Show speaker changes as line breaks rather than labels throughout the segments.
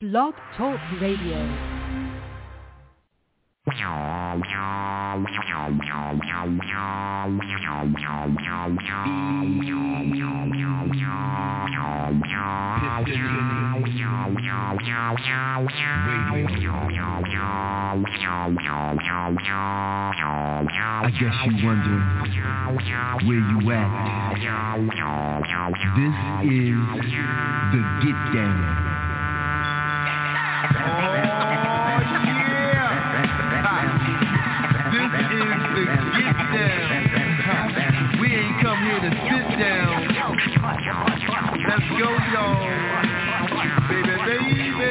Blog Talk Radio.
I guess you wonder where you at. This is the Get Down. Oh yeah! This is the Get Down. We ain't come here to sit down. Let's go, y'all. Baby, baby.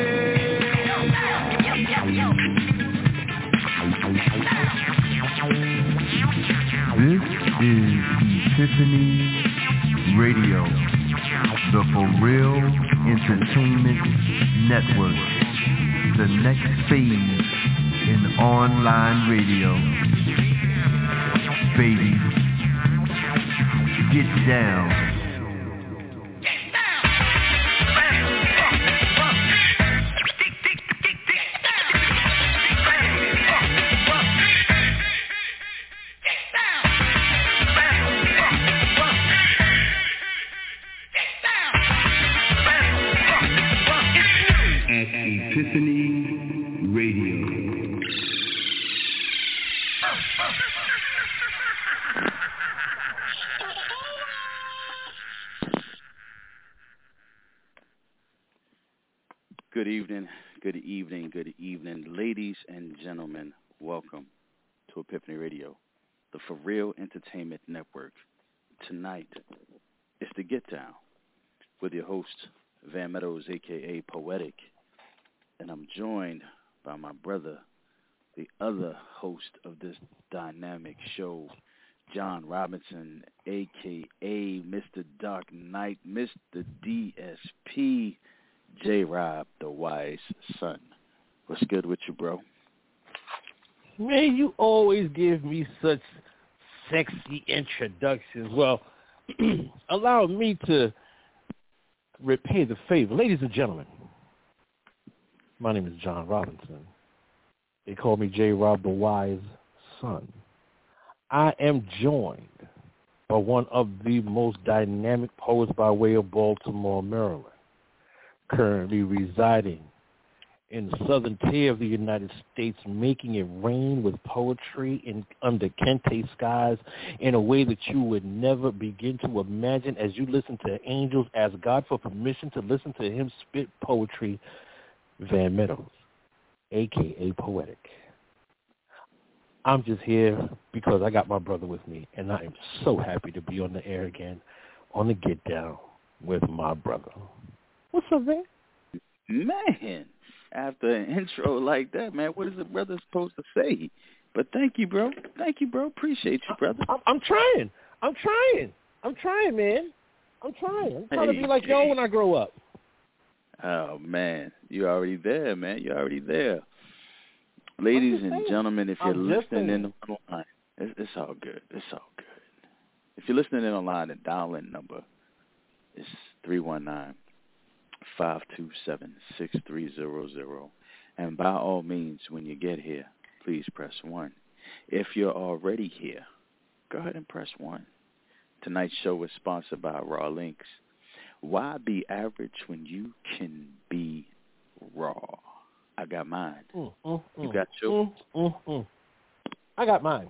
This is Epiphany Radio, the For Real Entertainment Network, the next phase in online radio. Baby, get down. Epiphany Radio.
Good evening, good evening, good evening, ladies and gentlemen. Welcome to Epiphany Radio, the For Real Entertainment Network. Tonight, it's the Get Down with your host, Van Meadows, a.k.a. Poetic. And I'm joined by my brother, the other host of this dynamic show, John Robinson, a.k.a. Mr. Dark Knight, Mr. DSP, J-Rob, the wise son. What's good with you, bro?
Man, you always give me such sexy introductions. Well, allow me to repay the favor. Ladies and gentlemen, my name is John Robinson. They call me J-Rob, the wise son. I am joined by one of the most dynamic poets by way of Baltimore, Maryland, currently residing in the southern tier of the United States, making it rain with poetry under Kente skies in a way that you would never begin to imagine as you listen to angels, ask God for permission to listen to him spit poetry. Van Meadows, a.k.a. Poetic. I'm just here because I got my brother with me, and I am so happy to be on the air again on the Get Down with my brother. What's up, Van?
Man, after an intro like that, man, what is a brother supposed to say? But thank you, bro. Thank you, bro. Appreciate you, brother.
I'm trying, man. I'm trying. I'm trying to be like y'all when I grow up.
Oh, man. You're already there, man. You're already there. Ladies and gentlemen, if you're listening in online, it's all good. It's all good. If you're listening in online, the dial-in number is 319-527-6300. And by all means, when you get here, please press 1. If you're already here, go ahead and press 1. Tonight's show is sponsored by Raw Links. Why be average when you can be raw? I got mine. You got yours?
I got mine.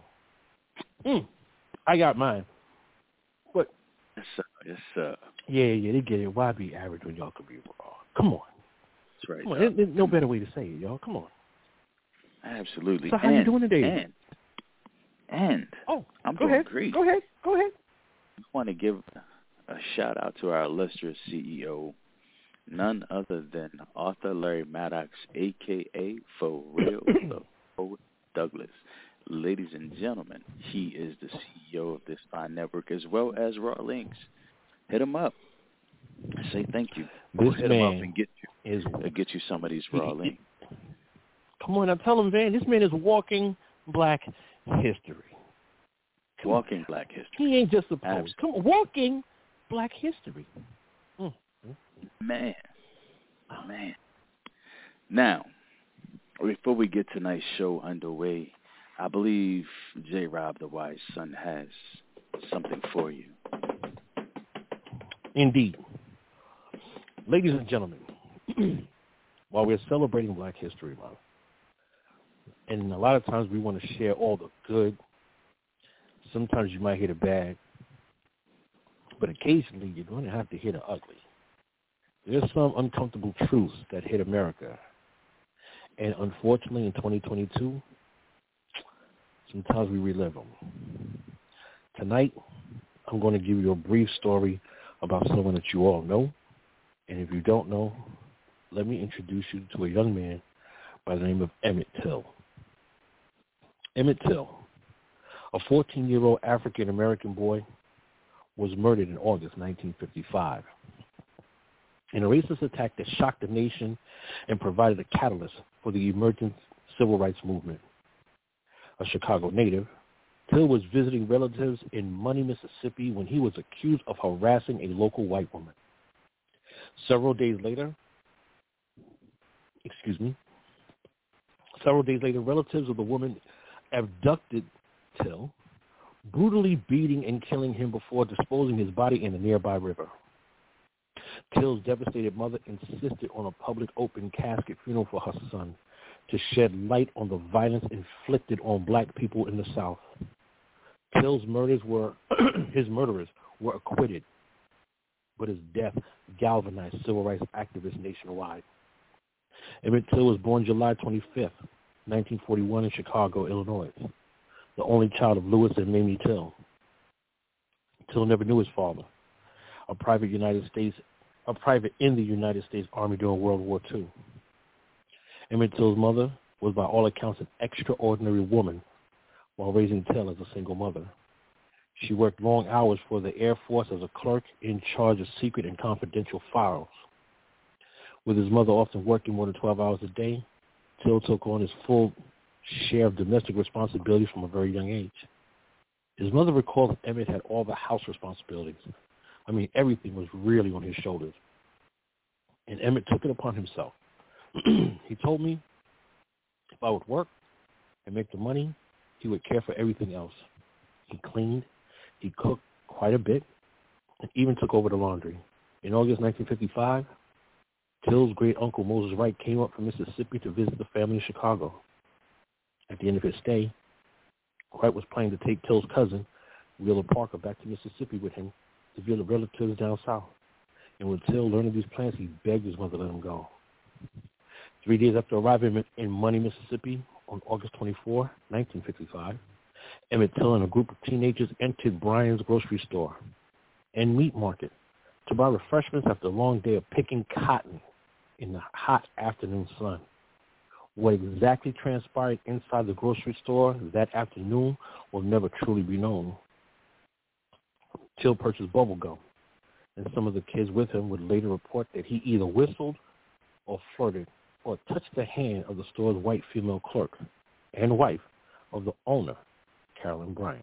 I got mine. But
Yes, sir.
Yeah, they get it. Why be average when y'all can be raw? Come on.
That's right.
Come on. There's no better way to say it, y'all. Come on.
Absolutely.
So how you doing today?
I'm doing great.
Go ahead.
I want to give a shout-out to our illustrious CEO, none other than Arthur Larry Maddox, a.k.a. For Real, the Poet Douglas. Ladies and gentlemen, he is the CEO of this fine network as well as Raw Links. Hit him up. Say thank you. Hit him up and get you some of these Raw Links.
Come on, I'm telling Van, this man is walking black history.
Walking black history.
He ain't just a poet. Come on, walking black history.
Man. Now, before we get tonight's show underway, I believe J. Rob the Wise Son has something for you.
Indeed. Ladies and gentlemen, while we're celebrating Black History Month, and a lot of times we want to share all the good, sometimes you might hear the bad, but occasionally you're going to have to hear the ugly. There's some uncomfortable truths that hit America. And unfortunately, in 2022, sometimes we relive them. Tonight, I'm going to give you a brief story about someone that you all know. And if you don't know, let me introduce you to a young man by the name of Emmett Till. Emmett Till, a 14-year-old African-American boy, was murdered in August 1955 in a racist attack that shocked the nation and provided a catalyst for the emergent civil rights movement. A Chicago native, Till was visiting relatives in Money, Mississippi when he was accused of harassing a local white woman. Several days later, relatives of the woman abducted Till, brutally beating and killing him before disposing his body in a nearby river. Till's devastated mother insisted on a public open casket funeral for her son to shed light on the violence inflicted on black people in the South. Till's murderers were acquitted, but his death galvanized civil rights activists nationwide. Emmett Till was born July 25th, 1941 in Chicago, Illinois, the only child of Lewis and Mamie Till. Till never knew his father, a private in the United States Army during World War II. Emmett Till's mother was by all accounts an extraordinary woman while raising Till as a single mother. She worked long hours for the Air Force as a clerk in charge of secret and confidential files. With his mother often working more than 12 hours a day, Till took on his full share of domestic responsibilities from a very young age. His mother recalled that Emmett had all the house responsibilities. I mean, everything was really on his shoulders. And Emmett took it upon himself. He told me if I would work and make the money, he would care for everything else. He cleaned, he cooked quite a bit, and even took over the laundry. In August 1955, Till's great-uncle Moses Wright came up from Mississippi to visit the family in Chicago. At the end of his stay, Wright was planning to take Till's cousin, Wheeler Parker, back to Mississippi with him to visit relatives down south. And when Till learned of these plans, he begged his mother to let him go. 3 days after arriving in Money, Mississippi, on August 24, 1955, Emmett Till and a group of teenagers entered Bryan's grocery store and meat market to buy refreshments after a long day of picking cotton in the hot afternoon sun. What exactly transpired inside the grocery store that afternoon will never truly be known. Till purchased bubble gum, and some of the kids with him would later report that he either whistled or flirted or touched the hand of the store's white female clerk and wife of the owner, Carolyn Bryant.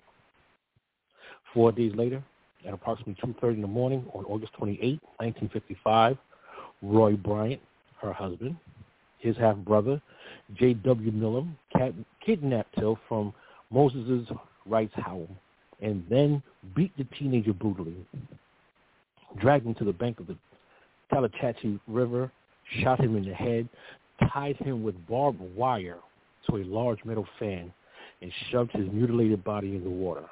4 days later, at approximately 2:30 in the morning on August 28, 1955, Roy Bryant, her husband, his half-brother, J.W. Millam, kidnapped Till from Moses Wright's house and then beat the teenager brutally, dragged him to the bank of the Talachachie River, shot him in the head, tied him with barbed wire to a large metal fan, and shoved his mutilated body in the water.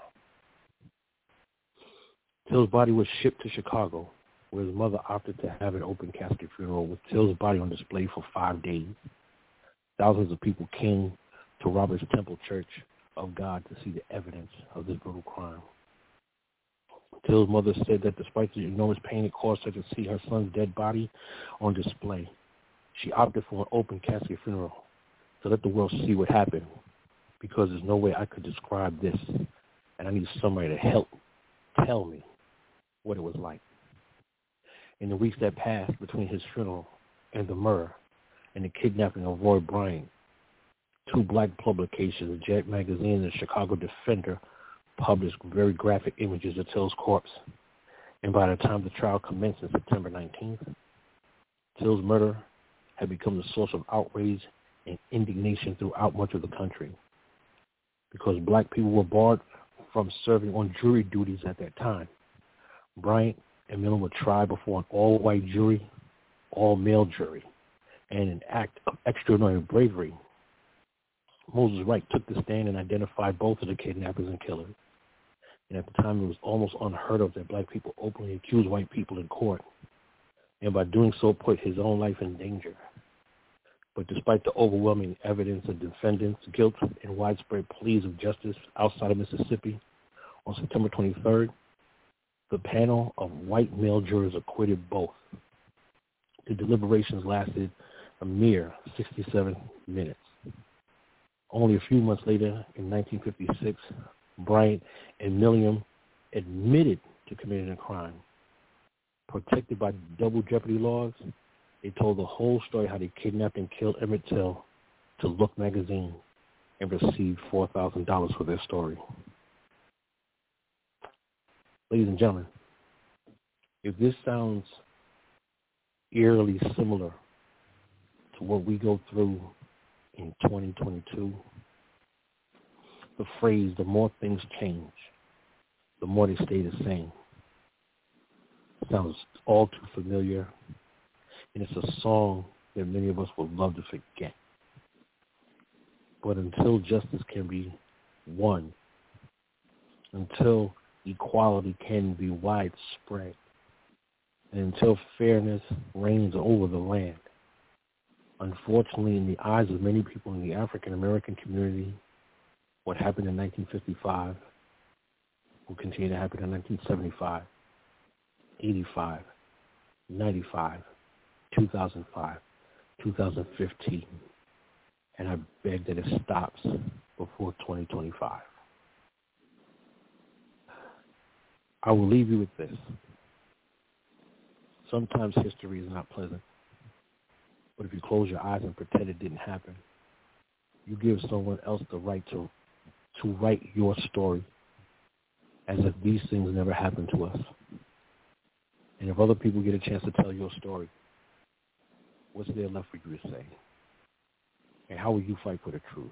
Till's body was shipped to Chicago, where his mother opted to have an open casket funeral with Till's body on display for 5 days. Thousands of people came to Robert's Temple Church of God to see the evidence of this brutal crime. Till's mother said that despite the enormous pain it caused her to see her son's dead body on display, she opted for an open casket funeral to let the world see what happened, because there's no way I could describe this, and I need somebody to help tell me what it was like. In the weeks that passed between his funeral and the murder and the kidnapping of Roy Bryant, 2 black publications, the Jet Magazine and the Chicago Defender, published very graphic images of Till's corpse. And by the time the trial commenced on September 19th, Till's murder had become the source of outrage and indignation throughout much of the country. Because black people were barred from serving on jury duties at that time. Bryant and Miller were tried before an all-white jury, all-male jury, and an act of extraordinary bravery. Moses Wright took the stand and identified both of the kidnappers and killers. And at the time, it was almost unheard of that black people openly accused white people in court, and by doing so put his own life in danger. But despite the overwhelming evidence of defendants' guilt and widespread pleas of justice outside of Mississippi, on September 23rd, the panel of white male jurors acquitted both. The deliberations lasted a mere 67 minutes. Only a few months later, in 1956, Bryant and Milliam admitted to committing a crime. Protected by double jeopardy laws, they told the whole story how they kidnapped and killed Emmett Till to Look magazine and received $4,000 for their story. Ladies and gentlemen, if this sounds eerily similar to what we go through in 2022, the phrase, the more things change, the more they stay the same, sounds all too familiar, and it's a song that many of us would love to forget. But until justice can be won, until equality can be widespread, and until fairness reigns over the land, unfortunately, in the eyes of many people in the African American community, what happened in 1955 will continue to happen in 1975, 85, 95, 2005, 2015, and I beg that it stops before 2025. I will leave you with this. Sometimes history is not pleasant, but if you close your eyes and pretend it didn't happen, you give someone else the right to write your story as if these things never happened to us. And if other people get a chance to tell your story, what's there left for you to say? And how will you fight for the truth?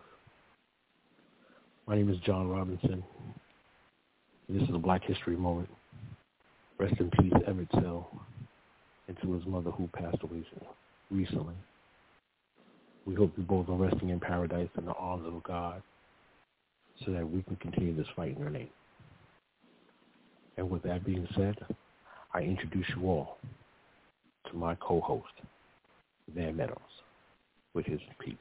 My name is John Robinson, and this is a Black History Moment. Rest in peace, Emmett Till, and to his mother who passed away recently. We hope you both are resting in paradise in the arms of God so that we can continue this fight in your name. And with that being said, I introduce you all to my co-host, Van Meadows, with his piece.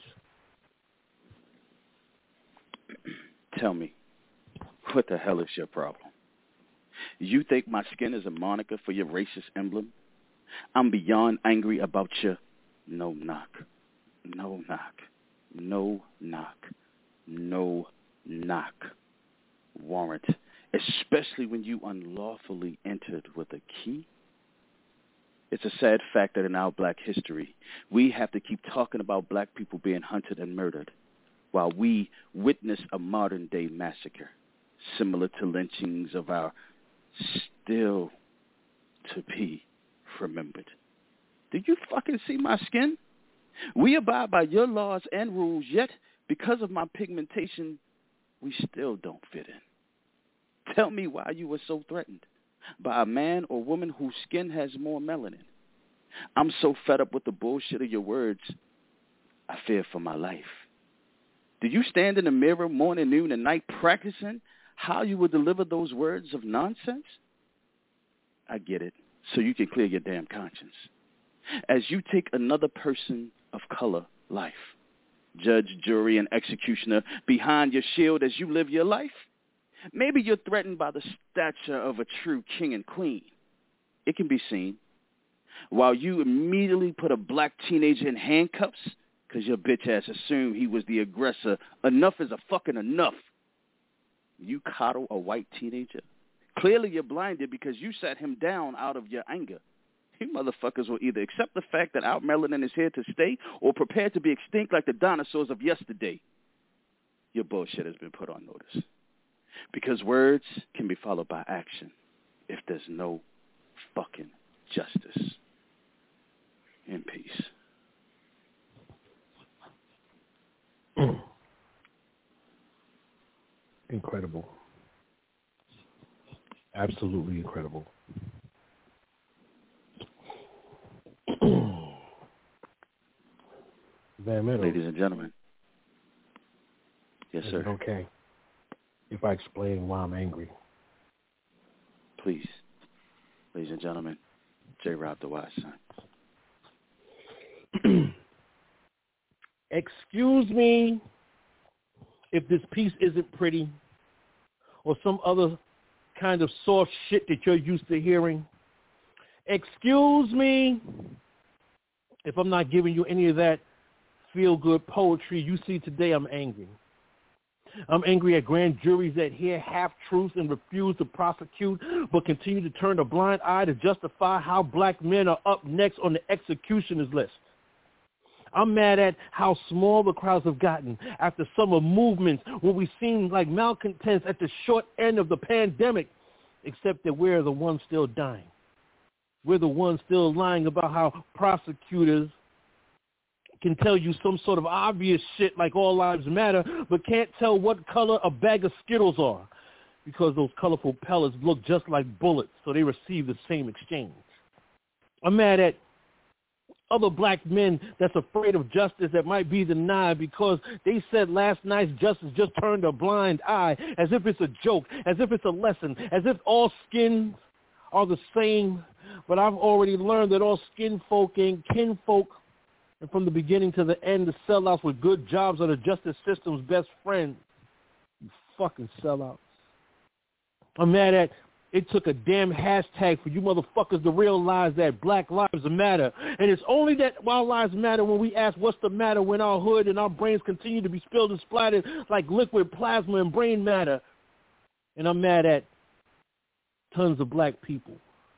Tell me, what the hell is your problem? You think my skin is a moniker for your racist emblem? I'm beyond angry about your no knock, no knock, no knock, no knock warrant, especially when you unlawfully entered with a key. It's a sad fact that in our black history, we have to keep talking about black people being hunted and murdered while we witness a modern-day massacre similar to lynchings of our still to be remembered. Do you fucking see my skin? We abide by your laws and rules, yet because of my pigmentation, we still don't fit in. Tell me why you were so threatened by a man or woman whose skin has more melanin. I'm so fed up with the bullshit of your words, I fear for my life. Do you stand in the mirror morning, noon, and night practicing how you would deliver those words of nonsense? I get it, so you can clear your damn conscience. As you take another person of color life, judge, jury, and executioner behind your shield as you live your life, maybe you're threatened by the stature of a true king and queen. It can be seen. While you immediately put a black teenager in handcuffs because your bitch ass assumed he was the aggressor, enough is a fucking enough. You coddle a white teenager. Clearly you're blinded because you sat him down out of your anger. You motherfuckers will either accept the fact that our melanin is here to stay or prepare to be extinct like the dinosaurs of yesterday. Your bullshit has been put on notice. Because words can be followed by action if there's no fucking justice. In peace.
Incredible. Absolutely incredible. Van Meadows.
Ladies and gentlemen. Yes,
Is
sir.
it okay if I explain why I'm angry?
Please. Ladies and gentlemen, J. Rob the Wise Son.
Excuse me if this piece isn't pretty or some other kind of soft shit that you're used to hearing. Excuse me if I'm not giving you any of that feel-good poetry you see today. I'm angry. I'm angry at grand juries that hear half-truths and refuse to prosecute but continue to turn a blind eye to justify how black men are up next on the executioner's list. I'm mad at how small the crowds have gotten after summer movements when we seem like malcontents at the short end of the pandemic, except that we're the ones still dying. We're the ones still lying about how prosecutors can tell you some sort of obvious shit like all lives matter, but can't tell what color a bag of Skittles are because those colorful pellets look just like bullets, so they receive the same exchange. I'm mad at other black men that's afraid of justice that might be denied because they said last night's justice just turned a blind eye, as if it's a joke, as if it's a lesson, as if all skins are the same. But I've already learned that all skin folk ain't kinfolk. And from the beginning to the end, the sellouts with good jobs are the justice system's best friends. You fucking sellouts. I'm mad at it took a damn hashtag for you motherfuckers to realize that Black Lives Matter. And it's only that while lives matter when we ask what's the matter when our hood and our brains continue to be spilled and splattered like liquid plasma and brain matter. And I'm mad at tons of black people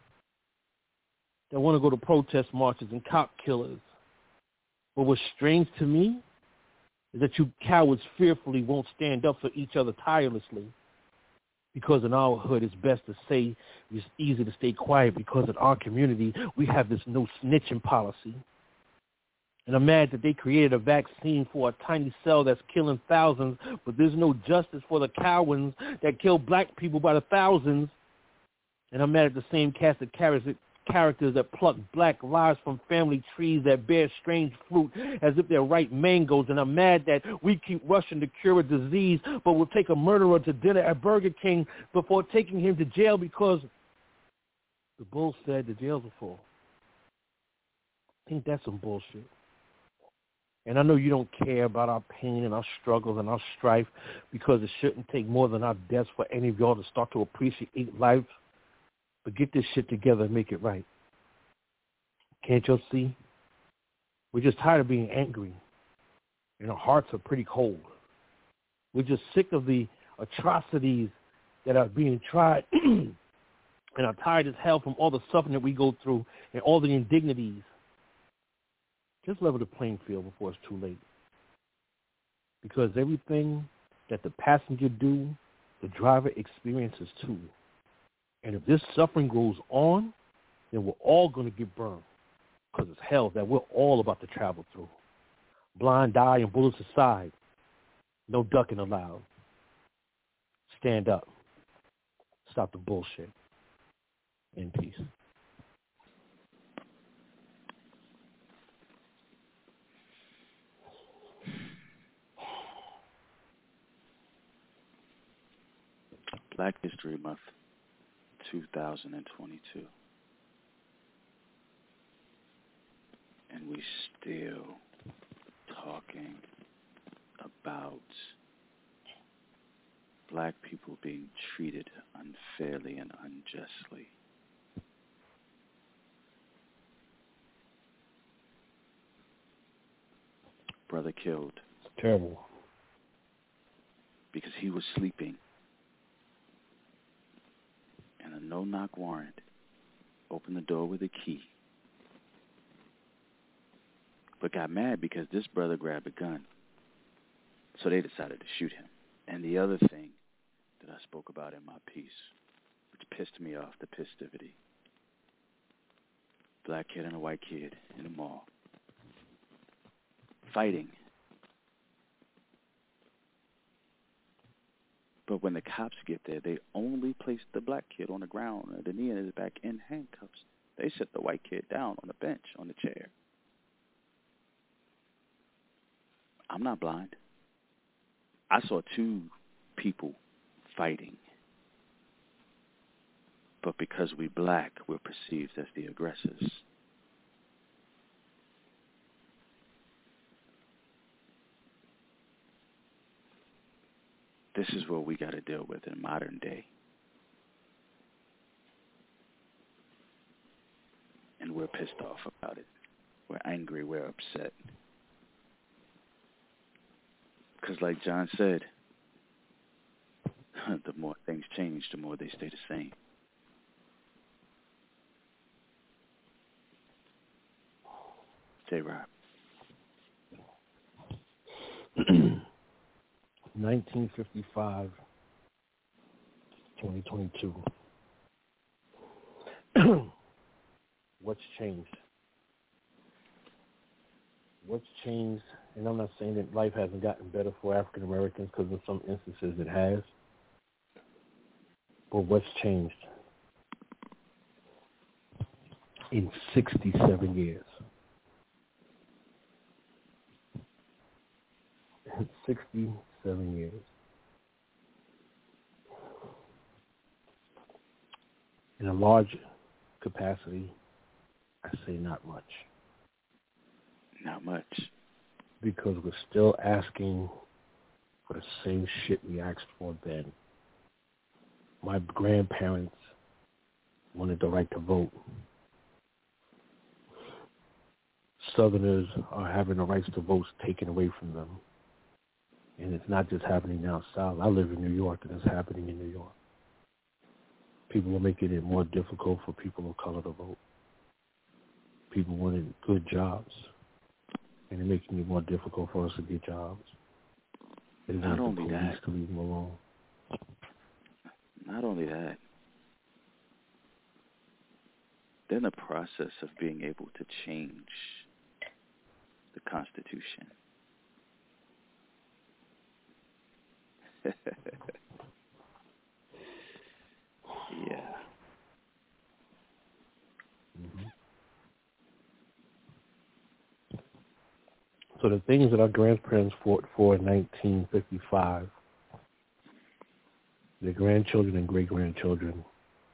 that want to go to protest marches and cop killers. But what's strange to me is that you cowards fearfully won't stand up for each other tirelessly. Because in our hood, it's best to say it's easy to stay quiet because in our community, we have this no snitching policy. And I'm mad that they created a vaccine for a tiny cell that's killing thousands, but there's no justice for the cowards that kill black people by the thousands. And I'm mad at the same cast of characters that pluck black lives from family trees that bear strange fruit as if they're ripe mangoes. And I'm mad that we keep rushing to cure a disease, but we'll take a murderer to dinner at Burger King before taking him to jail because the bull said the jails are full. I think that's some bullshit. And I know you don't care about our pain and our struggles and our strife because it shouldn't take more than our deaths for any of y'all to start to appreciate life. But get this shit together and make it right. Can't you see? We're just tired of being angry. And our hearts are pretty cold. We're just sick of the atrocities that are being tried and are tired as hell from all the suffering that we go through and all the indignities. Just level the playing field before it's too late. Because everything that the passenger do, the driver experiences too. And if this suffering goes on, then we're all going to get burned because it's hell that we're all about to travel through. Blind eye and bullets aside, no ducking allowed. Stand up. Stop the bullshit. In peace.
Black History Month 2022. And we still talking about black people being treated unfairly and unjustly. Brother killed.
It's terrible.
Because he was sleeping. And a no-knock warrant opened the door with a key. But got mad because this brother grabbed a gun. So they decided to shoot him. And the other thing that I spoke about in my piece, which pissed me off, the pistivity. Black kid and a white kid in a mall. Fighting. But But when the cops get there, they only place the black kid on the ground, the knee in his back, in handcuffs. They set the white kid down on the bench, on the chair. I'm not blind. I saw two people fighting. But because we black, we're perceived as the aggressors. This is what we got to deal with in modern day. And we're pissed off about it. We're angry. We're upset. Because like John said, the more things change, the more they stay the same. J-Rob.
1955, 2022. What's changed? What's changed? And I'm not saying that life hasn't gotten better for African Americans, because in some instances it has. But what's changed? In 67 years. 67 years. In a large capacity, I say not much.
Not much.
Because we're still asking for the same shit we asked for then. My grandparents wanted the right to vote. Southerners are having the rights to vote taken away from them. And it's not just happening down south. I live in New York, and it's happening in New York. People are making it more difficult for people of color to vote. People wanted good jobs, and they're making it more difficult for us to get jobs. They
Not
want the
only
police
that.
to leave them alone.
Not only that. They're in the process of being able to change the Constitution. Yeah.
Mm-hmm. So the things that our grandparents fought for in 1955, their grandchildren and great-grandchildren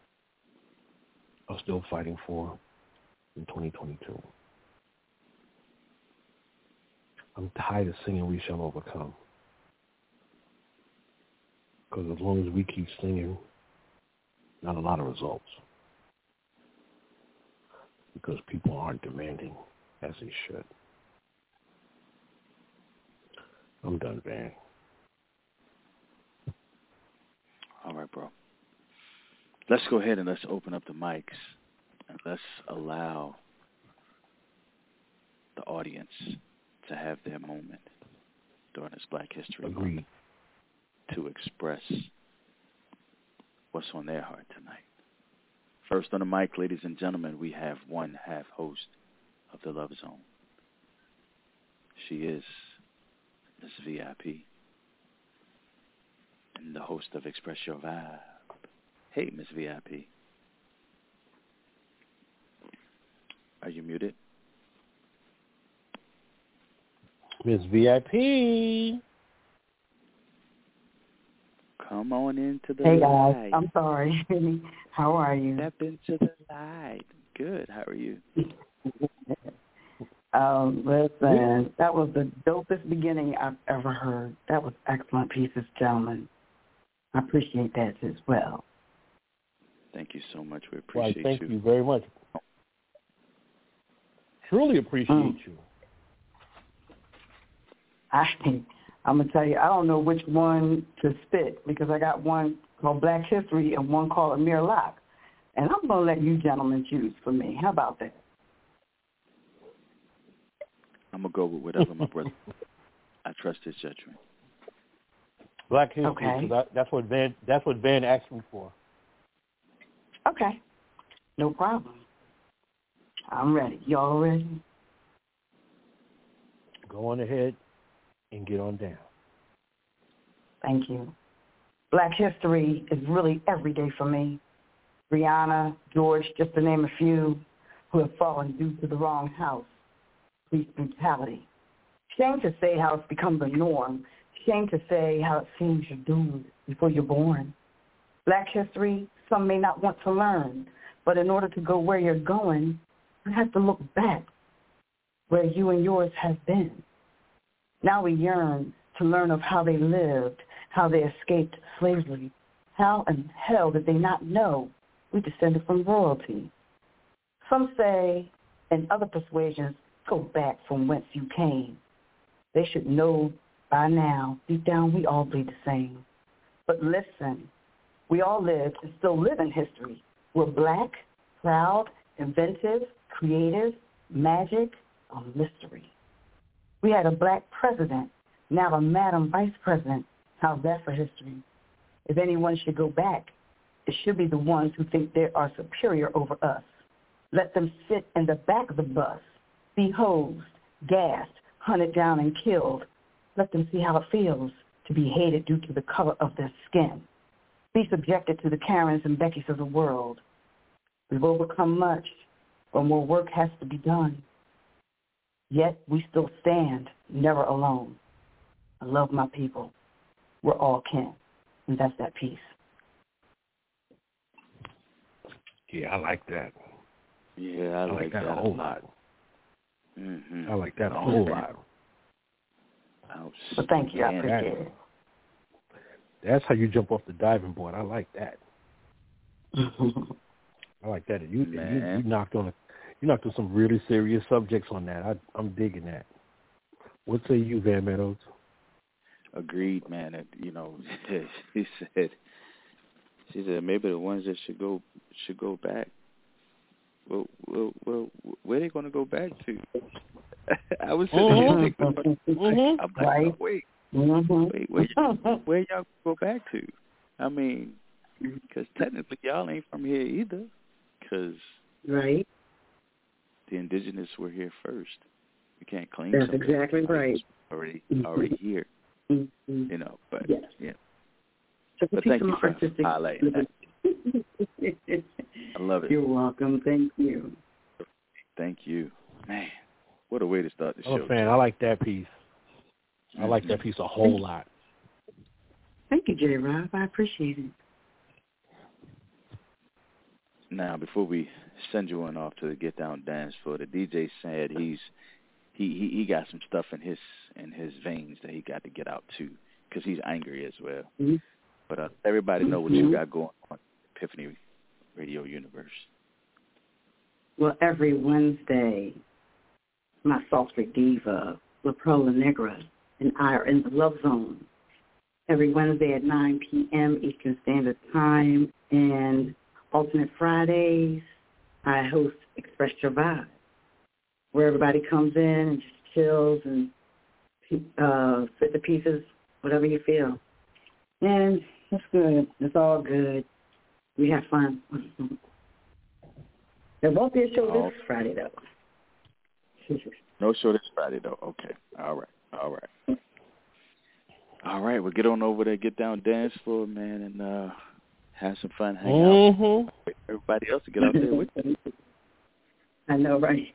are still fighting for in 2022. I'm tired of singing We Shall Overcome. Because as long as we keep singing, not a lot of results. Because people aren't demanding as they should. I'm done, Van.
All right, bro. Let's go ahead and let's open up the mics and let's allow the audience to have their moment during this Black History Month to express what's on their heart tonight. First on the mic, ladies and gentlemen, we have one half host of the Love Zone. She is Miss VIP and the host of Express Your Vibe. Hey, Miss VIP. Are you muted?
Miss VIP.
Come on into the
light.
Hey, guys.
I'm sorry. How are you?
Step into the light. Good. How are you?
Listen, that was the dopest beginning I've ever heard. That was excellent pieces, gentlemen. I appreciate that as well.
Thank you so much. We appreciate you.
Thank you very much. Truly appreciate you.
I'm going to tell you, I don't know which one to spit because I got one called Black History and one called Amir Locke. And I'm going to let you gentlemen choose for me. How about that?
I'm going to go with whatever my brother. I trust his judgment.
Black History.
Okay.
That's what Van asked me for.
Okay. No problem. I'm ready. Y'all ready?
Go on ahead and get on down.
Thank you. Black history is really every day for me. Breonna, George, just to name a few, who have fallen due to the wrong house, police brutality. Shame to say how it's become the norm. Shame to say how it seems you're doomed before you're born. Black history, some may not want to learn, but in order to go where you're going, you have to look back where you and yours have been. Now we yearn to learn of how they lived, how they escaped slavery. How in hell did they not know we descended from royalty? Some say, in other persuasions, go back from whence you came. They should know by now, deep down, we all bleed the same. But listen, we all lived and still live in history. We're black, proud, inventive, creative, magic, a mystery. We had a black president, now a Madam Vice President. How's that for history? If anyone should go back, it should be the ones who think they are superior over us. Let them sit in the back of the bus, be hosed, gassed, hunted down and killed. Let them see how it feels to be hated due to the color of their skin. Be subjected to the Karens and Beckys of the world. We've overcome much, but more work has to be done. Yet we still stand, never alone. I love my people. We're all kin, and that's that piece.
Yeah, I like that.
Yeah, I like that
a whole lot.
Mm-hmm.
I like that a whole lot.
Well, thank you. I appreciate it.
That's how you jump off the diving board. I like that. I like that. You knocked on some really serious subjects on that. I'm digging that. What say you, Van Meadows?
Agreed, man. She said maybe the ones that should go back. Well, where are they going to go back to? I was sitting here thinking, I'm like,
right.
wait, where y'all go back to? I mean, because technically y'all ain't from here either, because
right,
the indigenous were here first. You can't claim
that's exactly right.
Already here, But
yes.
yeah.
So
but thank you for highlighting that. I love it.
You're welcome. Thank you.
Thank you, man. What a way to start the show.
I'm a fan. I like that piece. I like that piece a whole lot.
Thank you, J. Rob. I appreciate it.
Now, before we send you on off to the Get Down dance floor, the DJ said he got some stuff in his veins that he got to get out too, because he's angry as well. Mm-hmm. But everybody know what you got going on Epiphany Radio Universe.
Well, every Wednesday, my sultry diva, La Prola Negra, and I are in the Love Zone every Wednesday at 9 p.m. Eastern Standard Time. And alternate Fridays, I host Express Your Vibe, where everybody comes in and just chills and fit the pieces, whatever you feel. And it's good. It's all good. We have fun. There won't be a show this Friday, though.
No show this Friday, though. Okay. All right. We'll get on over there, Get Down dance floor, man, and have some fun, hang out. Everybody else to get out there with you.
I know, right?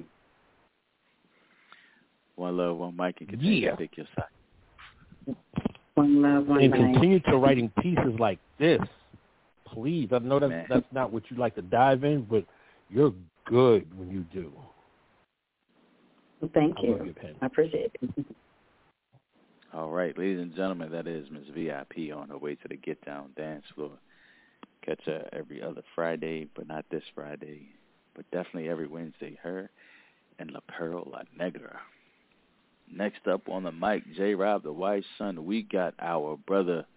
One love, one mic, and continue to pick your side.
One love, one mic.
And continue to writing pieces like this. Please. I know that's not what you like to dive in, but you're good when you do.
Well, thank you.
Love your pen.
I appreciate it.
All right, ladies and gentlemen, that is Ms. VIP on her way to the Get Down dance floor. Catch her every other Friday, but not this Friday, but definitely every Wednesday. Her and La Perla Negra. Next up on the mic, J. Rob, the wise son, we got our brother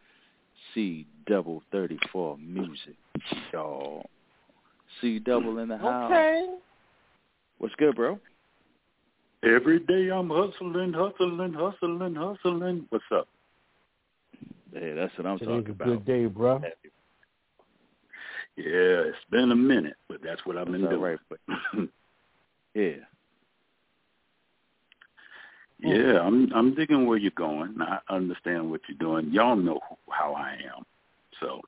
C-34 Music, y'all. C-Double in the house.
Okay.
What's good, bro?
Every day I'm hustling. What's up?
Hey, that's what I'm talking about.
Good day, bro.
Yeah, it's been a minute, but that's what I've been doing.
Right, but yeah.
Yeah, I'm digging where you're going. I understand what you're doing. Y'all know how I am. So.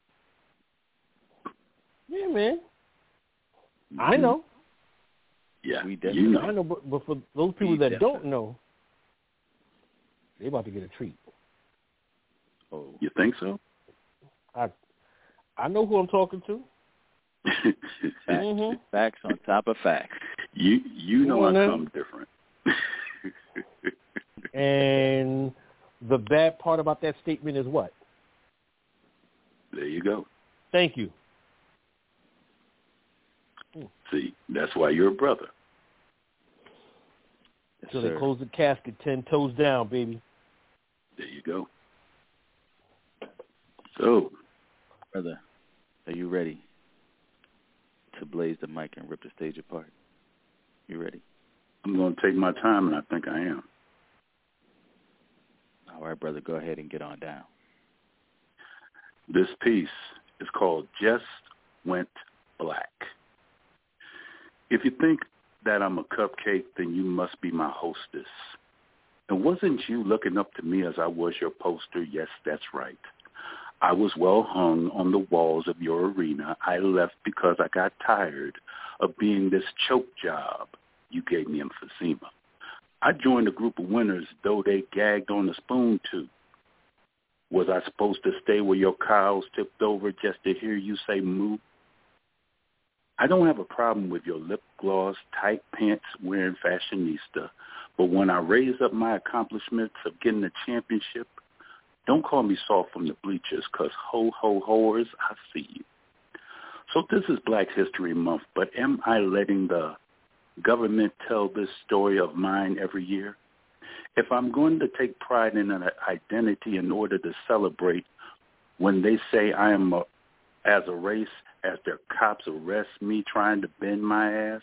Yeah, man. I know.
Yeah,
you know.
I know, but for those people that don't know, they about to get a treat.
Oh, you think so?
I know who I'm talking to.
Facts on top of facts.
You know I come different.
And the bad part about that statement is what?
There you go.
Thank you.
See, that's why you're a brother.
So they close the casket 10 toes down, baby.
There you go. So,
brother, are you ready to blaze the mic and rip the stage apart? You ready?
I'm going to take my time, and I think I am.
All right, brother, go ahead and get on down.
This piece is called Just Went Black. If you think that I'm a cupcake, then you must be my hostess. And wasn't you looking up to me as I was your poster? Yes, that's right. I was well hung on the walls of your arena. I left because I got tired of being this choke job you gave me emphysema. I joined a group of winners, though they gagged on the spoon too. Was I supposed to stay where your cows tipped over just to hear you say moo? I don't have a problem with your lip gloss, tight pants wearing fashionista, but when I raise up my accomplishments of getting a championship, don't call me soft from the bleachers, because ho-ho-hoers, I see you. So this is Black History Month, but am I letting the government tell this story of mine every year? If I'm going to take pride in an identity in order to celebrate when they say I am as a race as their cops arrest me trying to bend my ass,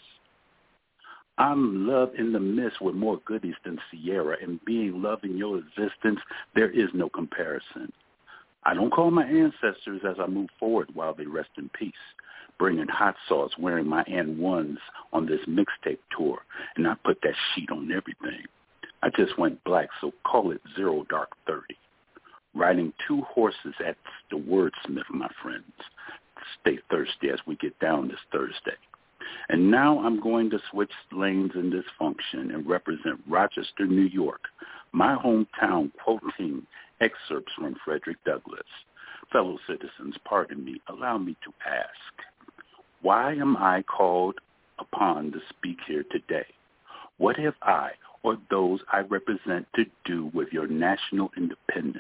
I'm love in the midst with more goodies than Sierra, and being love in your existence, there is no comparison. I don't call my ancestors as I move forward while they rest in peace, bringing hot sauce, wearing my N1s on this mixtape tour, and I put that sheet on everything. I just went black, so call it 0 Dark 30. Riding 2 horses at the Wordsmith, my friends. Stay thirsty as we get down this Thursday. And now I'm going to switch lanes in this function and represent Rochester, New York, my hometown, quoting excerpts from Frederick Douglass. Fellow citizens, pardon me, allow me to ask, why am I called upon to speak here today? What have I or those I represent to do with your national independence?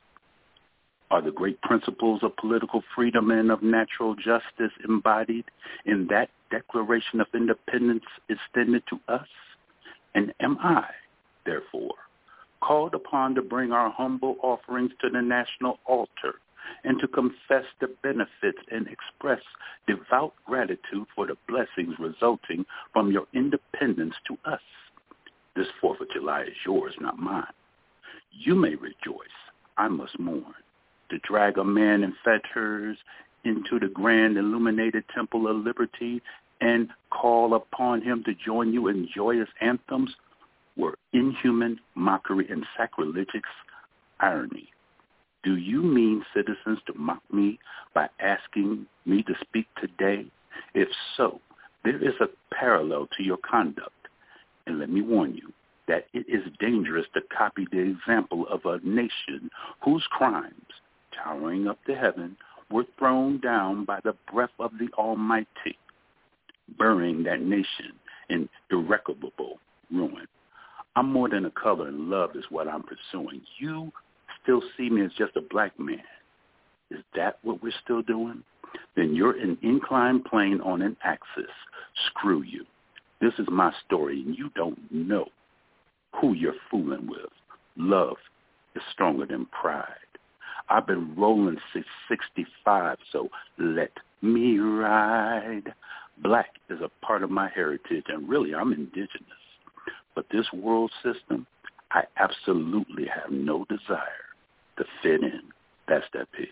Are the great principles of political freedom and of natural justice embodied in that Declaration of Independence extended to us? And am I, therefore, called upon to bring our humble offerings to the national altar and to confess the benefits and express devout gratitude for the blessings resulting from your independence to us? This 4th of July is yours, not mine. You may rejoice. I must mourn. To drag a man in fetters into the grand illuminated temple of liberty and call upon him to join you in joyous anthems were inhuman mockery and sacrilegious irony. Do you mean, citizens, to mock me by asking me to speak today? If so, there is a parallel to your conduct. And let me warn you that it is dangerous to copy the example of a nation whose crimes, towering up to heaven, were thrown down by the breath of the Almighty, burying that nation in irrecoverable ruin. I'm more than a color, and love is what I'm pursuing. You still see me as just a black man. Is that what we're still doing? Then you're an inclined plane on an axis. Screw you. This is my story, and you don't know who you're fooling with. Love is stronger than pride. I've been rolling since 65, so let me ride. Black is a part of my heritage, and really I'm indigenous. But this world system, I absolutely have no desire to fit in. That's that piece.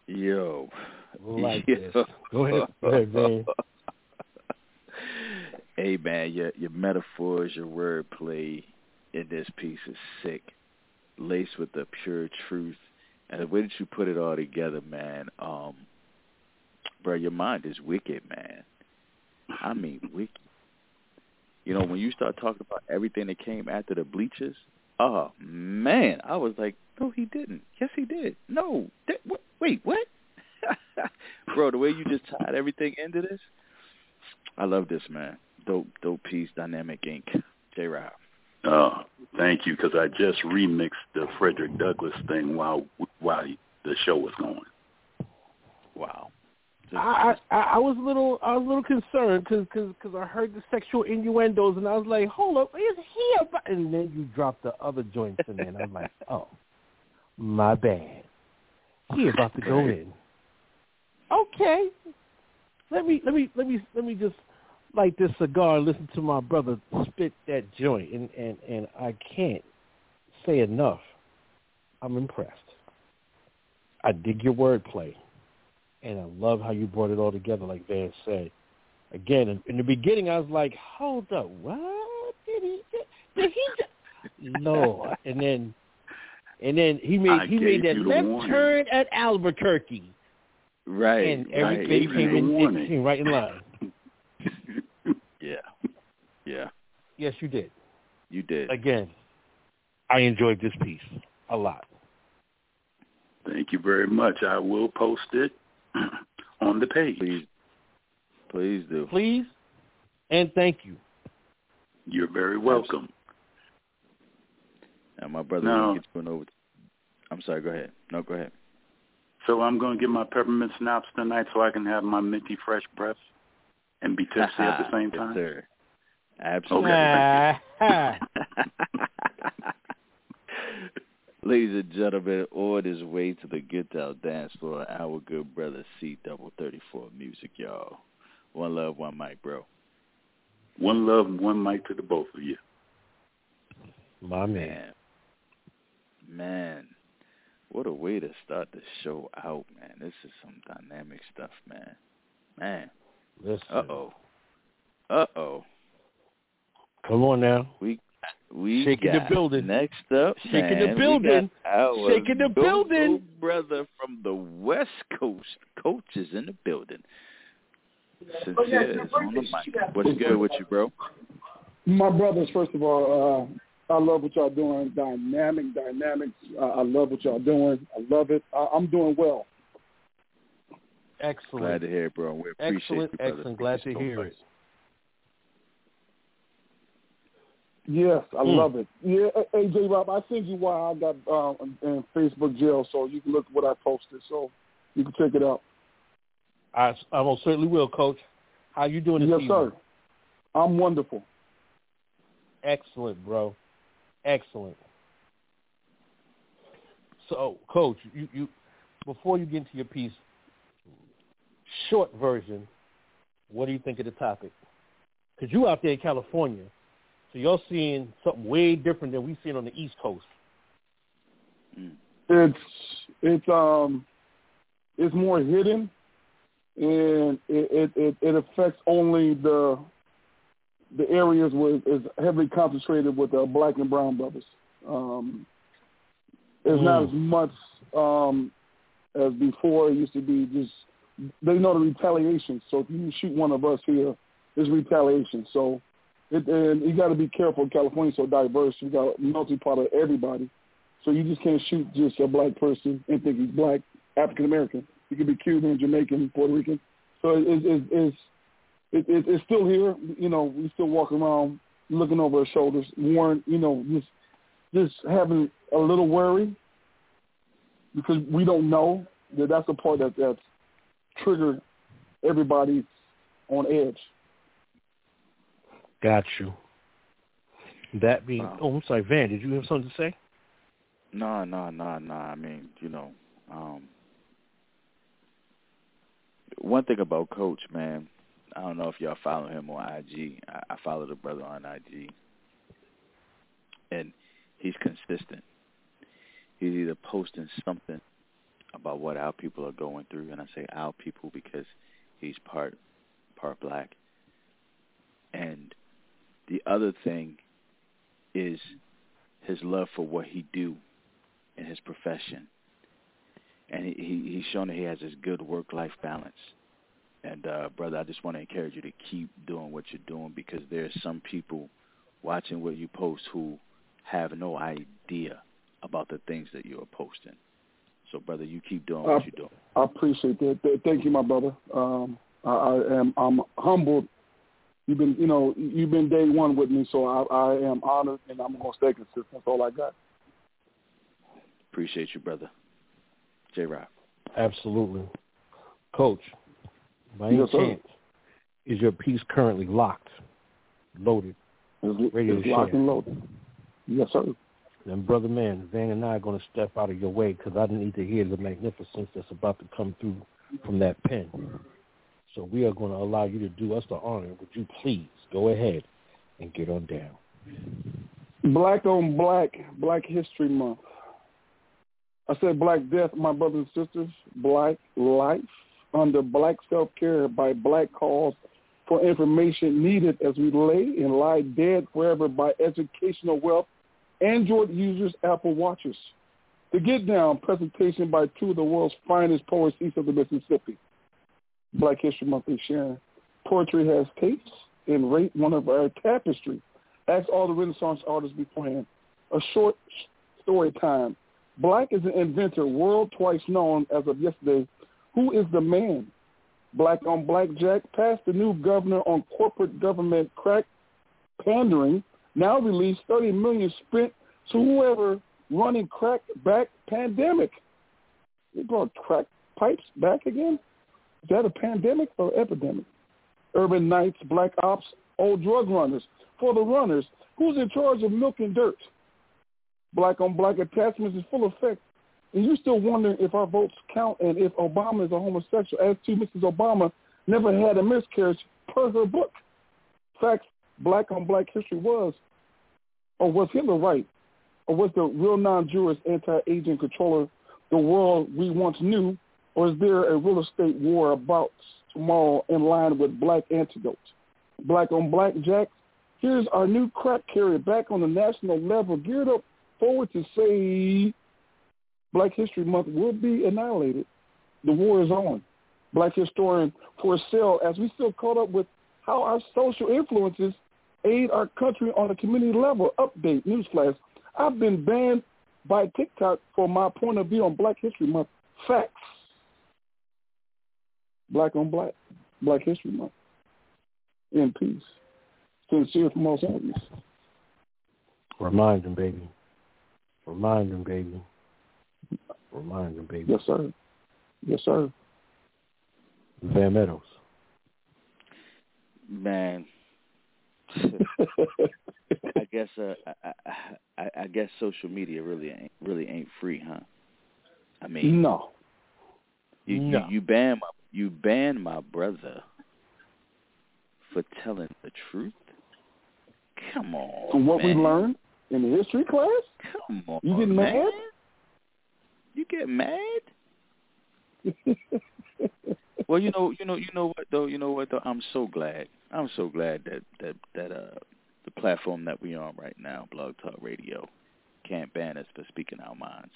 Like this. Go ahead, man.
Hey, man, your metaphors, your wordplay in this piece is sick, laced with the pure truth. And the way that you put it all together, man, bro, your mind is wicked, man. I mean, wicked. You know, when you start talking about everything that came after the bleachers, oh, man, I was like, no, he didn't. Yes, he did. No. Wait, what? Bro, the way you just tied everything into this, I love this, man. Dope piece, Dynamic Inc. J-Rob.
Oh, thank you, because I just remixed the Frederick Douglass thing while the show was going.
Wow.
I was a little concerned because I heard the sexual innuendos and I was like, hold up, is he about? And then you dropped the other joints in there, and I'm like, oh, my bad. He about to go in. Okay, let me just light this cigar and listen to my brother spit that joint, and I can't say enough. I'm impressed. I dig your wordplay. And I love how you brought it all together, like Van said. Again, in the beginning, I was like, hold up, what? Did he just... No. And then he made that left turn at Albuquerque.
Right.
And everything came right in line.
Yeah.
Yes, you did.
You did.
Again, I enjoyed this piece a lot.
Thank you very much. I will post it on the page.
Please do.
Please, and thank you.
You're very welcome.
And my brother will get you over. I'm sorry, go ahead. No, go ahead.
So I'm going to get my peppermint schnapps tonight so I can have my minty fresh breath and be tipsy at the same time?
Yes, sir. Absolutely.
Okay,
Ladies and gentlemen, on his way to the Get Down dance floor, our good brother C-34 Music, y'all. One love, one mic, bro.
One love, one mic to the both of you.
My man.
Man, what a way to start the show out, man. This is some dynamic stuff, man. Man.
Listen.
Uh-oh.
Come on now.
We
shaking
got
the building.
Next up,
shaking
man,
the building. Shaking the building.
Brother from the West Coast. Coach is in the building. Sincere is on the mic. What's good with you, bro?
My brothers, first of all, I love what y'all doing. Dynamics. I love what y'all doing. I love it. I'm doing well.
Excellent.
Glad to hear it, bro. We appreciate you, brother.
Excellent. Glad to hear it.
Yes, I love it. Yeah, hey, J-Rob, I sent you why I got in Facebook jail, so you can look at what I posted, so you can check it out.
I most certainly will, Coach. How you doing this evening?
Yes, sir. I'm wonderful.
Excellent, bro. Excellent. So, Coach, you before you get into your piece, short version, what do you think of the topic? Because you out there in California, so you're seeing something way different than we seen on the East Coast.
It's more hidden, and it affects only the areas where it's heavily concentrated with the black and brown brothers. It's not as much as before. It used to be just they know the retaliation. So if you shoot one of us here, there's retaliation. So. And you got to be careful. California's so diverse. You got a multi-part of everybody. So you just can't shoot just a black person and think he's black, African-American. You could be Cuban, Jamaican, Puerto Rican. So it's still here. You know, we still walk around looking over our shoulders, worn, you know, just having a little worry because we don't know that's the part that's triggered everybody on edge.
Got you. That being, I'm sorry, Van, did you have something to say?
No. I mean, you know, one thing about Coach, man, I don't know if y'all follow him on IG. I follow the brother on IG. And he's consistent. He's either posting something about what our people are going through, and I say our people because he's part black. And the other thing is his love for what he do in his profession. And he's shown that he has this good work-life balance. And, brother, I just want to encourage you to keep doing what you're doing, because there's some people watching what you post who have no idea about the things that you are posting. So, brother, you keep doing what you're doing.
I appreciate that. Thank you, my brother. I'm humbled. You've been day one with me, so I am honored, and I'm gonna stay consistent. That's all I got.
Appreciate you, brother. J-Rob.
Absolutely. Coach, by any chance, is your piece currently locked, loaded, ready to share?
Locked and loaded. Yes, sir.
And, brother man, Van and I are going to step out of your way because I need to hear the magnificence that's about to come through from that pen. So we are going to allow you to do us the honor. Would you please go ahead and get on down?
Black on Black, Black History Month. I said Black Death, my brothers and sisters. Black Life under Black Self-Care by Black Cause for information needed as we lay and lie dead forever by educational wealth, Android users, Apple Watchers. The Get Down presentation by two of the world's finest poets east of the Mississippi. Black History Month is sharing. Poetry has tapes and rate one of our tapestry. Ask all the Renaissance artists beforehand. A short story time. Black is an inventor, world twice known as of yesterday. Who is the man? Black on Black Jack passed the new governor on corporate government crack pandering. Now released $30 million spent to whoever running crack back pandemic. They brought crack pipes back again? Is that a pandemic or epidemic? Urban Knights, Black Ops, old drug runners. For the runners, who's in charge of milk and dirt? Black on Black attachments is full effect. And you still wondering if our votes count and if Obama is a homosexual, as to Mrs. Obama never had a miscarriage per her book. Facts, Black on Black history was, or was Hitler right? Or was the real non-Jewish anti-aging controller the world we once knew? Or is there a real estate war about tomorrow in line with Black antidote? Black on Black Jack, here's our new crack carrier back on the national level, geared up forward to say Black History Month will be annihilated. The war is on. Black historian for sale, as we still caught up with how our social influences aid our country on a community level. Update, newsflash. I've been banned by TikTok for my point of view on Black History Month. Facts. Black on Black, Black History Month. In peace. Sincere from Los Angeles.
Remind them, baby. Remind them, baby. Remind them, baby.
Yes, sir. Yes, sir.
Van Meadows.
Man, I guess social media really ain't free, huh? I mean,
no.
You ban my brother for telling the truth. Come on,
from what
man.
we learned in the history class.
Come on,
you get
man.
mad?
You get mad? Well, you know what though. I'm so glad that the platform that we on right now, Blog Talk Radio, can't ban us for speaking our minds.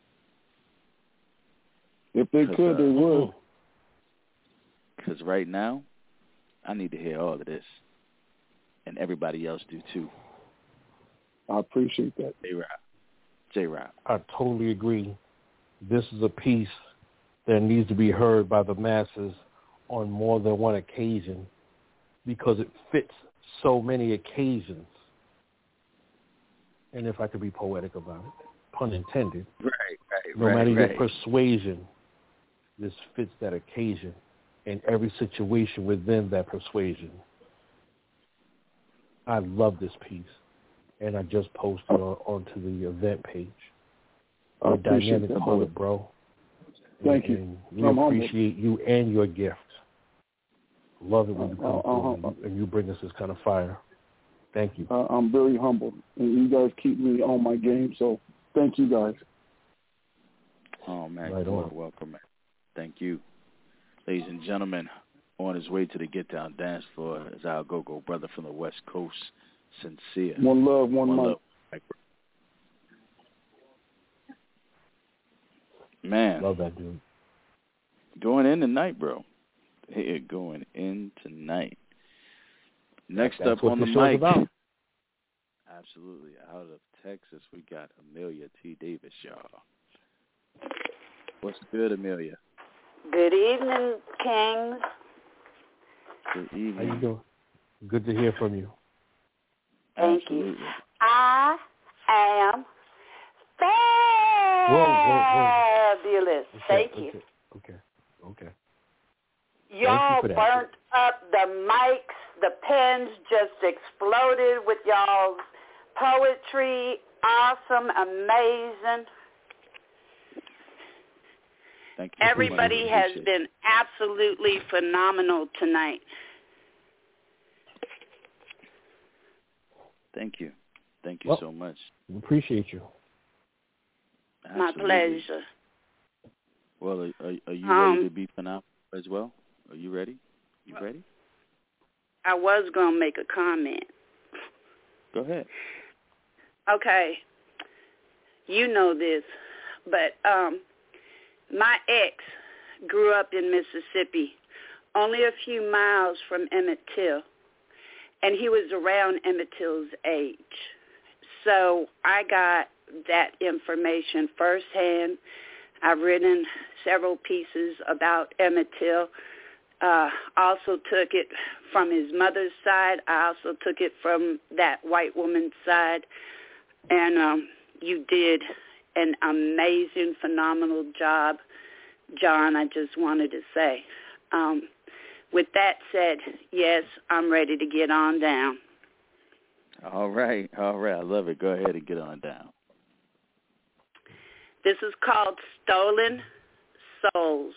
If they could, they would.
Because right now, I need to hear all of this, and everybody else do too.
I appreciate that.
J-Rob.
I totally agree. This is a piece that needs to be heard by the masses on more than one occasion because it fits so many occasions. And if I could be poetic about it, pun intended, no matter your persuasion, this fits that occasion and every situation within that persuasion. I love this piece, and I just posted onto the event page.
I appreciate that, brother.
Bro.
Thank you.
And we appreciate you and your gift. Love it when you come through and you bring us this kind of fire. Thank you.
I'm very humbled, and you guys keep me on my game, so thank you guys.
Oh, man,
right
you're welcome, man. Thank you. Ladies and gentlemen, on his way to the Get Down dance floor is our go-go brother from the West Coast, Sincere.
One love, one mic.
Man.
Love that dude.
Going in tonight, bro. Hey, going in tonight. Next up on the mic. Absolutely. Out of Texas, we got Amelia T. Davis, y'all. What's good, Amelia?
Good evening, Kings.
Good evening.
How you doing? Good to hear from you.
Thank
Absolutely.
you. I am fabulous. Thank you.
Okay.
Y'all burnt up the mics. The pens just exploded with y'all's poetry. Awesome, amazing.
Thank you.
Everybody has been absolutely phenomenal tonight.
Thank you. Thank you so much.
We appreciate you.
Absolutely.
My pleasure.
Well, are you ready to be phenomenal as well? Are you ready? You ready?
I was going to make a comment.
Go ahead.
Okay. You know this, but my ex grew up in Mississippi, only a few miles from Emmett Till, and he was around Emmett Till's age. So I got that information firsthand. I've written several pieces about Emmett Till. Also took it from his mother's side. I also took it from that white woman's side. And you did an amazing, phenomenal job, John, I just wanted to say. With that said, yes, I'm ready to get on down.
All right. I love it. Go ahead and get on down.
This is called Stolen Souls.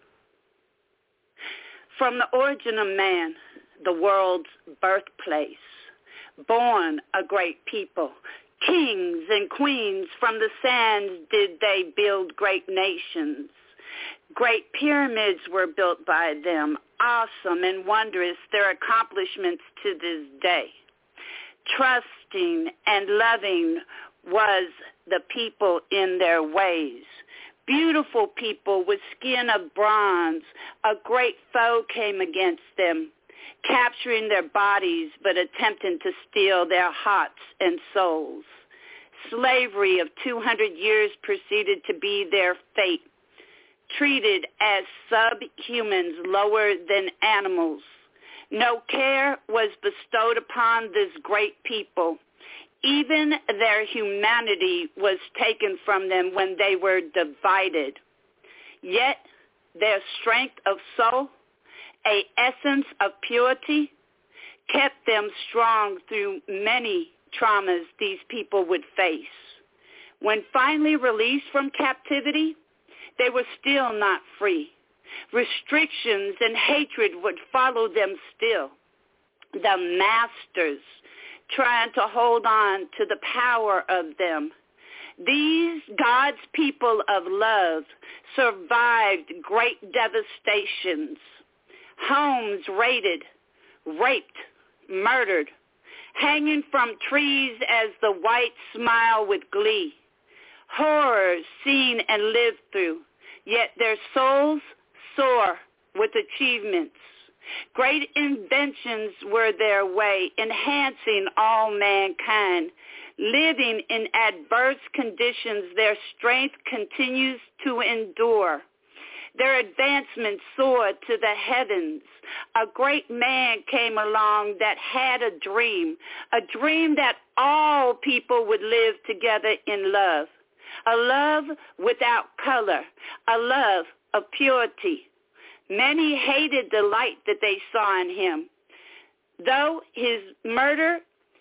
From the origin of man, the world's birthplace, born a great people, kings and queens from the sands did they build great nations. Great pyramids were built by them, awesome and wondrous their accomplishments to this day. Trusting and loving was the people in their ways. Beautiful people with skin of bronze, a great foe came against them, capturing their bodies but attempting to steal their hearts and souls. Slavery of 200 years proceeded to be their fate, treated as subhumans lower than animals. No care was bestowed upon this great people. Even their humanity was taken from them when they were divided. Yet their strength of soul, a essence of purity, kept them strong through many traumas these people would face. When finally released from captivity, they were still not free. Restrictions and hatred would follow them still. The masters trying to hold on to the power of them. These God's people of love survived great devastations. Homes raided, raped, murdered, hanging from trees as the whites smile with glee. Horrors seen and lived through, yet their souls soar with achievements. Great inventions were their way, enhancing all mankind. Living in adverse conditions, their strength continues to endure. Their advancement soared to the heavens. A great man came along that had a dream that all people would live together in love. A love without color, a love of purity. Many hated the light that they saw in him. Though his murder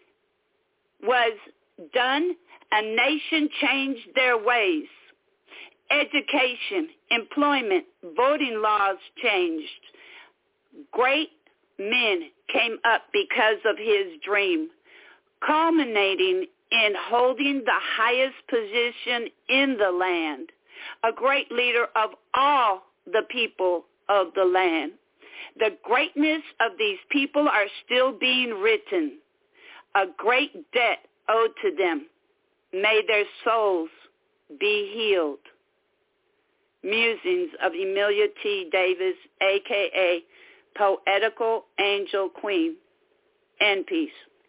was done, a nation changed their ways. Education, employment, voting laws changed. Great men came up because of his dream, culminating in holding the highest position in the land, a great leader of all the people of the land. The greatness of these people are still being written. a great debt owed to them. May their souls be healed. Musings of Emilia T. Davis, a.k.a. Poetical Angel Queen. And peace.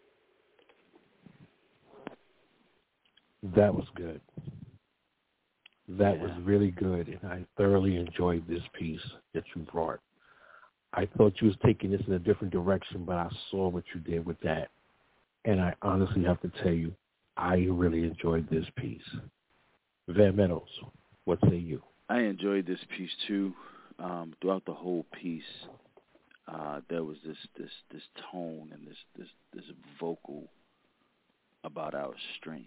That was good. That was really good, and I thoroughly enjoyed this piece that you brought. I thought you was taking this in a different direction, but I saw what you did with that. And I honestly have to tell you, I really enjoyed this piece. Van Meadows, what say you?
I enjoyed this piece too. Throughout the whole piece, there was this tone and this vocal about our strength,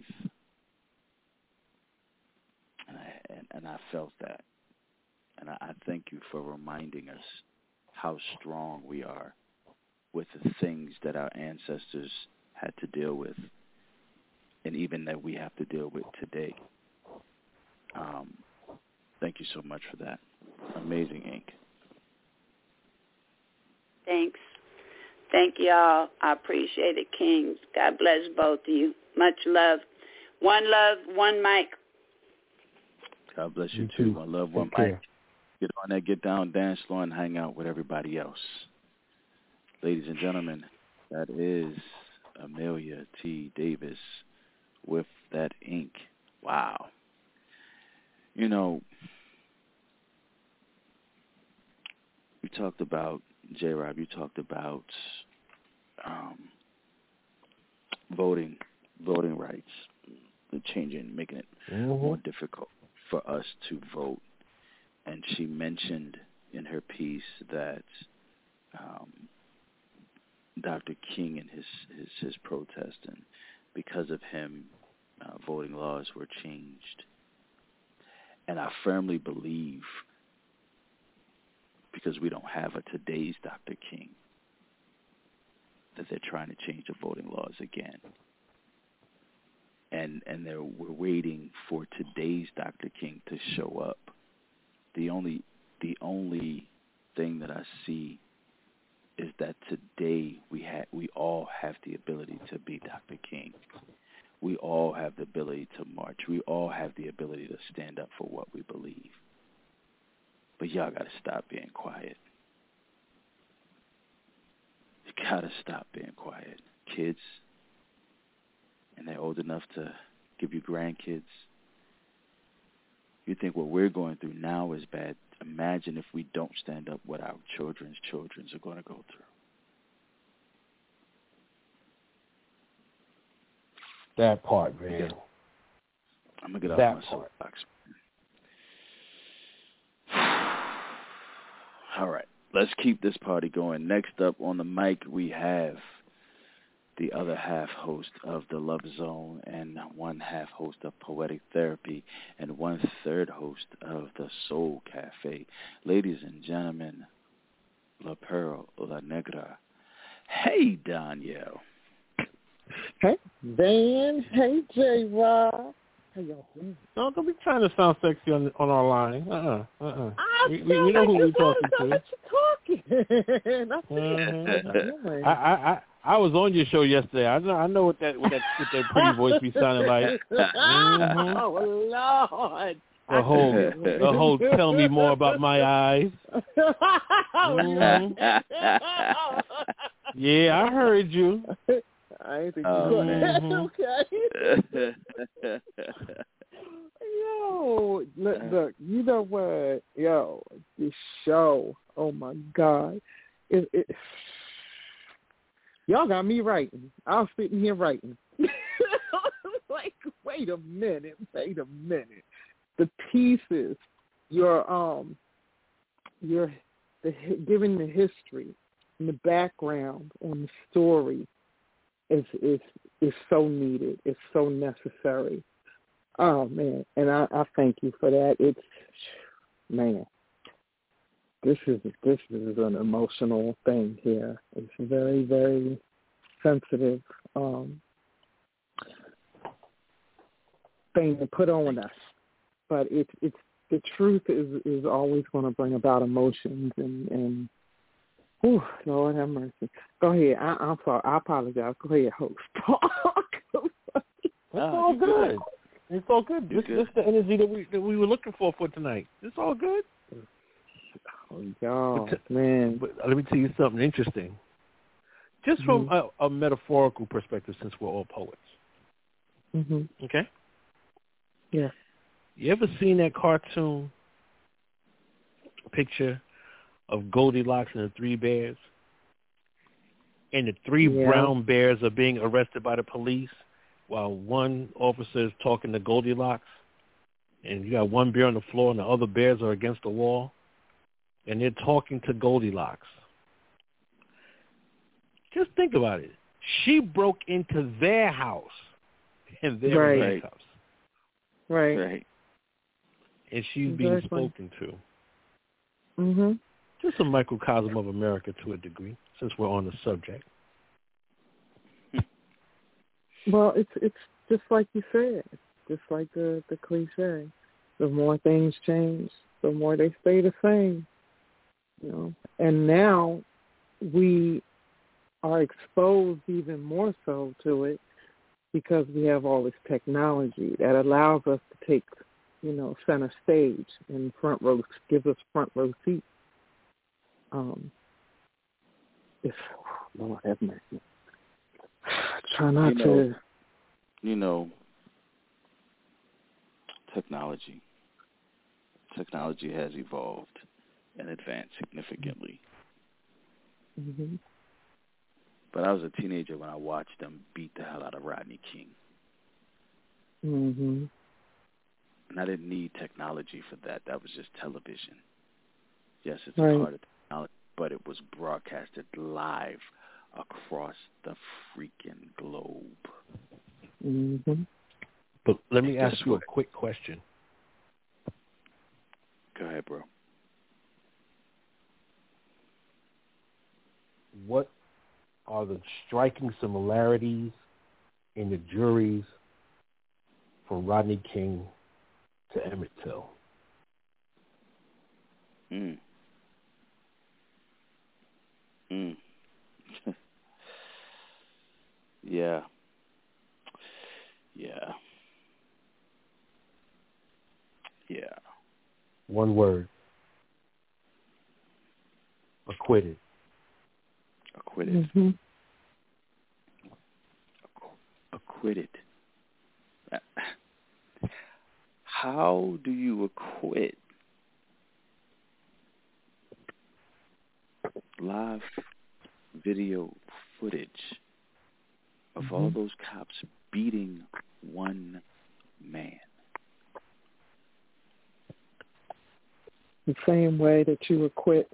and I felt that, and I thank you for reminding us how strong we are with the things that our ancestors had to deal with, and even that we have to deal with today. Thank you so much for that. Amazing ink.
Thanks. Thank y'all. I appreciate it, Kings. God bless both of you. Much love. One love, one mic.
God bless you too. One love, one mic. Get on that get down dance floor and hang out with everybody else. Ladies and gentlemen, that is Emilia T. Davis with that ink. Wow. You know, you talked about, J-Rob, you talked about voting rights, changing, making it more difficult for us to vote. And she mentioned in her piece that Dr. King and his protest, and because of him, voting laws were changed. And I firmly believe, because we don't have a today's Dr. King, that they're trying to change the voting laws again. And we're waiting for today's Dr. King to show up. The only thing that I see is that today we all have the ability to be Dr. King. We all have the ability to march. We all have the ability to stand up for what we believe. But y'all got to stop being quiet. You got to stop being quiet. Kids, and they're old enough to give you grandkids. You think what we're going through now is bad. Imagine if we don't stand up what our children's are going to go through.
That part, man.
I'm going to get off my soapbox. All right. Let's keep this party going. Next up on the mic, we have the other half host of the Love Zone, and one half host of Poetic Therapy, and 1/3 host of the Soul Cafe. Ladies and gentlemen, La Pearl La Negra. Hey, Danielle.
Hey, Van. Hey, J-Rob. Hey, y'all.
No, don't be trying to sound sexy on our line. We know who we're talking to. I was on your show yesterday. I know what that pretty voice be sounding like.
Oh Lord!
The whole tell me more about my eyes. Yeah, I heard you.
I ain't think you okay. Yo, look, you know what? Yo, this show, oh my God. Y'all got me writing. I was sitting here writing. Like, wait a minute. The pieces, giving the history and the background on the story is so needed. It's so necessary. Oh man, and I thank you for that. It's, man, this is an emotional thing here. It's a very, very sensitive thing to put on us, but it's the truth is always going to bring about emotions, and Ooh, Lord have mercy. Go ahead. I'm sorry. I apologize. Go ahead, host.
It's all good. It's all good. This is the energy that we were looking for tonight. It's all good.
Oh, y'all, man.
But let me tell you something interesting. Just from a metaphorical perspective, since we're all poets.
Mm-hmm.
Okay?
Yeah.
You ever seen that cartoon picture of Goldilocks and the three bears? And the three brown bears are being arrested by the police while one officer is talking to Goldilocks. And you got one bear on the floor and the other bears are against the wall. And they're talking to Goldilocks. Just think about it. She broke into their house and they're in handcuffs.
Right.
And she's being spoken to.
Mm-hmm.
Just a microcosm of America to a degree, since we're on the subject.
Well, it's just like you said. Just like the cliche. The more things change, the more they stay the same. You know. And now we are exposed even more so to it because we have all this technology that allows us to take, center stage and gives us front row seats. Lord have mercy. Try not to.
Technology has evolved and advanced significantly.
Mm-hmm.
But I was a teenager when I watched them beat the hell out of Rodney King.
Mm-hmm.
And I didn't need technology for that. That was just television. Yes, it's a part of technology, but it was broadcasted live across the freaking globe.
Mm-hmm.
But let me ask you a quick question.
Go ahead, bro.
What are the striking similarities in the juries from Rodney King to Emmett Till?
Yeah.
One word. Acquitted.
Mm-hmm.
Acquitted. How do you acquit? Live video footage of all those cops beating one man.
The same way that you acquit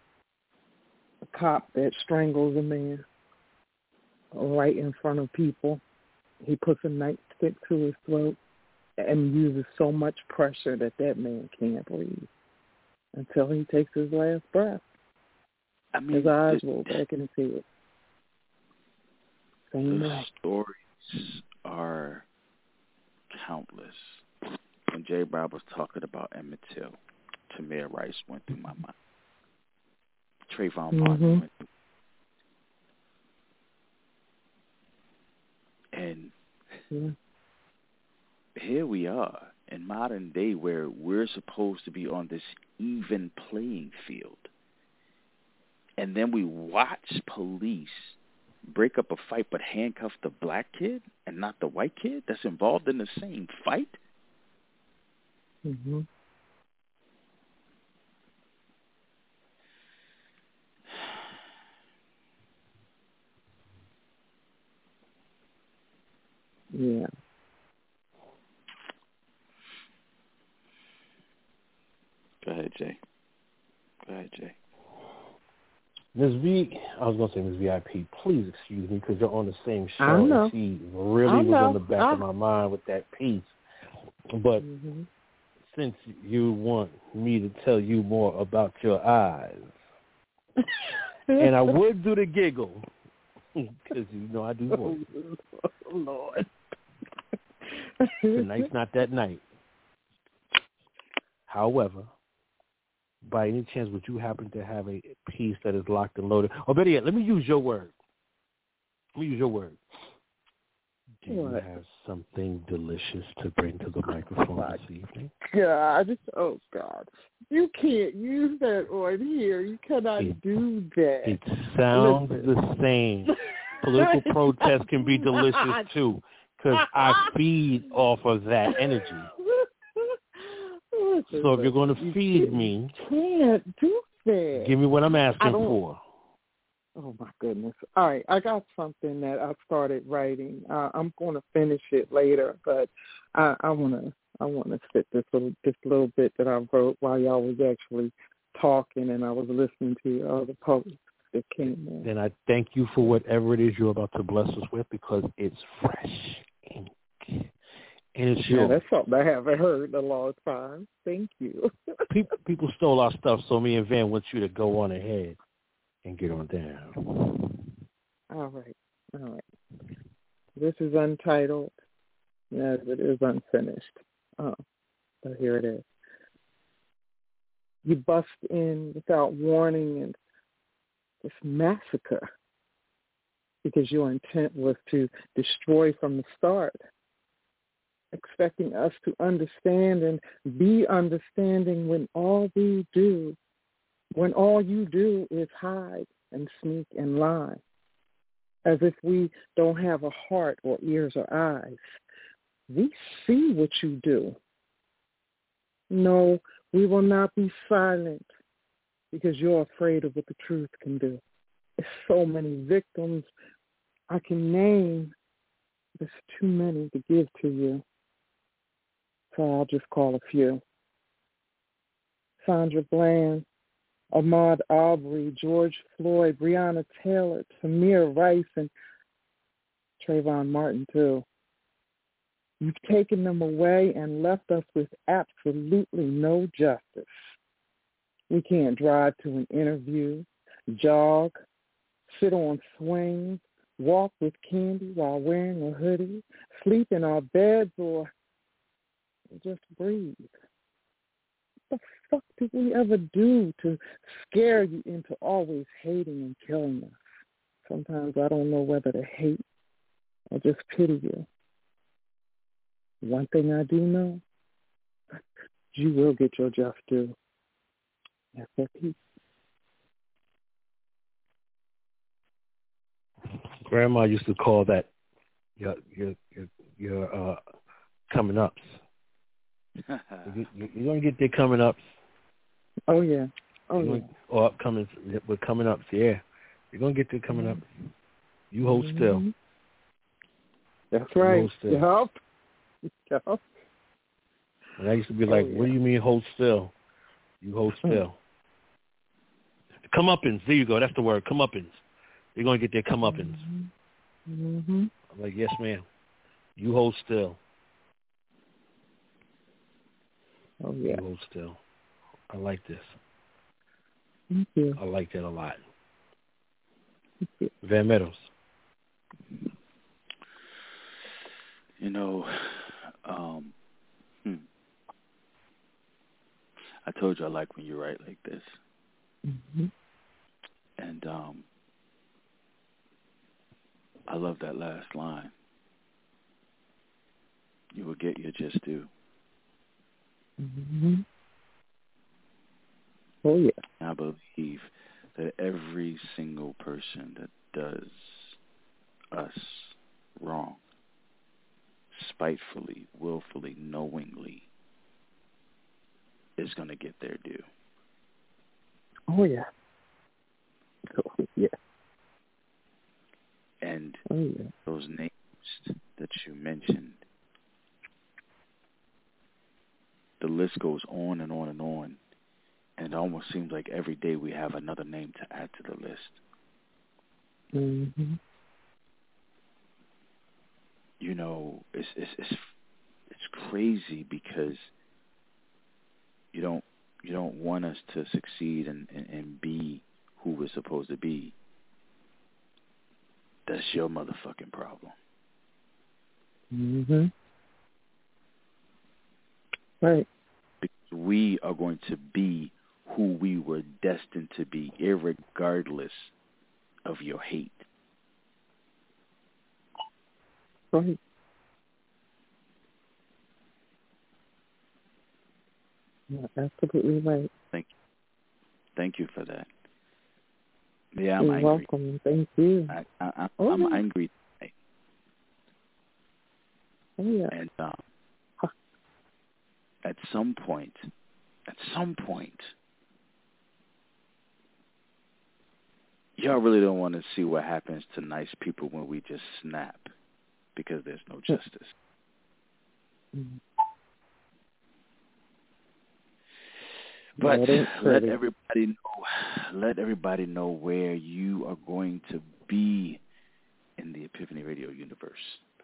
a cop that strangles a man right in front of people. He puts a nightstick to his throat and uses so much pressure that man can't breathe until he takes his last breath.
I mean,
his eyes roll back in his head. Same
the
way.
Stories are countless. When Jay Bob was talking about Emmett Till, Tamir Rice went through my mind. Trayvon Martin went through. And here we are in modern day where we're supposed to be on this even playing field. And then we watch police break up a fight but handcuff the black kid and not the white kid that's involved in the same fight?
Mm-hmm. Yeah.
Go ahead, Jay.
Ms. V, I was going to say Ms. VIP, please excuse me because you're on the same show.
I know.
And she really was on the back of my mind with that piece. But since you want me to tell you more about your eyes, and I would do the giggle because I do voice.
Oh, Lord.
Tonight's not that night. However, by any chance, would you happen to have a piece that is locked and loaded? Or better yet, let me use your word. Do you have something delicious to bring to the microphone this evening?
God, oh God. You can't use that on here. You cannot do that.
It sounds the same. Political protest can be delicious too, because I feed off of that energy. So if you're going to feed me,
can't do that.
Give me what I'm asking for.
Oh my goodness! All right, I got something that I started writing. I'm going to finish it later, but I want to fit this little bit that I wrote while y'all was actually talking, and I was listening to other poets that came in.
Then I thank you for whatever it is you're about to bless us with, because it's fresh ink. And it's yours.
That's something I haven't heard in a long time. Thank you.
People stole our stuff, so me and Van want you to go on ahead and get on down.
All right. This is untitled, as it is unfinished. But here it is. You bust in without warning and just massacre because your intent was to destroy from the start, expecting us to understand and be understanding when all you do is hide and sneak and lie, as if we don't have a heart or ears or eyes. We see what you do. No, we will not be silent because you're afraid of what the truth can do. There's so many victims I can name. There's too many to give to you. So I'll just call a few. Sandra Bland, Ahmaud Arbery, George Floyd, Breonna Taylor, Tamir Rice, and Trayvon Martin, too. You've taken them away and left us with absolutely no justice. We can't drive to an interview, jog, sit on swings, walk with candy while wearing a hoodie, sleep in our beds, or just breathe. What the fuck did we ever do to scare you into always hating and killing us? Sometimes I don't know whether to hate or just pity you. One thing I do know, you will get your just due. That's that peace.
Grandma used to call that your coming ups. You're gonna get their coming ups.
Oh yeah.
Or upcoming with coming ups. Yeah, you're gonna get their coming ups. You hold still.
That's right.
Hold still.
Yep.
And I used to be like, what do you mean hold still? You hold still. Comeuppance. There you go. That's the word. Comeuppance. You're going to get their comeuppance.
Mm-hmm.
I'm like, yes, ma'am. You hold still.
Oh, yeah.
You hold still. I like this.
Thank you.
I like that a lot. Van Meadows.
You know, I told you I like when you write like this.
Mm-hmm.
And I love that last line. You will get your just due.
Mm-hmm. Oh, yeah.
I believe that every single person that does us wrong, spitefully, willfully, knowingly, is going to get their due.
Oh, yeah. Oh, yeah.
And
yeah.
Those names that you mentioned, the list goes on and on and on. And it almost seems like every day we have another name to add to the list.
Mm-hmm.
You know, it's crazy because you don't want us to succeed and be who we're supposed to be. That's your motherfucking problem.
Mm-hmm. Right.
Because we are going to be who we were destined to be, irregardless of your hate.
Right. Yeah, absolutely right.
Thank you for that. Yeah, I'm
You're
angry.
welcome. Thank you.
I'm angry today.
Oh, yeah.
And at some point, y'all really don't want to see what happens to nice people when we just snap because there's no justice.
Mm-hmm.
But let everybody know where you are going to be in the Epiphany Radio universe.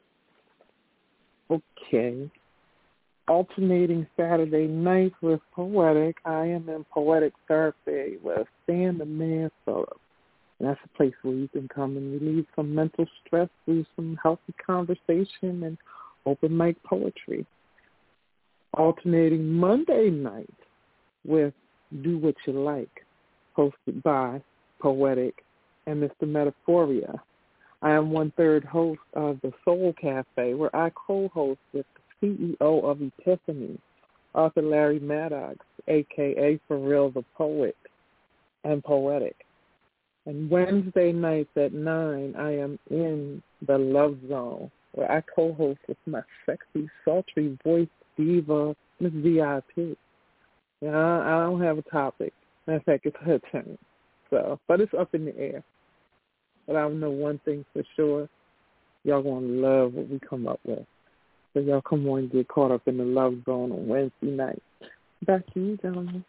Okay. Alternating Saturday nights with Poetic. I am in Poetic Thursday with Stan the Man Phillips. And that's a place where you can come and relieve some mental stress through some healthy conversation and open mic poetry. Alternating Monday nights with Do What You Like, hosted by Poetic and Mr. Metaphoria. I am 1/3 host of the Soul Cafe, where I co-host with the CEO of Epiphany, Arthur Larry Maddox, a.k.a. For Real the Poet, and Poetic. And Wednesday nights at 9, I am in the Love Zone, where I co-host with my sexy, sultry voice diva, Miss VIP. I don't have a topic. Matter of fact, it's her turn. So, but it's up in the air. But I know one thing for sure. Y'all going to love what we come up with. So y'all come on and get caught up in the Love Zone on Wednesday night. Back to you, gentlemen.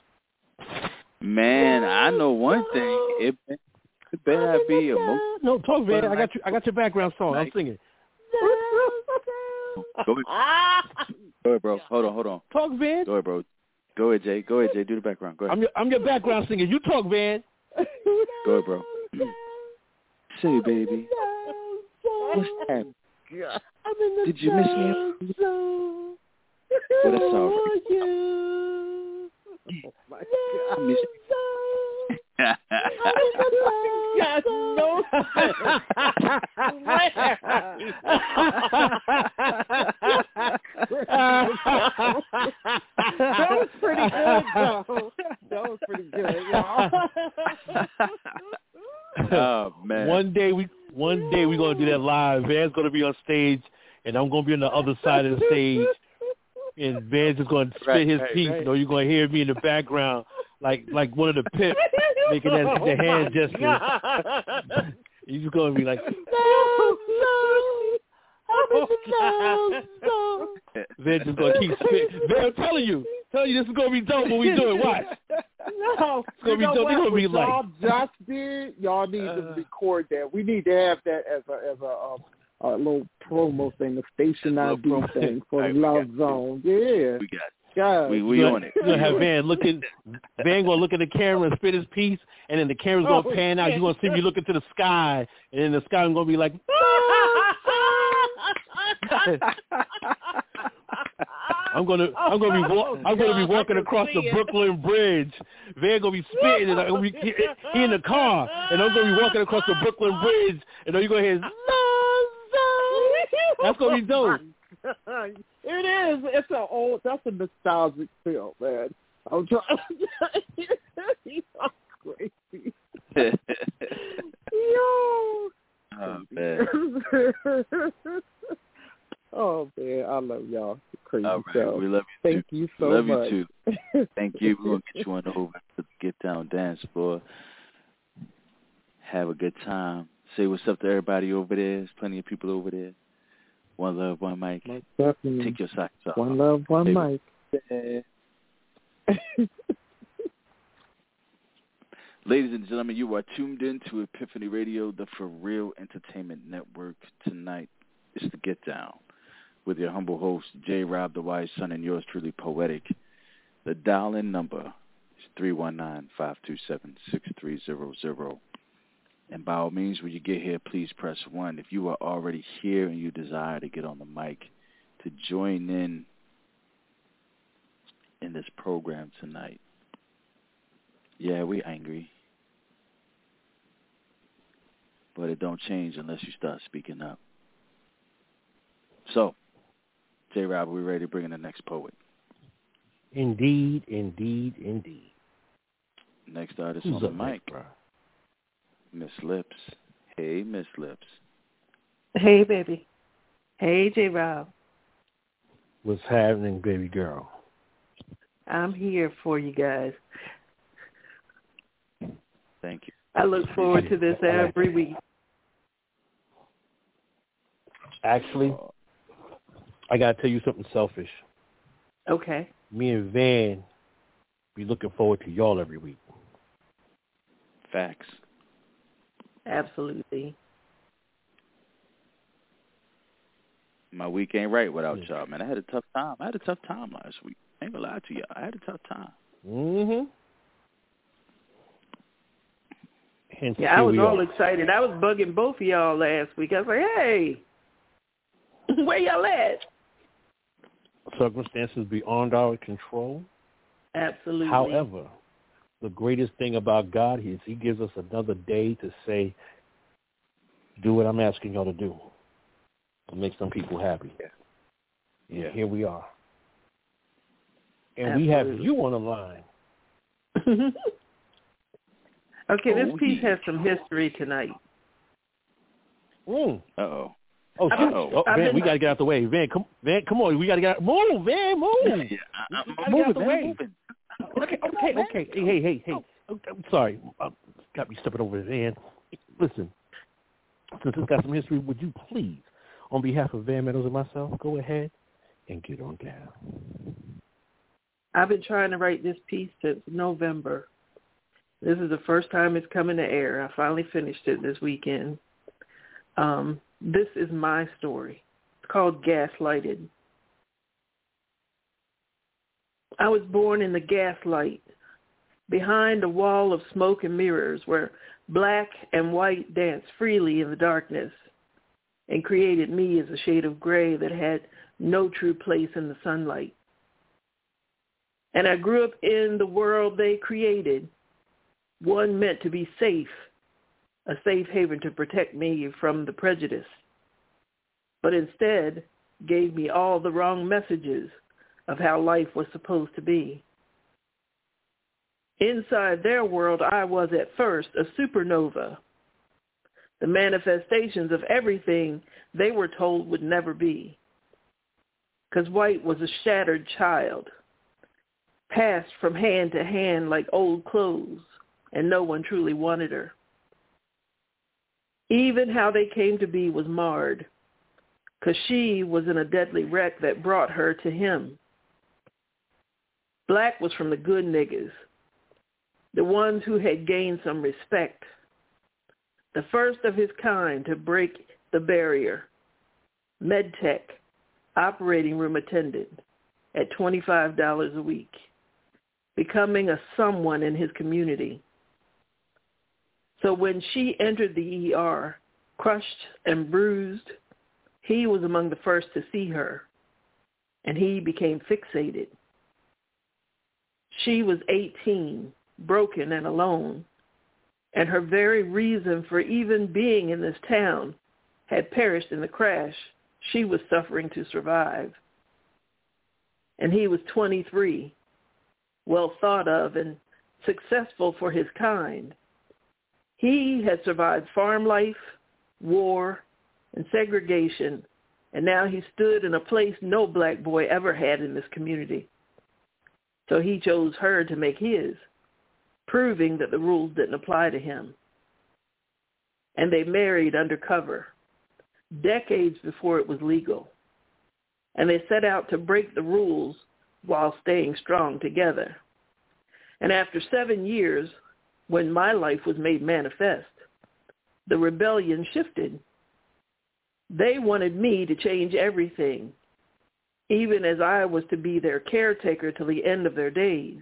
Man, I know one thing. It better not be a
No, talk, man. I got your background song. I'm singing.
Go ahead, bro. Hold on.
Talk, Van.
Go ahead, bro. Go ahead, Jay. Do the background. Go ahead.
I'm your background singer. You talk, Van.
Go ahead, bro. Say, baby. What's that? Did you miss me? Well, that's all right.
Oh, my God.
I miss you.
God, no. That was pretty good, though. That was pretty good, y'all.
Oh man!
One day we gonna do that live. Van's gonna be on stage, and I'm gonna be on the other side of the stage, and Van's just gonna spit his piece. Right. You know, you're gonna hear me in the background, like one of the Pips making the hand gesture. You're just gonna be like, Van's just gonna keep spitting. Van, I'm telling you, this is gonna be dope when we do it. Watch.
No,
it's gonna be dope. It's gonna be like
y'all just did. Y'all need to record that. We need to have that as a little promo thing, a station ID thing for the Love Zone. Yeah,
we got it.
God.
We on it.
You're gonna have Van gonna look at the camera and spit his piece, and then the camera's gonna pan out. You're gonna see me look into the sky, and then the sky is gonna be like. I'm gonna be walking across the Brooklyn Bridge. Van gonna be spitting, and I'm gonna be he in the car, and I'm gonna be walking across the Brooklyn Bridge, and you're gonna hear. That's gonna be dope.
It is. That's a nostalgic film, man. I'm trying. You're crazy. Yo.
Oh man.
Oh man, I love y'all. Crazy.
All right, we love you.
Thank you so much.
Love you too. Thank you. We're gonna get you on over to the Get Down Dance Floor. Have a good time. Say what's up to everybody over there. There's plenty of people over there. One love, one mic.
Definitely.
Take your socks off.
One love, one mic.
Ladies and gentlemen, you are tuned in to Epiphany Radio, the For Real Entertainment Network. Tonight is the Get Down with your humble host, J. Rob, the Wise Son, and yours truly, Poetic. The dial-in number is 319-527-6300. And by all means, when you get here, please press 1. If you are already here and you desire to get on the mic to join in this program tonight, Yeah, we angry. But it don't change unless you start speaking up. So, J-Rob, are we ready to bring in the next poet?
Indeed, indeed, indeed.
Next artist
Who's
on the
up
mic,
next,
Miss Lips. Hey, Miss Lips.
Hey, baby. Hey, J-Rob.
What's happening, baby girl?
I'm here for you guys.
Thank you.
I look forward to this every week.
Actually, I got to tell you something selfish.
Okay.
Me and Van be looking forward to y'all every week.
Facts.
Absolutely.
My week ain't right without y'all, man. I had a tough time. Last week. I ain't gonna lie to y'all. I had a tough time.
Mm-hmm.
Yeah, I was all excited. I was bugging both of y'all last week. I was like, hey, where y'all at?
Circumstances beyond our control.
Absolutely.
However, the greatest thing about God is he gives us another day to say, do what I'm asking y'all to do. To make some people happy. Yeah. Here we are. And
Absolutely.
we have you on the line.
Okay, this piece has some history tonight.
Uh-oh.
Oh, shoot. Van, we got to get out the way. Van, come on. We got to get out. Move, Van, move.
Yeah, I'm moving, man.
Okay. Hey. I'm sorry. Got me stepping over the Van. Listen, since it's got some history, would you please, on behalf of Van Meadows and myself, go ahead and get on down.
I've been trying to write this piece since November. This is the first time it's coming to air. I finally finished it this weekend. This is my story. It's called Gaslighted. I was born in the gaslight, behind a wall of smoke and mirrors where black and white danced freely in the darkness and created me as a shade of gray that had no true place in the sunlight. And I grew up in the world they created, one meant to be safe, a safe haven to protect me from the prejudice, but instead gave me all the wrong messages of how life was supposed to be. Inside their world, I was at first a supernova, the manifestations of everything they were told would never be. Because white was a shattered child, passed from hand to hand like old clothes, and no one truly wanted her. Even how they came to be was marred, because she was in a deadly wreck that brought her to him. Black was from the good niggas, the ones who had gained some respect, the first of his kind to break the barrier, MedTech, operating room attendant at $25 a week, becoming a someone in his community. So when she entered the ER, crushed and bruised, he was among the first to see her, and he became fixated. She was 18, broken and alone, and her very reason for even being in this town had perished in the crash she was suffering to survive. And he was 23, well thought of and successful for his kind. He had survived farm life, war, and segregation, and now he stood in a place no black boy ever had in this community. So he chose her to make his, proving that the rules didn't apply to him. And they married undercover, decades before it was legal. And they set out to break the rules while staying strong together. And after 7 years, when my life was made manifest, the rebellion shifted. They wanted me to change everything, even as I was to be their caretaker till the end of their days.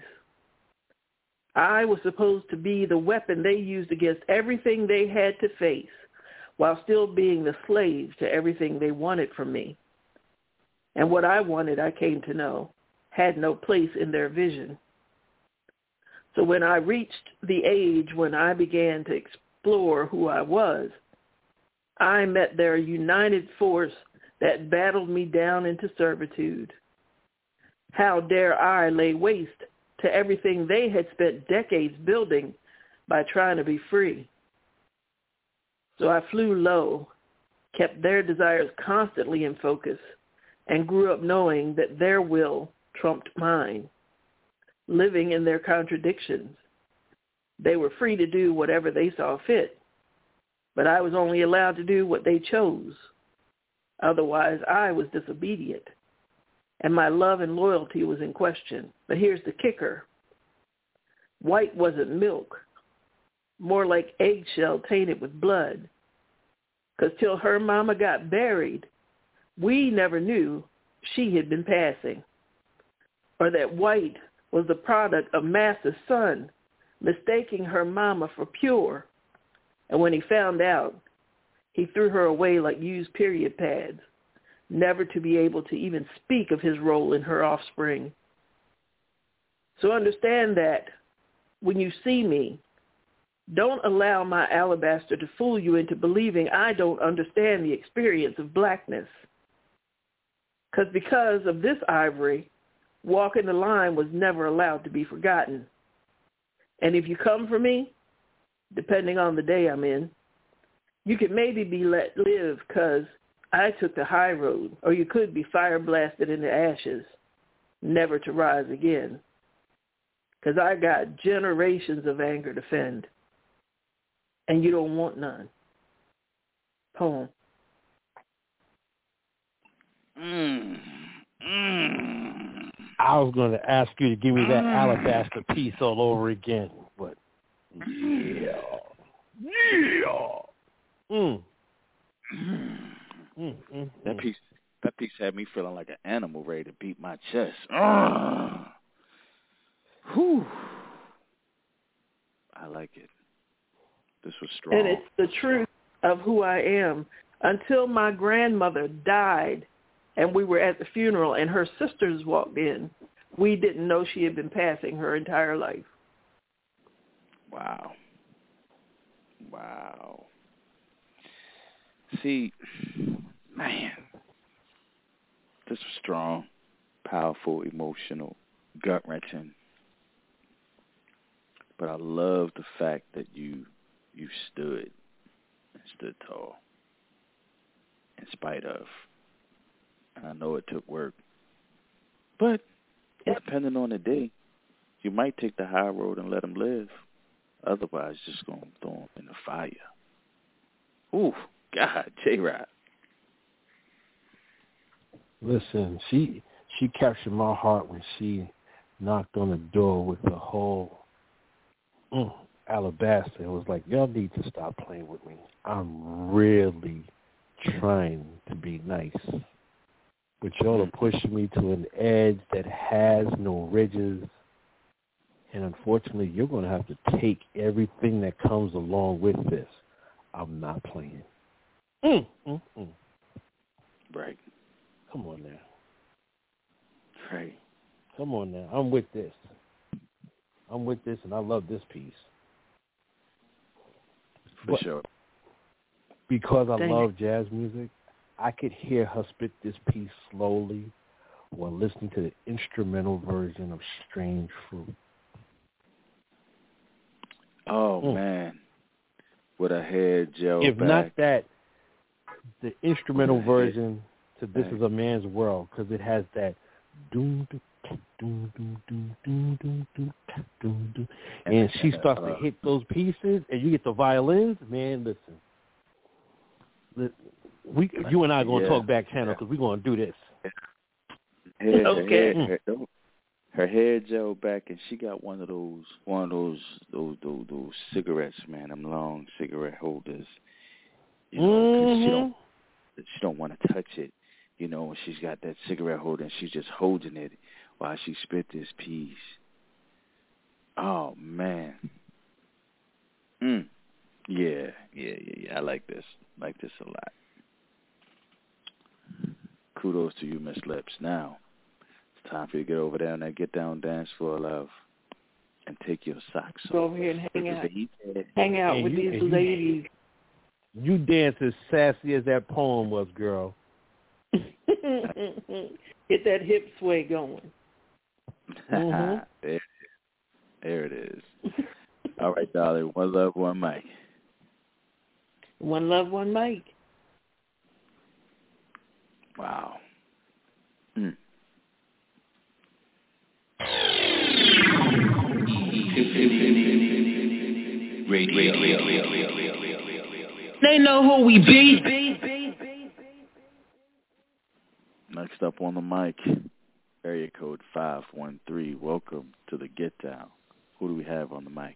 I was supposed to be the weapon they used against everything they had to face, while still being the slave to everything they wanted from me. And what I wanted, I came to know, had no place in their vision. So when I reached the age when I began to explore who I was, I met their united force that battled me down into servitude. How dare I lay waste to everything they had spent decades building by trying to be free? So I flew low, kept their desires constantly in focus, and grew up knowing that their will trumped mine, living in their contradictions. They were free to do whatever they saw fit, but I was only allowed to do what they chose. Otherwise, I was disobedient, and my love and loyalty was in question. But here's the kicker. White wasn't milk, more like eggshell tainted with blood. Because till her mama got buried, we never knew she had been passing, or that white was the product of Master's son, mistaking her mama for pure. And when he found out, he threw her away like used period pads, never to be able to even speak of his role in her offspring. So understand that when you see me, don't allow my alabaster to fool you into believing I don't understand the experience of blackness. Because of this ivory, walking the line was never allowed to be forgotten. And if you come for me, depending on the day I'm in, you could maybe be let live because I took the high road, or you could be fire blasted into ashes, never to rise again. Because I got generations of anger to fend, and you don't want none. Poem.
I was going to ask you to give me that alabaster piece all over again, but yeah.
That piece had me feeling like an animal ready to beat my chest. Whew. I like it. This was strong.
And it's the truth of who I am. Until my grandmother died and we were at the funeral and her sisters walked in, we didn't know she had been passing her entire life.
Wow. Wow. See, man, this was strong, powerful, emotional, gut-wrenching. But I love the fact that you stood tall in spite of. And I know it took work. But depending on the day, you might take the high road and let them live. Otherwise, just going to throw them in the fire. Ooh, God, J-Rod.
Listen, she captured my heart when she knocked on the door with the whole alabaster. It was like, y'all need to stop playing with me. I'm really trying to be nice. But y'all are pushing me to an edge that has no ridges. And unfortunately, you're going to have to take everything that comes along with this. I'm not playing.
Right.
Come on now.
Right.
Come on now. I'm with this. And I love this piece.
For sure.
Because I love jazz music, I could hear her spit this piece slowly while listening to the instrumental version of Strange Fruit.
Oh, man. With her hair gel
If
back.
not that, the instrumental version to This Is a Man's World, because it has that doom, doom, doom, doom, doom, doom, doom, doom, doom, doom. And she starts to hit those pieces, and you get the violins. Man, listen. You and I are going to talk back channel because we're going to do this.
Her hair gel back, and she got one of those cigarettes, man. Them long cigarette holders. You know, 'cause she don't want to touch it. You know, and she's got that cigarette holder, and she's just holding it while she spit this piece. Oh man. Yeah. I like this. I like this a lot. Kudos to you, Miss Lips. Now, it's time for you to get over there on that get down dance floor, love. and take your socks off.
Go over here and hang out with these ladies.
You dance as sassy as that poem was, girl.
Get that hip sway going.
Mm-hmm. There it is. All right, darling. One love, one mic.
One love, one mic.
Wow.
They know who we be.
Next up on the mic, area code 513. Welcome to the Get Down. Who do we have on the mic?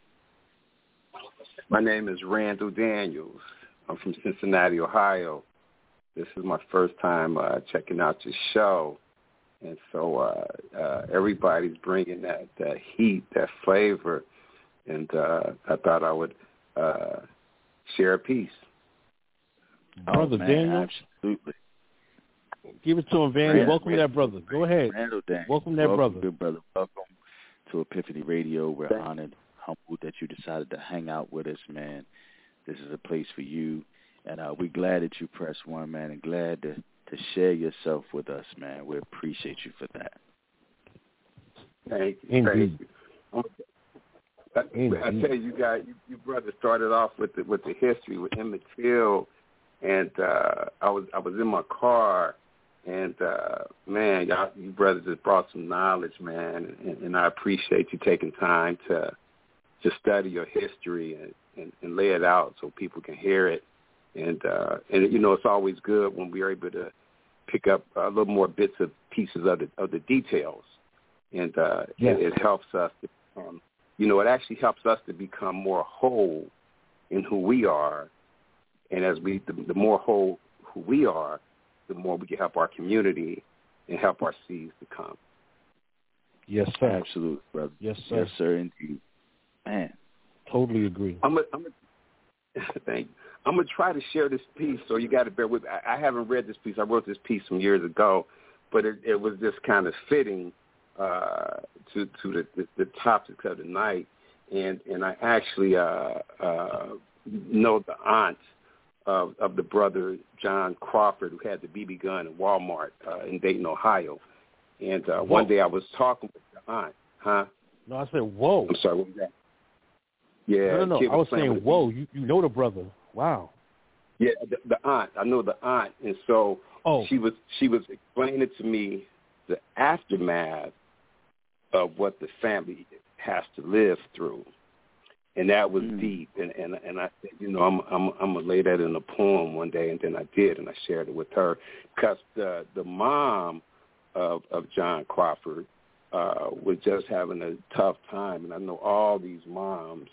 My name is Randall Daniels. I'm from Cincinnati, Ohio. This is my first time checking out your show. And so everybody's bringing that heat, that flavor. And I thought I would share a piece.
Brother Daniel.
Absolutely.
Give it to him, Van. Welcome that brother. Go ahead.
Randall Daniels.
Welcome that brother.
Good brother. Welcome to Epiphany Radio. We're honored, humbled that you decided to hang out with us, man. This is a place for you. And we're glad that you pressed one, man, and glad to share yourself with us, man. We appreciate you for that.
Thank you.
Indeed.
Thank you. I tell you guys, you brother started off with the history with Emmett Till, and I was in my car, and man, you brothers just brought some knowledge, man, and I appreciate you taking time to study your history and lay it out so people can hear it. And you know, it's always good when we are able to pick up a little more bits of pieces of the details, and it helps us. You know, it actually helps us to become more whole in who we are, and as the more whole who we are, the more we can help our community and help our seeds to come.
Yes, sir.
Absolutely, brother.
Yes, sir.
Yes, sir, indeed. Man.
Totally agree.
Thank you. I'm going to try to share this piece, so you got to bear with me. I haven't read this piece. I wrote this piece some years ago, but it was just kind of fitting to the topics of the night. And I actually know the aunt of the brother John Crawford, who had the BB gun in Walmart in Dayton, Ohio. And one day I was talking with the aunt. Huh?
No, I said, whoa.
I'm sorry, what was that? Yeah.
No. I was saying, whoa, you know the brother. Wow.
Yeah, the aunt. I know the aunt. And so she was explaining to me the aftermath of what the family has to live through. And that was deep. And I said, you know, I'm going to lay that in a poem one day. And then I did, and I shared it with her. Because the mom of John Crawford was just having a tough time. And I know all these moms,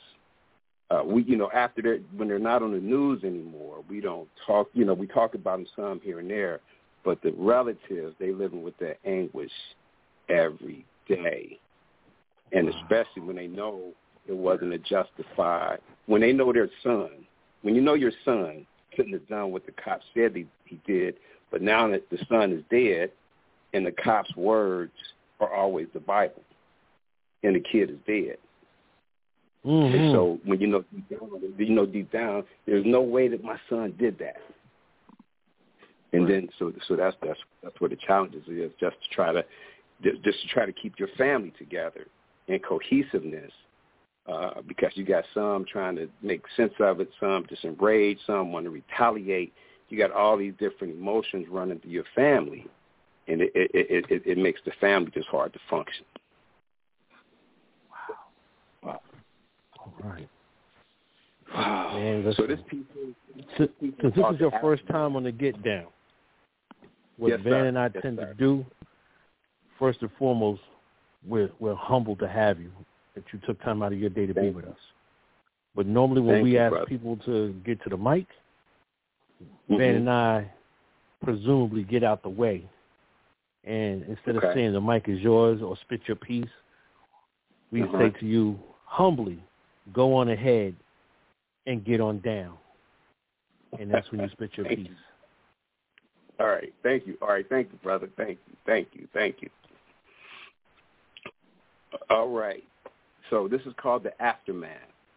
when they're not on the news anymore, we don't talk, we talk about them some here and there, but the relatives, they living with that anguish every day. And especially when they know it wasn't a justified, when they know their son, when you know your son couldn't have done what the cops said he did, but now that the son is dead and the cops' words are always the Bible and the kid is dead. Mm-hmm. And so when you know deep down, there's no way that my son did that. And then so that's where the challenges is, just to try to keep your family together and cohesiveness, because you got some trying to make sense of it, some just enraged, some want to retaliate. You got all these different emotions running through your family, and it makes the family just hard to function. Wow.
All right.
Wow.
Man,
so this piece
since this is your first time on the Get Down, what Van and I tend to do, first and foremost, we're humbled to have you, that you took time out of your day to be with us. But normally when we ask people to get to the mic, Van and I presumably get out the way. And instead of saying the mic is yours or spit your piece, we say to you humbly, go on ahead and get on down. And that's when you spit your piece.
All right. Thank you. All right. Thank you, brother. Thank you. All right. So this is called the aftermath.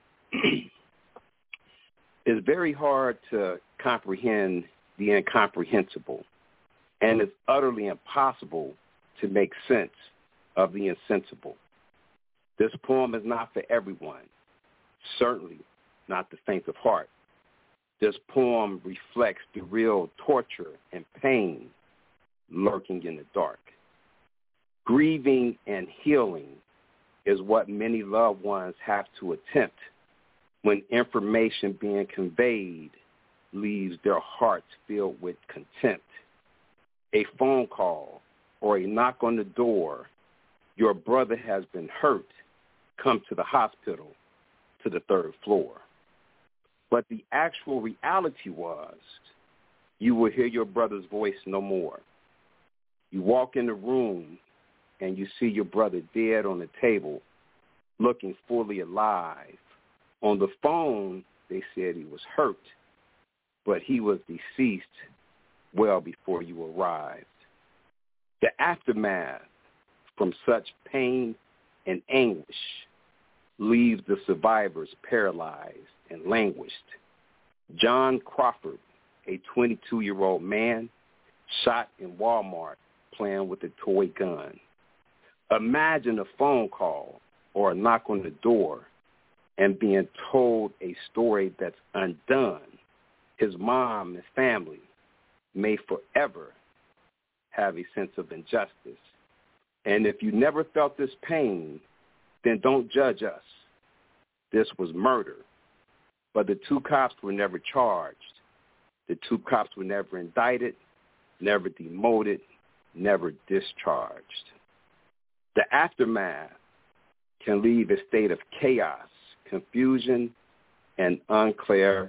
It's very hard to comprehend the incomprehensible, and it's utterly impossible to make sense of the insensible. This poem is not for everyone, certainly not the faint of heart. This poem reflects the real torture and pain lurking in the dark. Grieving and healing is what many loved ones have to attempt when information being conveyed leaves their hearts filled with contempt. A phone call or a knock on the door, your brother has been hurt, come to the hospital to the 3rd floor. But the actual reality was you will hear your brother's voice no more. You walk in the room and you see your brother dead on the table, looking fully alive. On the phone, they said he was hurt, but he was deceased well before you arrived. The aftermath from such pain and anguish leaves the survivors paralyzed and languished. John Crawford, a 22-year-old man, shot in Walmart playing with a toy gun. Imagine a phone call or a knock on the door and being told a story that's undone. His mom and family may forever have a sense of injustice. And if you never felt this pain, then don't judge us. This was murder. But the 2 cops were never charged. The 2 cops were never indicted, never demoted, never discharged. The aftermath can leave a state of chaos, confusion, and unclear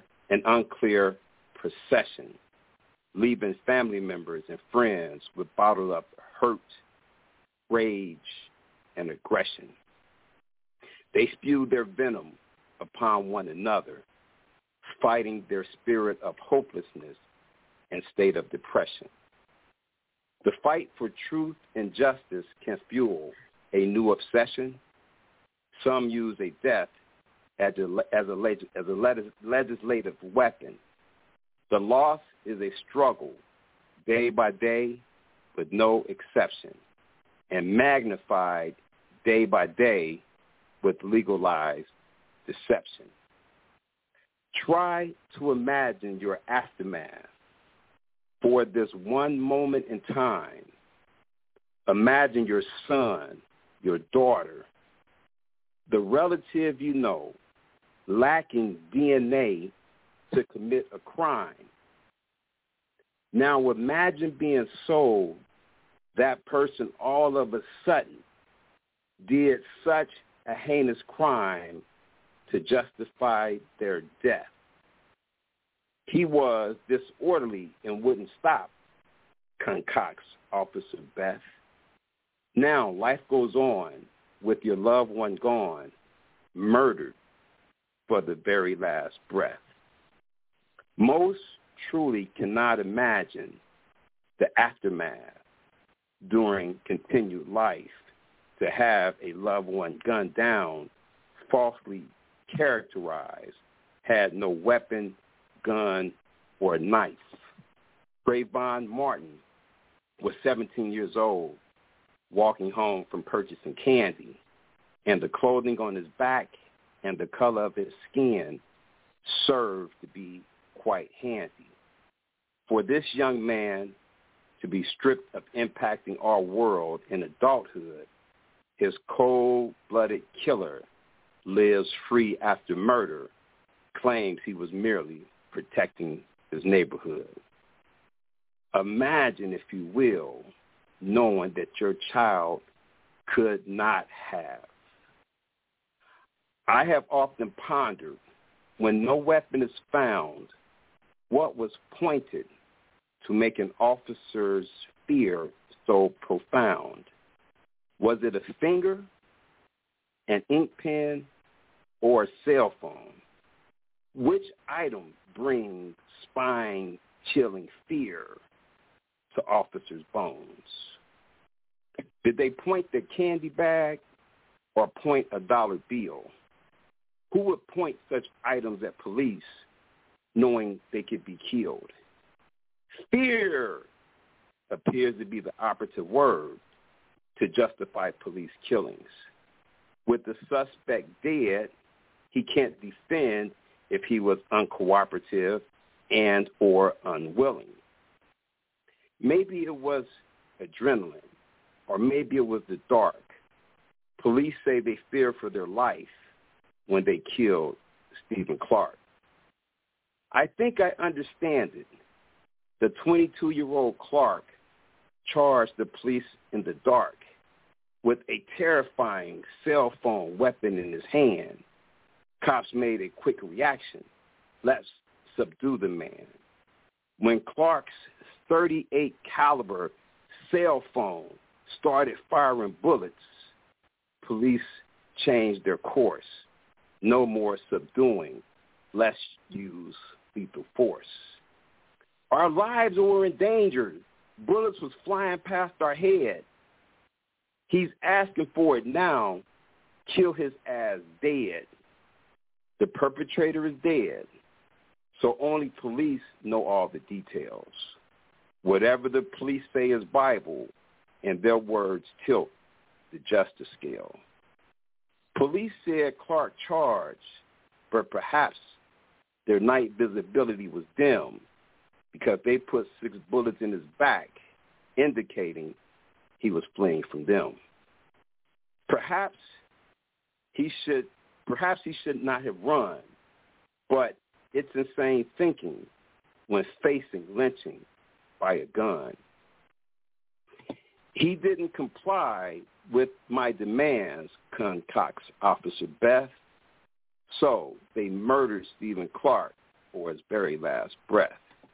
procession, leaving family members and friends with bottled up hurt, rage, and aggression. They spew their venom upon one another, fighting their spirit of hopelessness and state of depression. The fight for truth and justice can fuel a new obsession. Some use a death as a legislative weapon. The loss is a struggle day by day with no exception, and magnified day by day with legalized deception. Try to imagine your aftermath for this one moment in time. Imagine your son, your daughter, the relative you know, lacking DNA to commit a crime. Now imagine being sold that person all of a sudden did such a heinous crime to justify their death. He was disorderly and wouldn't stop, concocts Officer Beth. Now life goes on with your loved one gone, murdered for the very last breath. Most truly cannot imagine the aftermath during continued life, to have a loved one gunned down, falsely characterized, had no weapon, gun, or knife. Trayvon Martin was 17 years old, walking home from purchasing candy, and the clothing on his back and the color of his skin served to be quite handy. For this young man to be stripped of impacting our world in adulthood, his cold-blooded killer lives free after murder, claims he was merely protecting his neighborhood. Imagine, if you will, knowing that your child could not have. I have often pondered, when no weapon is found, what was pointed to make an officer's fear so profound? Was it a finger, an ink pen, or a cell phone? Which item brings spine-chilling fear to officers' bones? Did they point the candy bag or point a dollar bill? Who would point such items at police knowing they could be killed? Fear appears to be the operative word to justify police killings. With the suspect dead, he can't defend if he was uncooperative and or unwilling. Maybe it was adrenaline, or maybe it was the dark. Police say they fear for their life when they killed Stephen Clark. I think I understand it. The 22-year-old Clark charged the police in the dark with a terrifying cell phone weapon in his hand. Cops made a quick reaction. Let's subdue the man. When Clark's .38 caliber cell phone started firing bullets, police changed their course. No more subduing. Let's use lethal force. Our lives were in danger. Bullets was flying past our head. He's asking for it now. Kill his ass dead. The perpetrator is dead. So only police know all the details. Whatever the police say is Bible, and their words tilt the justice scale. Police said Clark charged, but perhaps their night visibility was dim because they put 6 bullets in his back, indicating he was fleeing from them. Perhaps he should not have run, but it's insane thinking when facing lynching by a gun. He didn't comply with my demands, concocts Officer Beth, so they murdered Stephen Clark for his very last breath.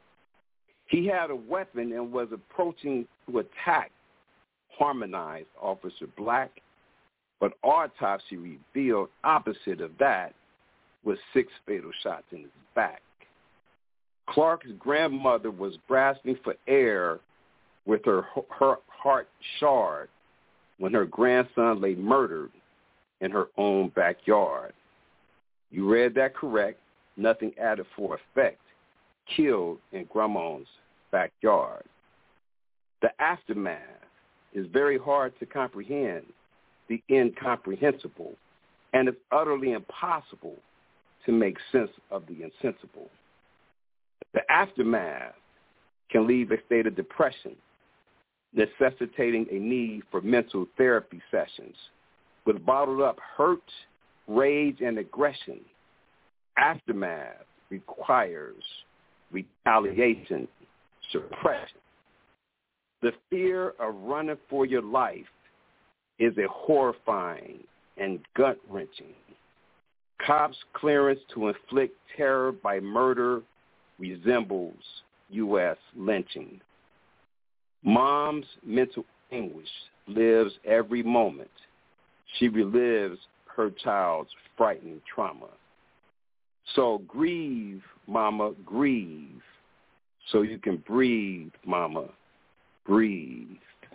He had a weapon and was approaching to attack Harmonized Officer Black, but autopsy revealed opposite of that with 6 fatal shots in his back. Clark's grandmother was grasping for air with her heart shard when her grandson lay murdered in her own backyard. You read that correct. Nothing added for effect. Killed in grandma's backyard. The aftermath is very hard to comprehend, the incomprehensible, and it's utterly impossible to make sense of the insensible. The aftermath can leave a state of depression, necessitating a need for mental therapy sessions with bottled up hurt, rage, and aggression. Aftermath requires retaliation, suppression. The fear of running for your life is a horrifying and gut-wrenching. Cops' clearance to inflict terror by murder resembles U.S. lynching. Mom's mental anguish lives every moment. She relives her child's frightening trauma. So grieve, Mama, grieve, so you can breathe, Mama, breathe.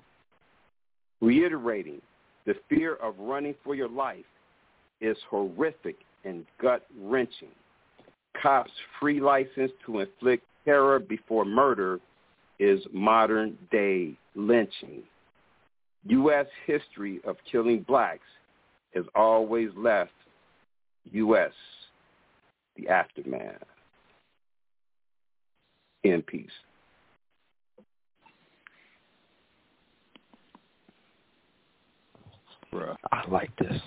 Reiterating, the fear of running for your life is horrific and gut-wrenching. Cops' free license to inflict terror before murder is modern-day lynching. U.S. history of killing blacks has always left U.S. the aftermath. In peace.
Bruh. I like this.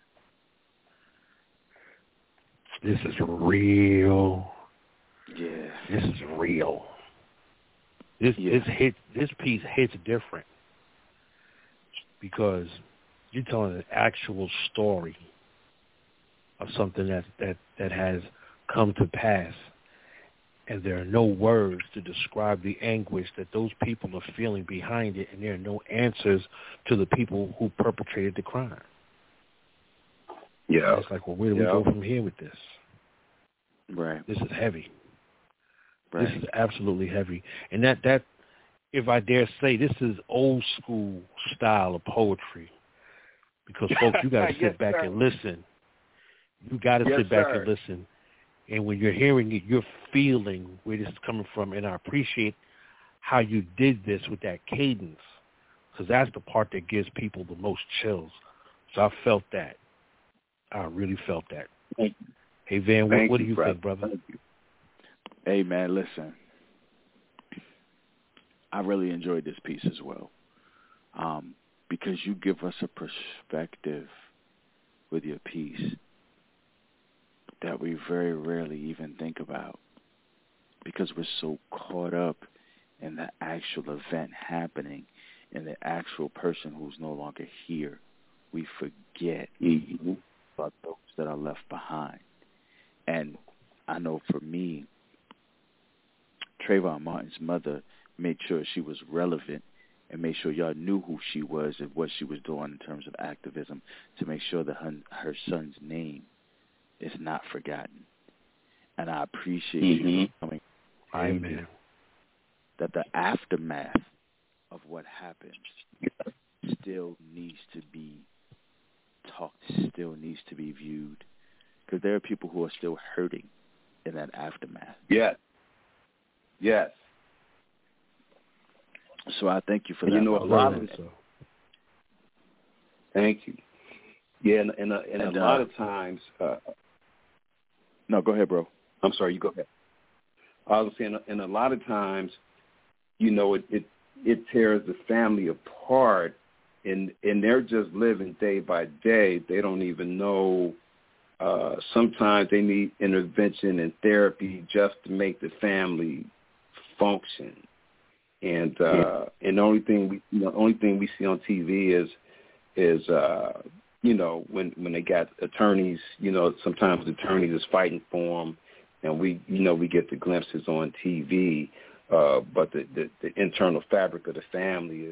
This is real.
Yeah.
This is real. This piece hits different because you're telling an actual story of something that has come to pass, and there are no words to describe the anguish that those people are feeling behind it, and there are no answers to the people who perpetrated the crime.
Yeah.
It's like, well, where do we go from here with this?
Right.
This is heavy.
Right.
This is absolutely heavy. And that if I dare say, this is old school style of poetry. Because, folks, you got to sit back and listen. You got to sit back and listen. And when you're hearing it, you're feeling where this is coming from. And I appreciate how you did this with that cadence, because that's the part that gives people the most chills. So I felt that. I really felt that.
Thank you.
Hey, Van, what do you think, brother?
Hey, man, listen. I really enjoyed this piece as well, because you give us a perspective with your piece that we very rarely even think about, because we're so caught up in the actual event happening and the actual person who's no longer here. We forget about those that are left behind. And I know for me, Trayvon Martin's mother made sure she was relevant and made sure y'all knew who she was and what she was doing in terms of activism to make sure that her son's name is not forgotten. And I appreciate you coming.
Amen.
That the aftermath of what happened still needs to be talked, still needs to be viewed, because there are people who are still hurting in that aftermath.
Yes.
So I thank you for that.
You know, a lot of it. Thank you. Yeah, and a lot of times.
No, go ahead, bro.
I'm sorry. You go ahead. I was saying, and a lot of times, you know, it tears the family apart, and they're just living day by day. They don't even know. Sometimes they need intervention and therapy just to make the family function. And the only thing we see on TV is you know, when they got attorneys, you know, sometimes attorneys is fighting for them, and we get the glimpses on TV, but the internal fabric of the family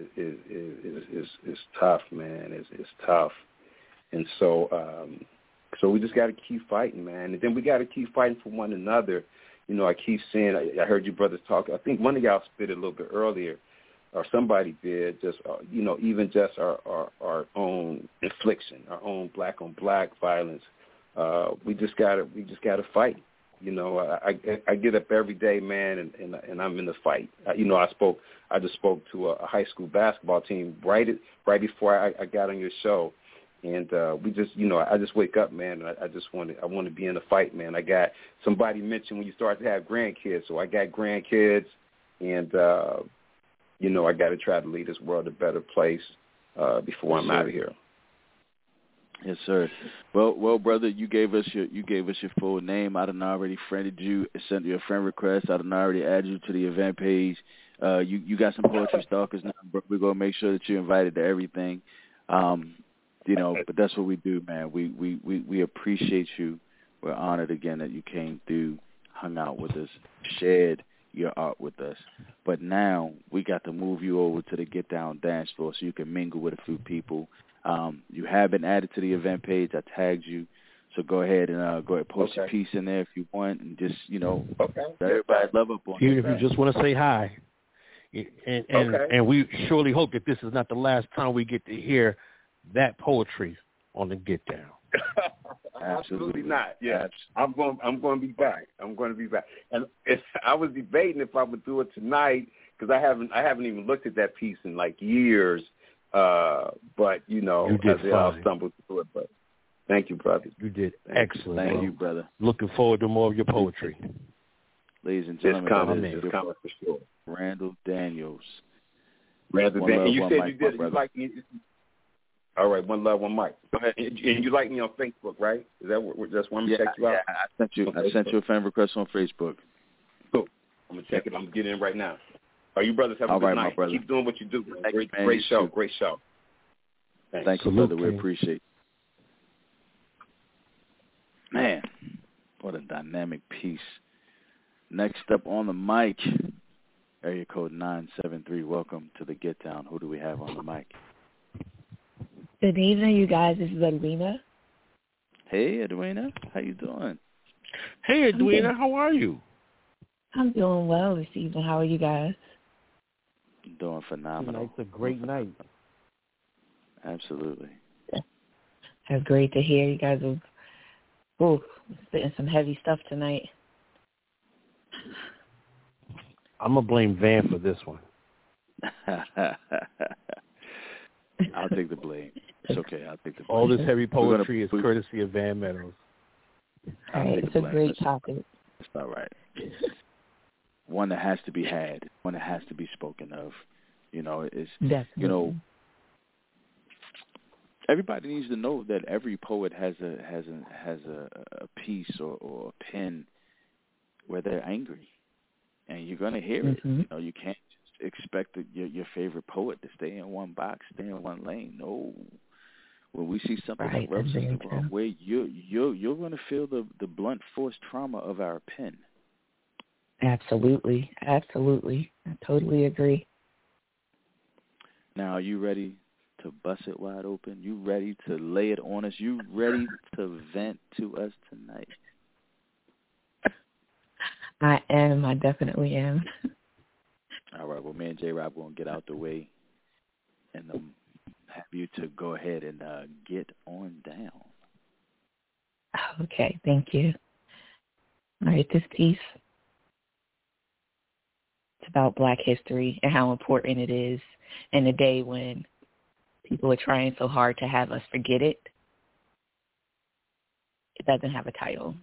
is tough, man. It's tough, and so we just got to keep fighting, man. And then we got to keep fighting for one another. You know, I keep saying, I heard you brothers talk. I think one of y'all spit it a little bit earlier, or somebody did. Just you know, even just our own infliction, our own black on black violence. We just gotta fight. You know, I get up every day, man, and I'm in the fight. You know, I just spoke to a high school basketball team right before I got on your show. And we just, you know, I just wake up, man, and I want to be in the fight, man. I got, somebody mentioned when you start to have grandkids, so I got grandkids, and, you know, I got to try to lead this world a better place before I'm out of here.
Yes, sir. Well, brother, you gave us your full name. I done already friended you, sent you a friend request. I done already added you to the event page. You got some poetry stalkers now, but we're gonna make sure that you're invited to everything. You know, but that's what we do, man. We appreciate you. We're honored again that you came through, hung out with us, shared your art with us. But now we got to move you over to the Get Down dance floor so you can mingle with a few people. You have been added to the event page. I tagged you. So go ahead and post your piece in there if you want, and just, you know, let everybody love up on
even if you just want to say hi. And we surely hope that this is not the last time we get to hear that poetry on the Get Down.
Absolutely not. Yeah, I'm going to be back. And I was debating if I would do it tonight, because I haven't even looked at that piece in like years. But you know, I'll stumble through it. But thank you, brother.
You did excellent.
Thank you, brother.
Looking forward to more of your poetry.
Ladies and gentlemen,
it's coming for sure.
Randall Daniels.
And you said you like me. All right, one love, one mic.
Go ahead.
And you like me on Facebook, right? Is that what? That's one to check you out.
Yeah, I sent you a friend request on Facebook.
Cool. I'm gonna check it. I'm gonna get in right now. Are you brothers have a good night? Keep doing what you do. Great show.
Thanks, brother. We appreciate it. Man, what a dynamic piece. Next up on the mic, area code 973. Welcome to the Get Down. Who do we have on the mic?
Good evening, you guys. This is Edwina.
Hey, Edwina. How you doing?
Hey, Edwina. How are you?
I'm doing well this evening. How are you guys?
Doing phenomenal.
Tonight's a great night.
Absolutely.
That's great to hear. You guys are spitting some heavy stuff tonight.
I'm going to blame Van for this one.
I'll take the blame. It's okay. I'll take the blame.
All this heavy poetry is courtesy of Van Meadows.
All right, it's a great topic.
It's all right. One that has to be had, one that has to be spoken of. It's
definitely.
Everybody needs to know that every poet has a piece or a pen where they're angry, and you're gonna hear it. You can't just expect your favorite poet to stay in one box, stay in one lane. No. When we see something that rubs us the wrong way, you're going to feel the blunt force trauma of our pen.
Absolutely. I totally agree.
Now, are you ready to bust it wide open? You ready to lay it on us? You ready to vent to us tonight?
I am. I definitely am.
All right. Well, me and J-Rob going to get out the way and have you to go ahead and get on down.
Okay, thank you. All right, this piece, it's about Black history and how important it is in a day when people are trying so hard to have us forget it. It doesn't have a title.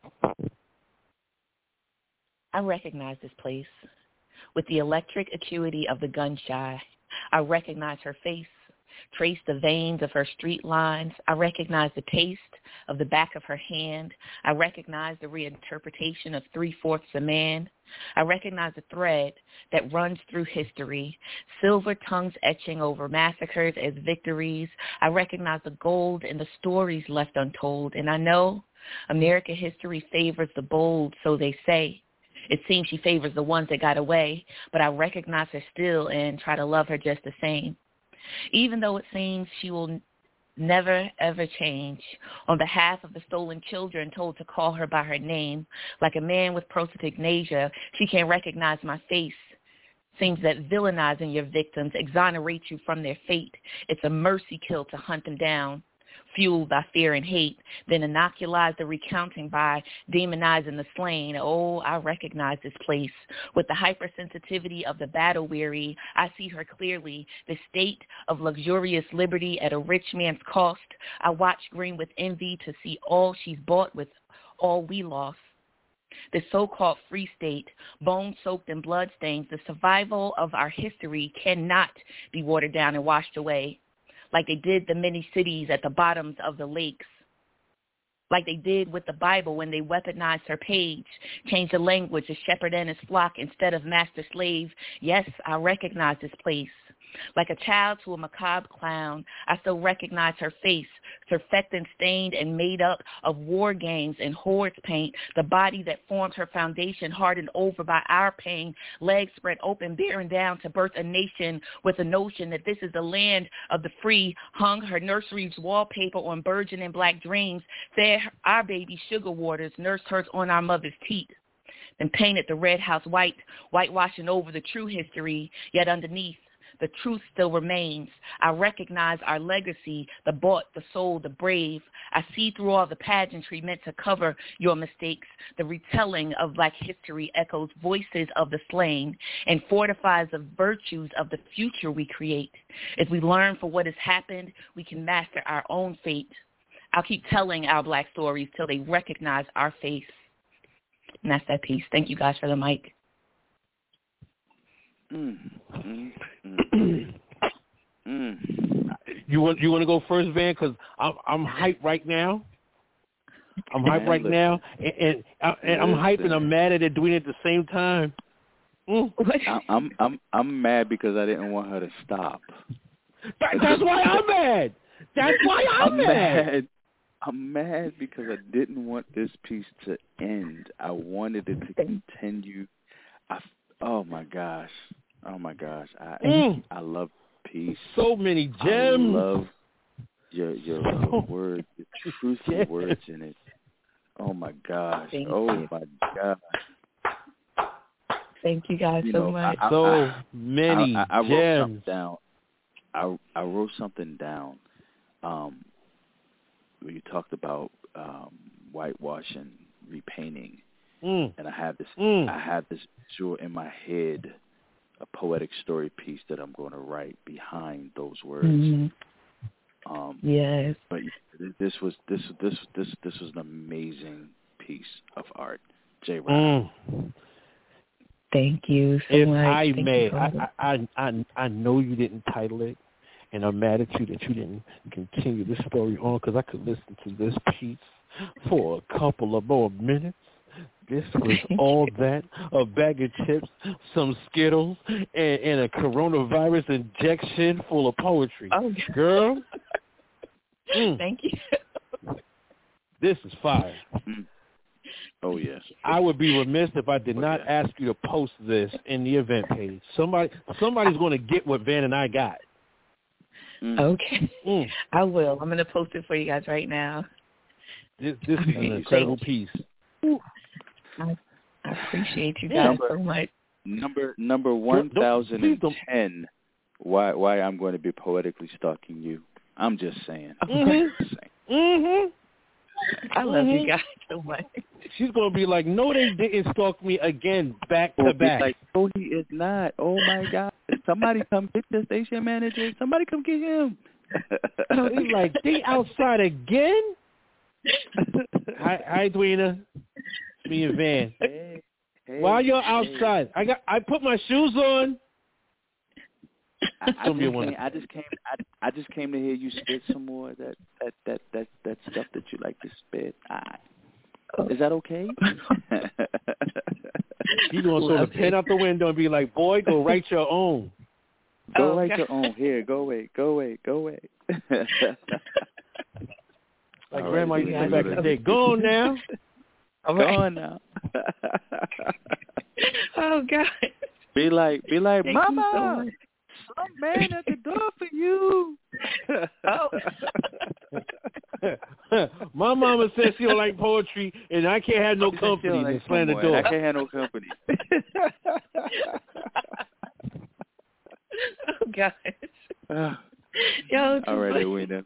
I recognize this place. With the electric acuity of the gun-shy, I recognize her face. Trace the veins of her street lines. I recognize the taste of the back of her hand. I recognize the reinterpretation of 3/4 a man. I recognize the thread that runs through history, silver tongues etching over massacres as victories. I recognize the gold in the stories left untold. And I know American history favors the bold, so they say. It seems she favors the ones that got away, but I recognize her still and try to love her just the same. Even though it seems she will never, ever change, on behalf of the stolen children told to call her by her name, like a man with prosopagnosia, she can't recognize my face. Seems that villainizing your victims exonerates you from their fate. It's a mercy kill to hunt them down, fueled by fear and hate, then inoculate the recounting by demonizing the slain. Oh, I recognize this place. With the hypersensitivity of the battle-weary, I see her clearly, the state of luxurious liberty at a rich man's cost. I watch green with envy to see all she's bought with all we lost. The so-called free state, bone-soaked in bloodstains, the survival of our history cannot be watered down and washed away, like they did the many cities at the bottoms of the lakes, like they did with the Bible when they weaponized her page, changed the language of shepherd and his flock instead of master-slave. Yes, I recognize this place. Like a child to a macabre clown, I still recognize her face, surfactant stained and made up of war games and hordes paint, the body that formed her foundation hardened over by our pain, legs spread open, bearing down to birth a nation with a notion that this is the land of the free, hung her nursery's wallpaper on burgeoning black dreams, fed our baby sugar waters, nursed hers on our mother's teeth, then painted the red house white, whitewashing over the true history, yet underneath, the truth still remains. I recognize our legacy, the bought, the sold, the brave. I see through all the pageantry meant to cover your mistakes. The retelling of Black history echoes voices of the slain and fortifies the virtues of the future we create. If we learn for what has happened, we can master our own fate. I'll keep telling our Black stories till they recognize our face. And that's that piece. Thank you guys for the mic.
You want to go first, Van? Because I'm hyped right now. I'm hyped right now, and I'm hyped and I'm mad at it doing it at the same time.
I'm mad because I didn't want her to stop.
That's why I'm mad. That's why I'm mad.
I'm mad because I didn't want this piece to end. I wanted it to continue. Oh my gosh. I love peace.
So many gems.
I love your words, the truthful words in it. Oh my gosh. My gosh.
Thank you guys so much.
So many
I
gems.
I wrote something down. you talked about whitewashing, repainting,
and
I have this visual in my head, a poetic story piece that I'm going to write behind those words.
Yes.
But this was an amazing piece of art, J. Rob.
Thank you so much.
If I may, I know you didn't title it, and I'm mad at you that you didn't continue this story on, because I could listen to this piece for a couple of more minutes. This was all that, a bag of chips, some Skittles, and a coronavirus injection full of poetry.
Oh,
girl.
Thank you.
This is fire.
Oh, yes.
I would be remiss if I did not ask you to post this in the event page. Somebody's going to get what Van and I got.
Okay. I will. I'm going to post it for you guys right now.
This is an incredible piece.
I appreciate you guys so much.
Number 1010. Why I'm going to be poetically stalking you. I'm just saying.
I love you guys so much.
She's going to be like, no, they didn't stalk me again, back to back.
Like, oh, he is not. Oh, my God. Somebody come get the station manager. Somebody come get him.
He's like, they outside again? Hi, Dweena. Me and Van.
Hey,
while you're outside, I put my shoes on.
I just came to hear you spit some more that stuff that you like to spit. Is that okay?
He's gonna throw the pen out the window and be like, "Boy, go write your own.
Go write your own. Here, go away.
Like Grandma used to say back in the day. Go on now.
Go on now.
Oh God.
Be like,
Thank
Mama. Some man at the door for you.
My mama says she don't like poetry, and I can't have no company. Like slam the door.
I can't have no company.
Oh gosh. Yo,
all right, Edwina.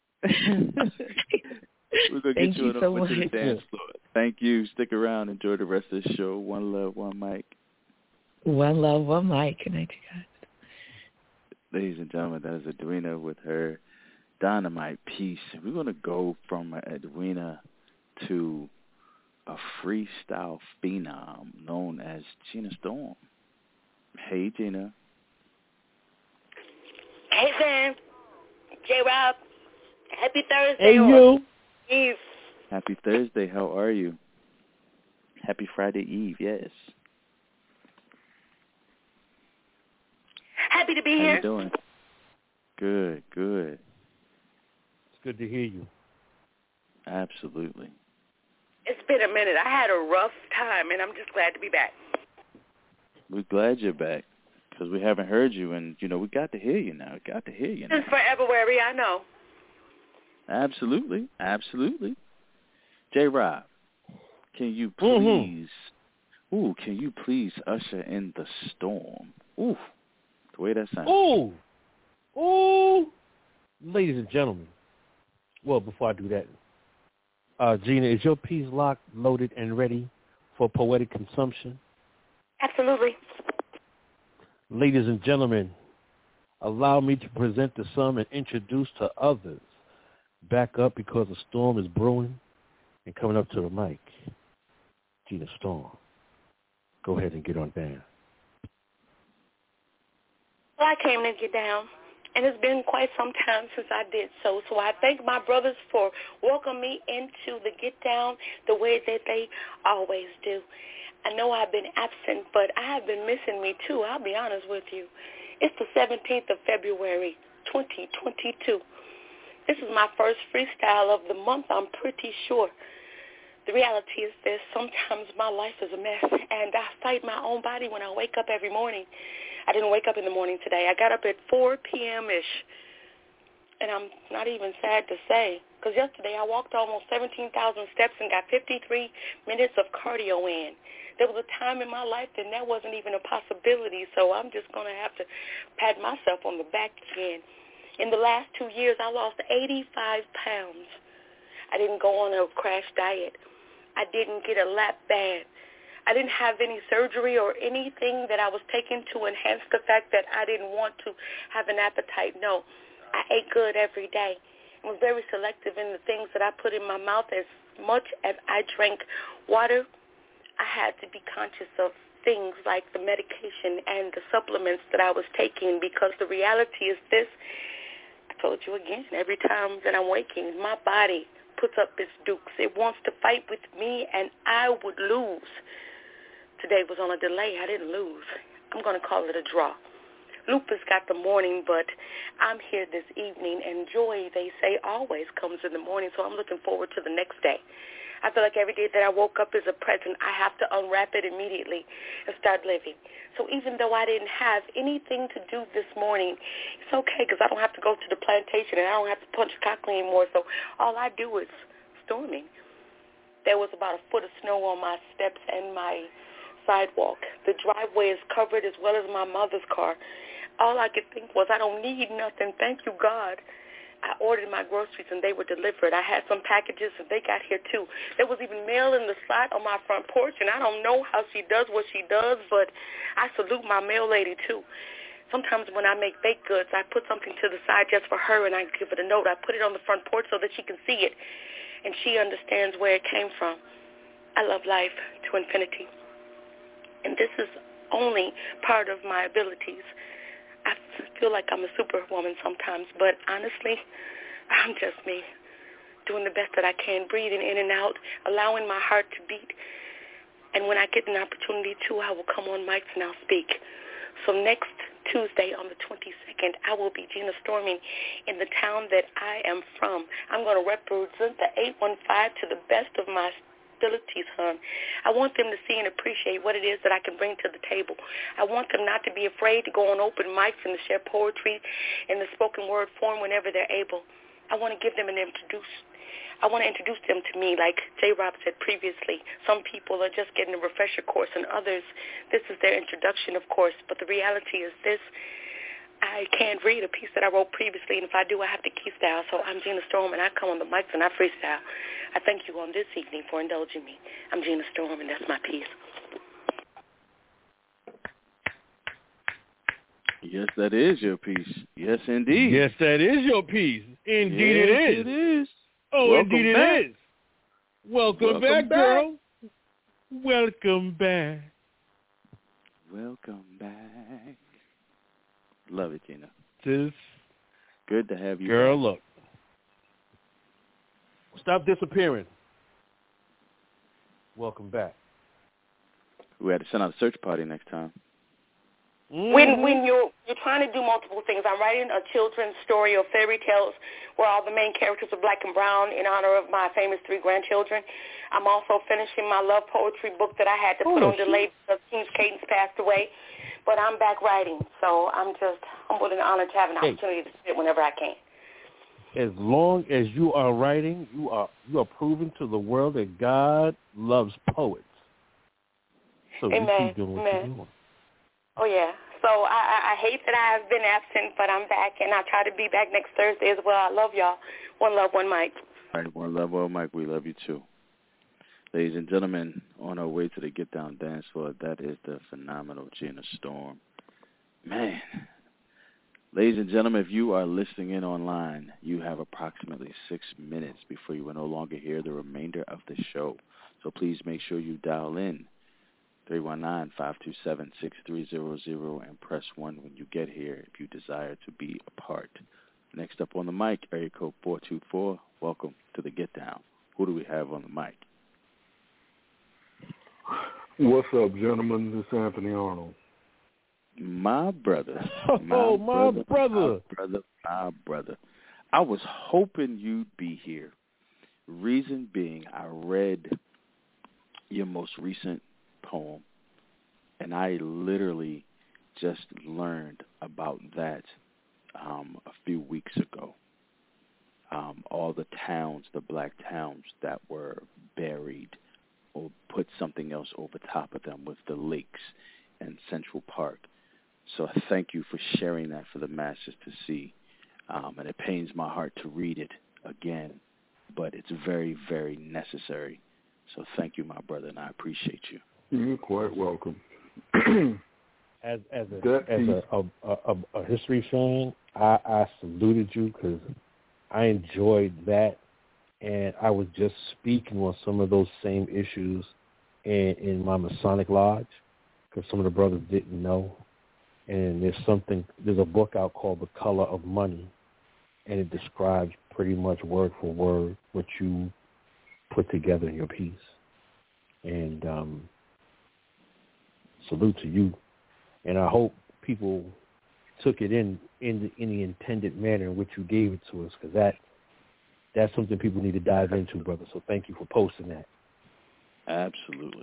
We're gonna get you on to the dance floor. Thank you. Stick around. Enjoy the rest of the show. One love, one mic.
One love, one mic. Good night, you guys.
Ladies and gentlemen, that is Edwina with her dynamite piece. We're going to go from Edwina to a freestyle phenom known as Gina Storm. Hey, Gina.
Hey, Sam. J-Rob. Happy Thursday.
Hey, you.
Eve.
Happy Thursday. How are you? Happy Friday Eve, yes.
Happy to be
here.
How
you doing? Good.
It's good to hear you.
Absolutely.
It's been a minute. I had a rough time, and I'm just glad to be back.
We're glad you're back because we haven't heard you, and, we got to hear you now.
It's February, I know.
Absolutely. J-Rob, can you please, can you please usher in the storm? Ooh. The way that sounds.
Ooh. Ladies and gentlemen. Well, before I do that, Gina, is your piece locked, loaded, and ready for poetic consumption?
Absolutely.
Ladies and gentlemen, allow me to present to some and introduce to others. Back up because a storm is brewing and coming up to the mic. Gina Storm. Go ahead and get on down.
Well, I came to get down, and it's been quite some time since I did so. So I thank my brothers for welcoming me into the get down the way that they always do. I know I've been absent, but I have been missing me too. I'll be honest with you. It's the 17th of February, 2022. This is my first freestyle of the month, I'm pretty sure. The reality is this: sometimes my life is a mess, and I fight my own body when I wake up every morning. I didn't wake up in the morning today. I got up at 4 p.m.-ish, and I'm not even sad to say, because yesterday I walked almost 17,000 steps and got 53 minutes of cardio in. There was a time in my life that wasn't even a possibility, so I'm just going to have to pat myself on the back again. In the last 2 years, I lost 85 pounds. I didn't go on a crash diet. I didn't get a lap band. I didn't have any surgery or anything that I was taking to enhance the fact that I didn't want to have an appetite. No, I ate good every day. I was very selective in the things that I put in my mouth. As much as I drank water, I had to be conscious of things like the medication and the supplements that I was taking, because the reality is this. I told you again, every time that I'm waking, my body puts up its dukes. It wants to fight with me, and I would lose. Today was on a delay. I didn't lose. I'm going to call it a draw. Lupus got the morning, but I'm here this evening, and joy, they say, always comes in the morning, so I'm looking forward to the next day. I feel like every day that I woke up is a present. I have to unwrap it immediately and start living. So even though I didn't have anything to do this morning, it's okay, because I don't have to go to the plantation, and I don't have to punch cockle anymore, so all I do is storming. There was about a foot of snow on my steps and my sidewalk. The driveway is covered as well as my mother's car. All I could think was, I don't need nothing. Thank you, God. I ordered my groceries, and they were delivered. I had some packages, and they got here, too. There was even mail in the slot on my front porch, and I don't know how she does what she does, but I salute my mail lady, too. Sometimes when I make baked goods, I put something to the side just for her, and I give it a note. I put it on the front porch so that she can see it, and she understands where it came from. I love life to infinity, and this is only part of my abilities. I feel like I'm a superwoman sometimes, but honestly, I'm just me, doing the best that I can, breathing in and out, allowing my heart to beat. And when I get an opportunity to, I will come on mics and I'll speak. So next Tuesday on the 22nd, I will be Gina Storming in the town that I am from. I'm going to represent the 815 to the best of my abilities, hon. I want them to see and appreciate what it is that I can bring to the table. I want them not to be afraid to go on open mics and to share poetry in the spoken word form whenever they're able. I want to give them I want to introduce them to me, like J-Rob said previously. Some people are just getting a refresher course, and others, this is their introduction, of course. But the reality is this. I can't read a piece that I wrote previously, and if I do, I have to key-style. So I'm Gina Storm, and I come on the mics and I freestyle. I thank you on this evening for indulging me. I'm Gina Storm, and that's my piece.
Yes, that is your piece. Yes, indeed.
Yes, that is your piece. Indeed,
yes,
it is. Oh, welcome indeed back. It is. Welcome back, girl. Welcome back.
Welcome back. Love it, Gina.
Just
good to have you.
Girl,
back.
Look. Stop disappearing. Welcome back.
We had to send out a search party next time.
Mm-hmm. When you're trying to do multiple things, I'm writing a children's story of fairy tales where all the main characters are black and brown in honor of my famous 3 grandchildren. I'm also finishing my love poetry book that I had to put on delay because King's Cadence passed away. But I'm back writing, so I'm just humbled and honored to have an opportunity to sit whenever I can.
As long as you are writing, you are proving to the world that God loves poets. So
Amen.
You keep doing what you're doing.
Oh, yeah. So I hate that I have been absent, but I'm back, and I'll try to be back next Thursday as well. I love y'all. One love, one mic.
All right, one love, one mic. We love you, too. Ladies and gentlemen, on our way to the Get Down dance floor, that is the phenomenal Gina Storm. Man. Ladies and gentlemen, if you are listening in online, you have approximately 6 minutes before you will no longer hear the remainder of the show. So please make sure you dial in 319-527-6300 and press 1 when you get here if you desire to be a part. Next up on the mic, area code 424. Welcome to the Get Down. Who do we have on the mic?
What's up, gentlemen? This is Anthony Arnold.
My brother.
My brother.
I was hoping you'd be here. Reason being, I read your most recent poem, and I literally just learned about that a few weeks ago. All the towns, the black towns that were buried or put something else over top of them with the lakes and Central Park. So I thank you for sharing that for the masses to see. And it pains my heart to read it again but it's very, very necessary. So thank you, my brother, and I appreciate you.
You're quite welcome.
As a history fan, I saluted you because I enjoyed that, and I was just speaking on some of those same issues in my Masonic Lodge because some of the brothers didn't know. And there's a book out called The Color of Money, and it describes pretty much word for word what you put together in your piece. And salute to you. And I hope people took it in the intended manner in which you gave it to us, because that's something people need to dive into, brother. So thank you for posting that.
Absolutely.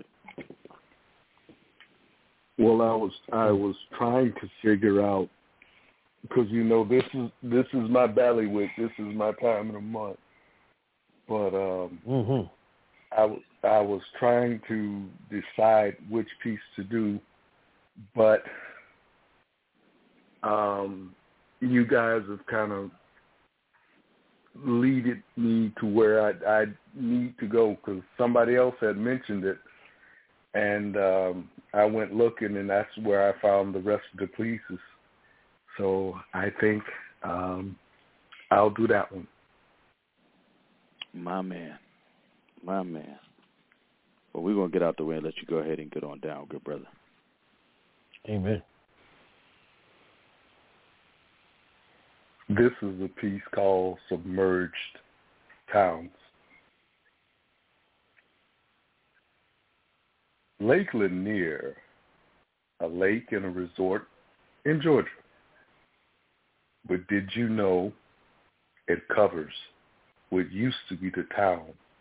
Well, I was trying to figure out, because this is my ballywick, this is my time of the month. But I was trying to decide which piece to do, but you guys have kind of leaded me to where I need to go, because somebody else had mentioned it, and I went looking, and that's where I found the rest of the pieces. So I think I'll do that one.
My man. Well, we're going to get out the way and let you go ahead and get on down, good brother.
Amen.
This is a piece called Submerged Towns. Lake Lanier, a lake and a resort in Georgia. But did you know it covers what used to be the town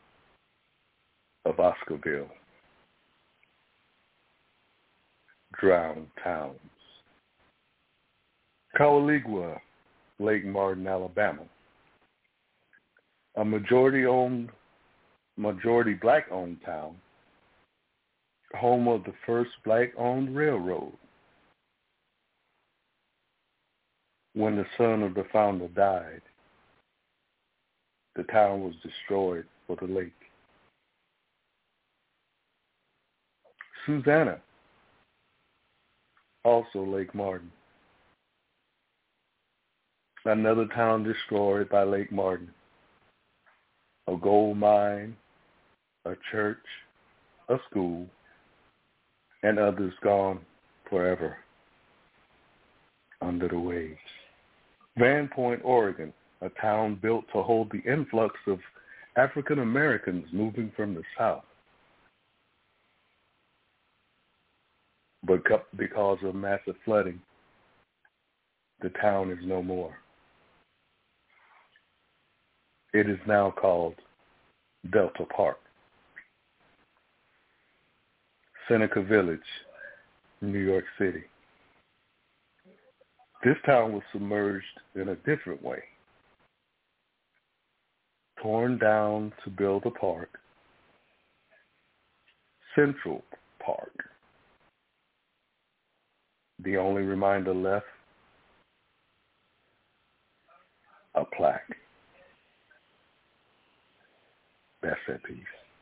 of Oscarville? Drowned towns. Coaligua, Lake Martin, Alabama. A majority black-owned town, home of the first black-owned railroad. When the son of the founder died, the town was destroyed for the lake. Susanna, also Lake Martin. Another town destroyed by Lake Martin. A gold mine, a church, a school, and others gone forever under the waves. Van Point, Oregon, a town built to hold the influx of African Americans moving from the South. But because of massive flooding, the town is no more. It is now called Delta Park. Seneca Village, New York City. This town was submerged in a different way. Torn down to build a park. Central Park. The only reminder left, a plaque. That's that piece.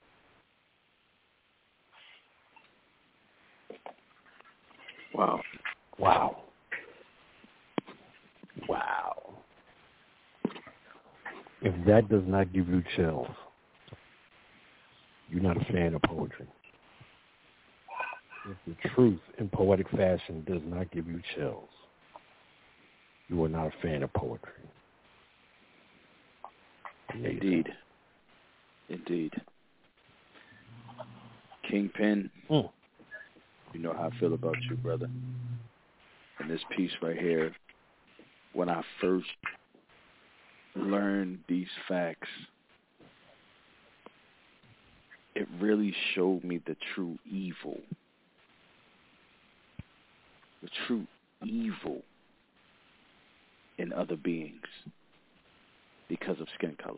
Wow.
If that does not give you chills, you're not a fan of poetry. If the truth in poetic fashion does not give you chills, you are not a fan of poetry.
Indeed. Kingpin, you know how I feel about you, brother. And this piece right here, when I first learned these facts, it really showed me the true evil. The true evil in other beings because of skin color.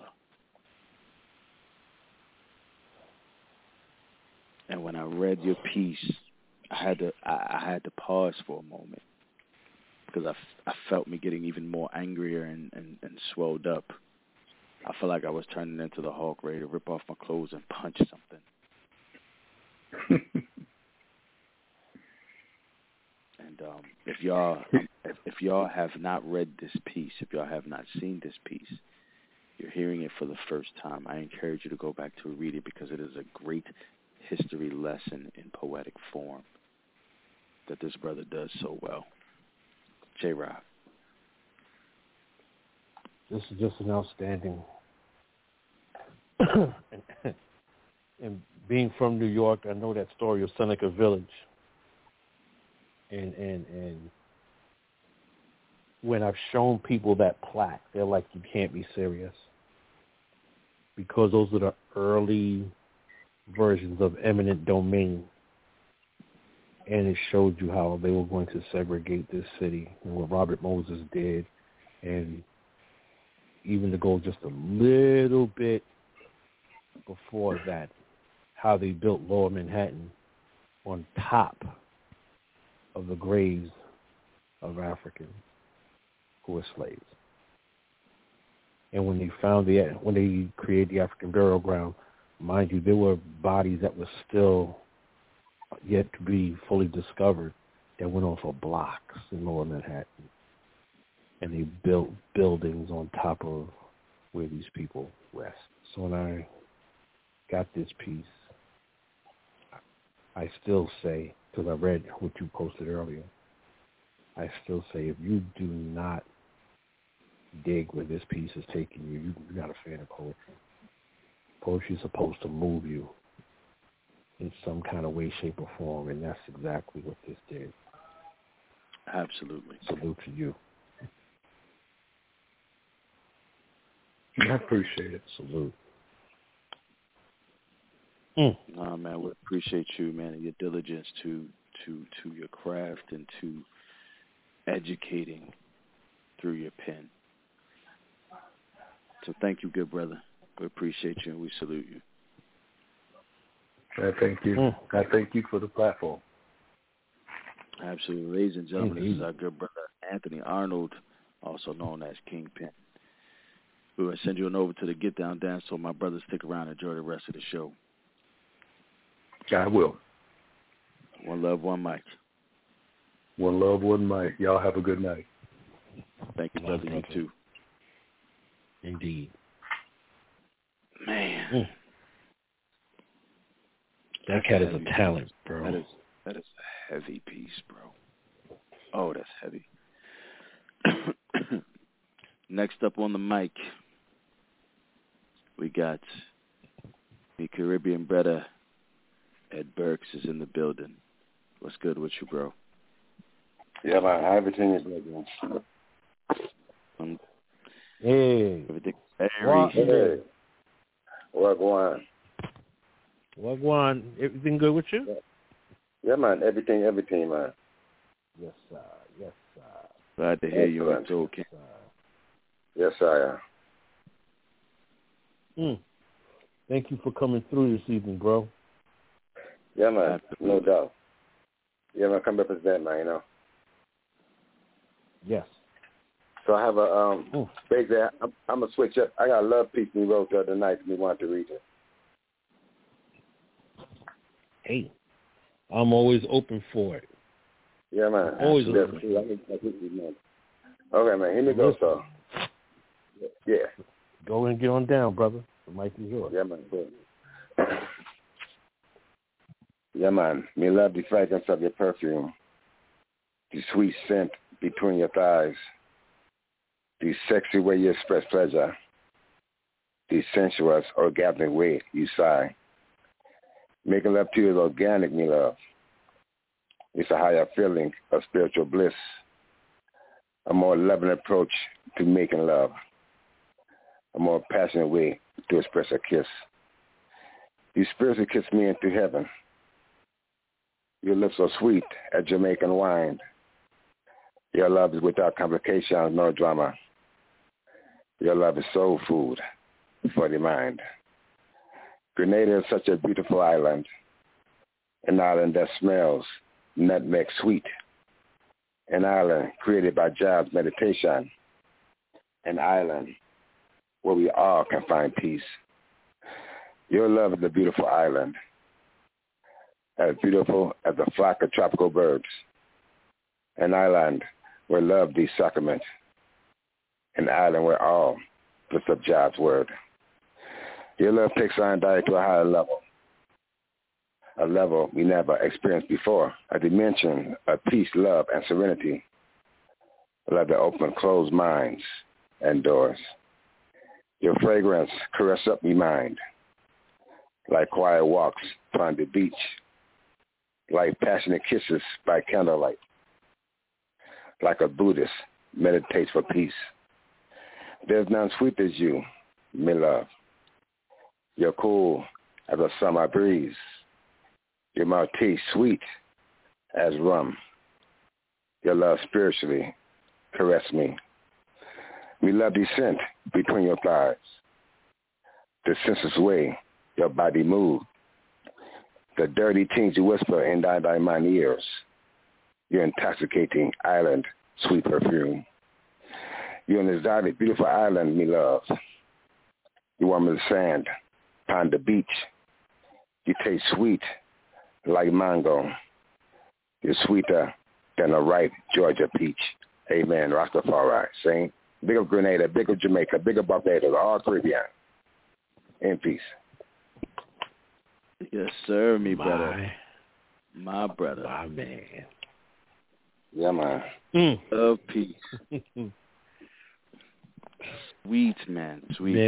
And when I read your piece, I had to pause for a moment because I felt me getting even more angrier and swelled up I feel like I was turning into the Hulk, ready to rip off my clothes and punch something. And if y'all have not read this piece, if y'all have not seen this piece, you're hearing it for the first time, I encourage you to go back to read it because it is a great history lesson in poetic form that this brother does so well. J-Rob.
This is just an outstanding. And being from New York, I know that story of Seneca Village. And when I've shown people that plaque, they're like, you can't be serious. Because those are the early versions of eminent domain. And it showed you how they were going to segregate this city and what Robert Moses did. And even to go just a little bit before that, how they built Lower Manhattan on top of the graves of Africans who were slaves. And when they created the African burial ground, mind you, there were bodies that were still yet to be fully discovered that went on for blocks in Lower Manhattan. And they built buildings on top of where these people rest. So when I got this piece, I still say, because I read what you posted earlier, I still say if you do not dig where this piece is taking you, you're not a fan of poetry. Poetry is supposed to move you in some kind of way, shape, or form, and that's exactly what this did.
Absolutely.
Salute to you.
I appreciate it.
Salute.
No, man, we appreciate you, man, and your diligence to your craft and to educating through your pen. So thank you, good brother. We appreciate you and we salute you.
I thank you. I thank you for the platform.
Absolutely. Ladies and gentlemen, this is our good brother Anthony Arnold, also known as Kingpin. We're going to send you on over to the Get Down Dance, so my brothers stick around and enjoy the rest of the show.
I will.
One love, one mic.
One love, one mic. Y'all have a good night.
Thank you, brother. You too.
Indeed.
Man.
That cat is a talent, bro.
That is a heavy piece, bro. Oh, that's heavy. Next up on the mic, we got the Caribbean brother Ed Burks is in the building. What's good with you, bro?
Yeah, man. Everything is good, man.
Hey.
Everything.
Hey. Wagwan.
Wagwan. Everything good with you?
Yeah, man. Everything, man.
Yes, sir. Yes, sir.
Glad to hear you. It's okay.
Yes, I
am. Thank you for coming through this evening, bro.
Yeah, man. No doubt. Yeah, man. Come represent, man, you know.
Yes.
So I have a, basically, I'm going to switch up. I got a love piece we wrote the other night and we want to read it.
Hey, I'm always open for it.
Yeah, man.
Always open.
Okay, man. Here we go, so. Yeah.
Go and get on down, brother. The mic is yours.
Yeah, man. Good. Yeah, man. Me love the fragrance of your perfume, the sweet scent between your thighs, the sexy way you express pleasure, the sensuous, orgasmic way you sigh. Making love to you is organic, me love. It's a higher feeling of spiritual bliss, a more loving approach to making love, a more passionate way to express a kiss. You spiritually kiss me into heaven. Your lips are sweet as Jamaican wine. Your love is without complications, no drama. Your love is soul food for the mind. Grenada is such a beautiful island, an island that smells nutmeg sweet, an island created by Job's meditation, an island where we all can find peace. Your love is a beautiful island, as beautiful as a flock of tropical birds. An island where love be sacrament. An island where all lifts up Job's word. Your love takes our anxiety to a higher level, a level we never experienced before, a dimension of peace, love, and serenity. Love that open closed minds and doors. Your fragrance caress up me mind, like quiet walks upon the beach, like passionate kisses by candlelight, like a Buddhist meditates for peace. There's none sweet as you, me love. You're cool as a summer breeze. Your mouth tastes sweet as rum. Your love spiritually caress me. We love the scent between your thighs, the senseless way your body moves, the dirty things you whisper in thy mine ears, your intoxicating island sweet perfume. You're an exotic, beautiful island, me love. You warm as sand upon the beach. You taste sweet like mango. You're sweeter than a ripe Georgia peach. Amen. Rastafari. Sing. Big up Grenada, big up Jamaica, big up Barbados, all Caribbean. In peace.
Yes, sir, me brother. My brother.
My man.
Yeah, man.
Love, peace. Sweet man.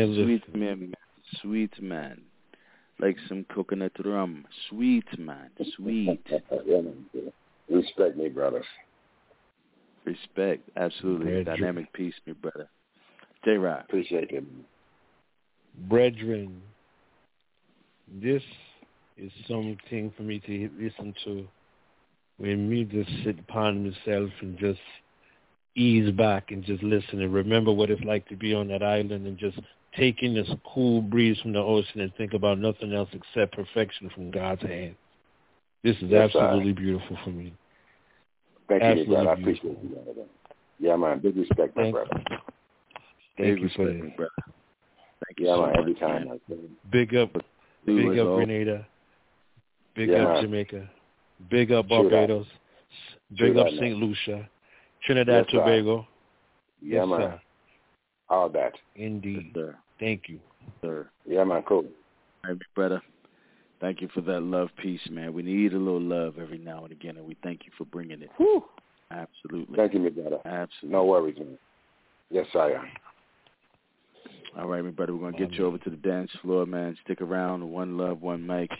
Sweet man. Like some coconut rum. Sweet man. Sweet.
Respect me, brothers.
Respect. Absolutely. Dynamic peace, me brother. J-Rock.
Appreciate it.
Brethren, this is something for me to listen to when me just sit upon myself and just ease back and just listen and remember what it's like to be on that island and just take in this cool breeze from the ocean and think about nothing else except perfection from God's hand. This is absolutely beautiful for me.
Thank you, brother. I appreciate you, brother. Yeah, man. Big respect, my brother.
Thank you for that.
Brother. Thank you
so
much,
every time.
Man.
Big up Grenada. Big up Jamaica. Big up Barbados. Big up St. Lucia. Trinidad, Tobago.
Yeah, man.
Sir.
All that.
Indeed.
Yes, sir.
Thank you.
Sir.
Yeah, man. Cool.
All right, brother. Thank you for that love, peace, man. We need a little love every now and again, and we thank you for bringing it.
Whew.
Absolutely.
Thank you, my brother.
Absolutely.
No worries, man. Yes, I am.
All right, my brother. We're going to get you over to the dance floor, man. Stick around. One love, one mic.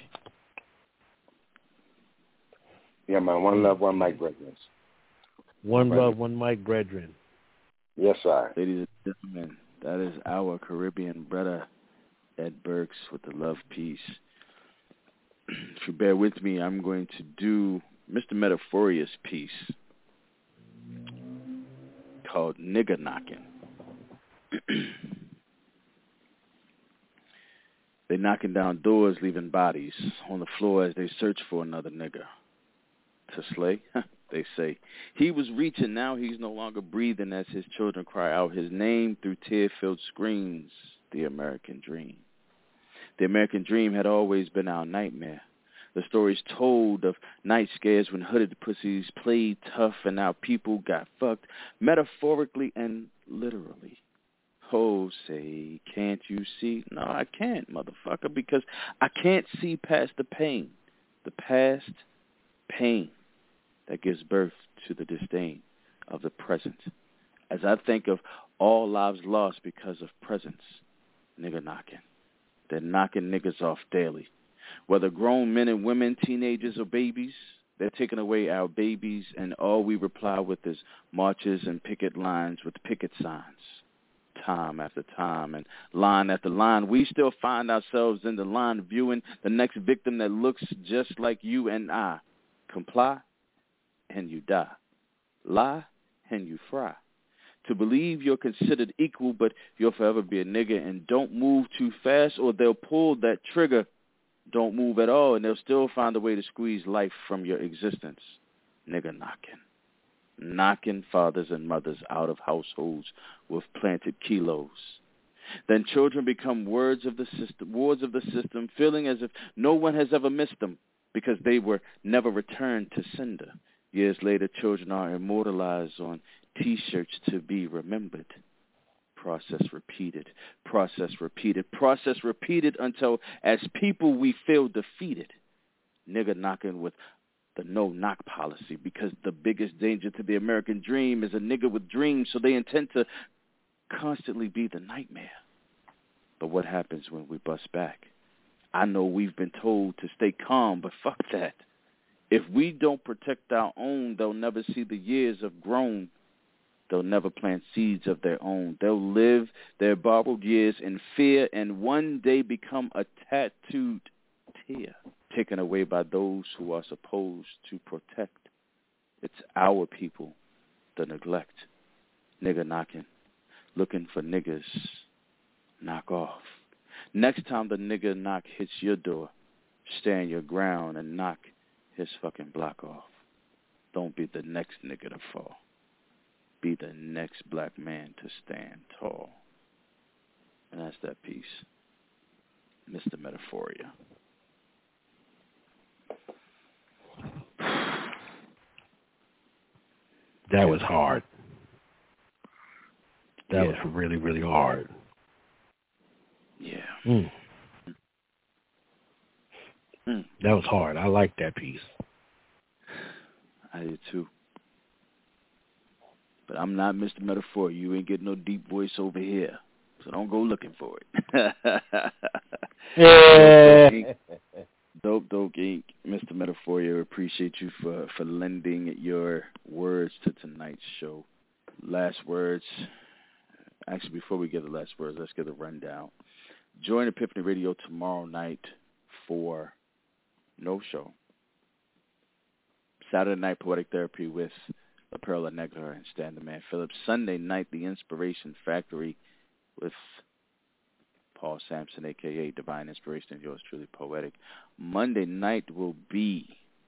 Yeah, man. One love, one mic, brethren.
One love, one mic, brethren.
Yes, sir.
Ladies and gentlemen, that is our Caribbean brother, Ed Burks, with the love piece. If you bear with me, I'm going to do Mr. Metaphorius' piece called Nigger Knocking. They knocking down doors, leaving bodies on the floor as they search for another nigger to slay. They say he was reaching, now he's no longer breathing as his children cry out his name through tear-filled screens. The American dream. The American dream had always been our nightmare. The stories told of night scares when hooded pussies played tough and our people got fucked, metaphorically and literally. Oh, say, can't you see? No, I can't, motherfucker, because I can't see past the pain. The past pain that gives birth to the disdain of the present. As I think of all lives lost because of presence, nigger knocking. They're knocking niggas off daily. Whether grown men and women, teenagers or babies, they're taking away our babies, and all we reply with is marches and picket lines with picket signs. Time after time and line after line, we still find ourselves in the line viewing the next victim that looks just like you and I. Comply, and you die. Lie, and you fry. To believe you're considered equal, but you'll forever be a nigger, and don't move too fast or they'll pull that trigger. Don't move at all, and they'll still find a way to squeeze life from your existence. Nigger knocking. Knocking fathers and mothers out of households with planted kilos. Then children become wards of the system, feeling as if no one has ever missed them because they were never returned to sender. Years later, children are immortalized on T-shirts to be remembered. Process repeated until as people we feel defeated. Nigger knocking with the no-knock policy because the biggest danger to the American dream is a nigger with dreams, so they intend to constantly be the nightmare. But what happens when we bust back? I know we've been told to stay calm, but fuck that. If we don't protect our own, they'll never see the years of grown. They'll never plant seeds of their own. They'll live their borrowed years in fear and one day become a tattooed tear, taken away by those who are supposed to protect. It's our people, the neglect. Nigger knocking, looking for niggers. Knock off. Next time the nigger knock hits your door, stand your ground and knock his fucking block off. Don't be the next nigger to fall. Be the next black man to stand tall. And that's that piece. Mr. Metaphoria.
That was hard. That was really, really hard.
Yeah.
That was hard. I like that piece.
I did too. But I'm not Mr. Metaphor. You ain't getting no deep voice over here. So don't go looking for it. Dope Inc. Mr. Metaphoria, appreciate you for lending your words to tonight's show. Last words. Actually, before we get the last words, let's get a rundown. Join Epiphany Radio tomorrow night for No Show. Saturday night, Poetic Therapy with La Perla Negra and Stan the Man Phillips. Sunday night, The Inspiration Factory with Paul Sampson, a.k.a. Divine Inspiration, and yours truly, Poetic. Monday night will be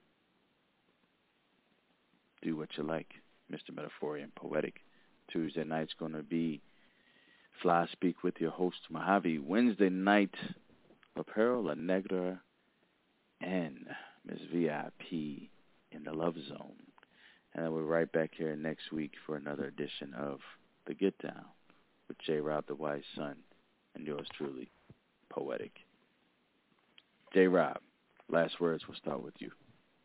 Do What You Like, Mr. Metaphoria and Poetic. Tuesday night's going to be Fly Speak with your host, Mojave. Wednesday night, La Perla Negra and Ms. VIP in the Love Zone. And then we're right back here next week for another edition of The Get Down with J. Rob, the Wise Son, and yours truly, Poetic. J. Rob, last words. We'll start with you.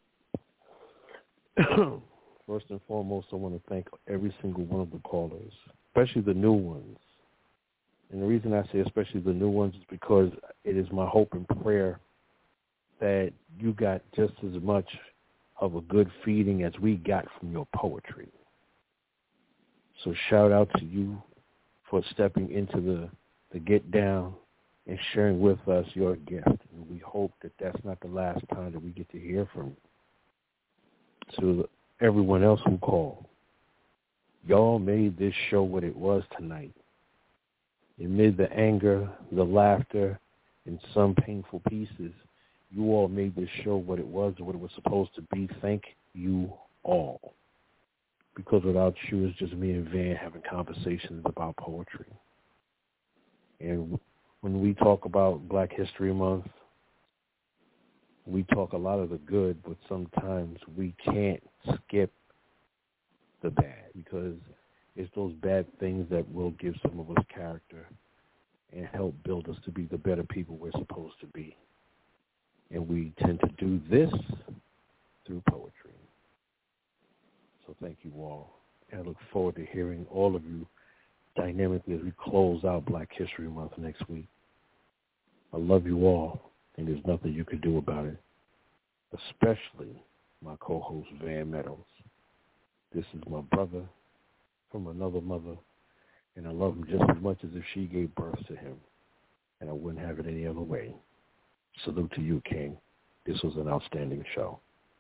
First and foremost, I want to thank every single one of the callers, especially the new ones. And the reason I say especially the new ones is because it is my hope and prayer that you got just as much of a good feeding as we got from your poetry. So shout out to you for stepping into the Get Down and sharing with us your gift. And we hope that that's not the last time that we get to hear from you. To everyone else who called, y'all made this show what it was tonight. Amid the anger, the laughter, and some painful pieces, you all made this show what it was and what it was supposed to be. Thank you all. Because without you, it's just me and Van having conversations about poetry. And when we talk about Black History Month, we talk a lot of the good, but sometimes we can't skip the bad because it's those bad things that will give some of us character and help build us to be the better people we're supposed to be. And we tend to do this through poetry. So thank you all. And I look forward to hearing all of you dynamically as we close out Black History Month next week. I love you all, and there's nothing you can do about it, especially my co-host Van Meadows. This is my brother from another mother, and I love him just as much as if she gave birth to him, and I wouldn't have it any other way. Salute to you, King. This was an outstanding show.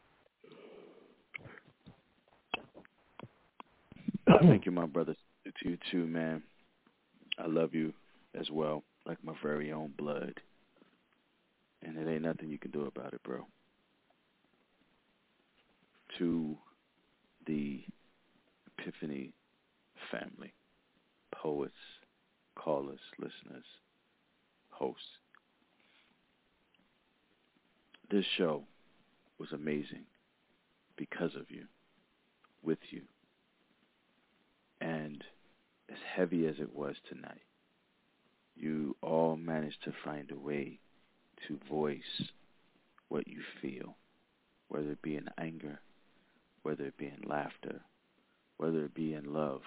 Thank you, my brother. To you too, man. I love you as well, like my very own blood. And it ain't nothing you can do about it, bro. To the Epiphany family, poets, callers, listeners, hosts. This show was amazing because of you, with you. And as heavy as it was tonight, you all managed to find a way to voice what you feel, whether it be in anger, whether it be in laughter, whether it be in love.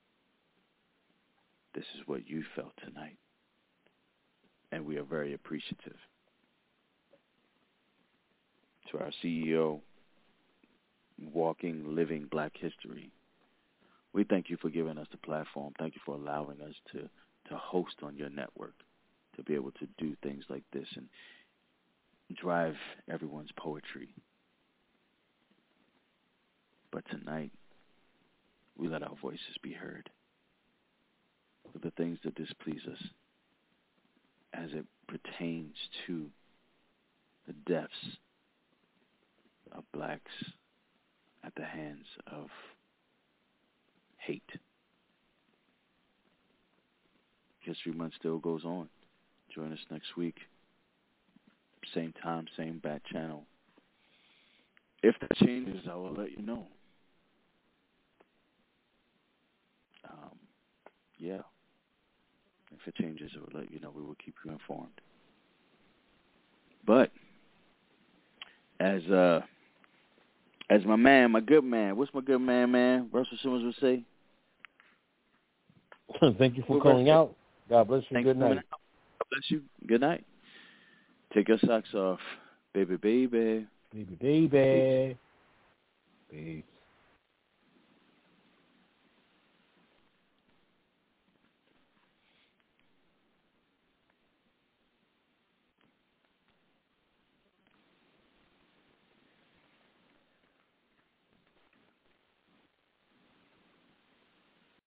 This is what you felt tonight, and we are very appreciative. To our CEO, Walking, Living Black History, we thank you for giving us the platform. Thank you for allowing us to host on your network, to be able to do things like this and drive everyone's poetry. But tonight, we let our voices be heard for the things that displease us as it pertains to the deaths of blacks at the hands of hate. History Month still goes on. Join us next week. Same time, same bat channel. If that changes, I will let you know. Yeah. If it changes, I will let you know. We will keep you informed. But as my man, my good man, what's my good man? Russell Simmons would say.
Thank you for calling out. God bless you. Good night.
God bless you. Good night. Take your socks off, baby.
Baby. Peace.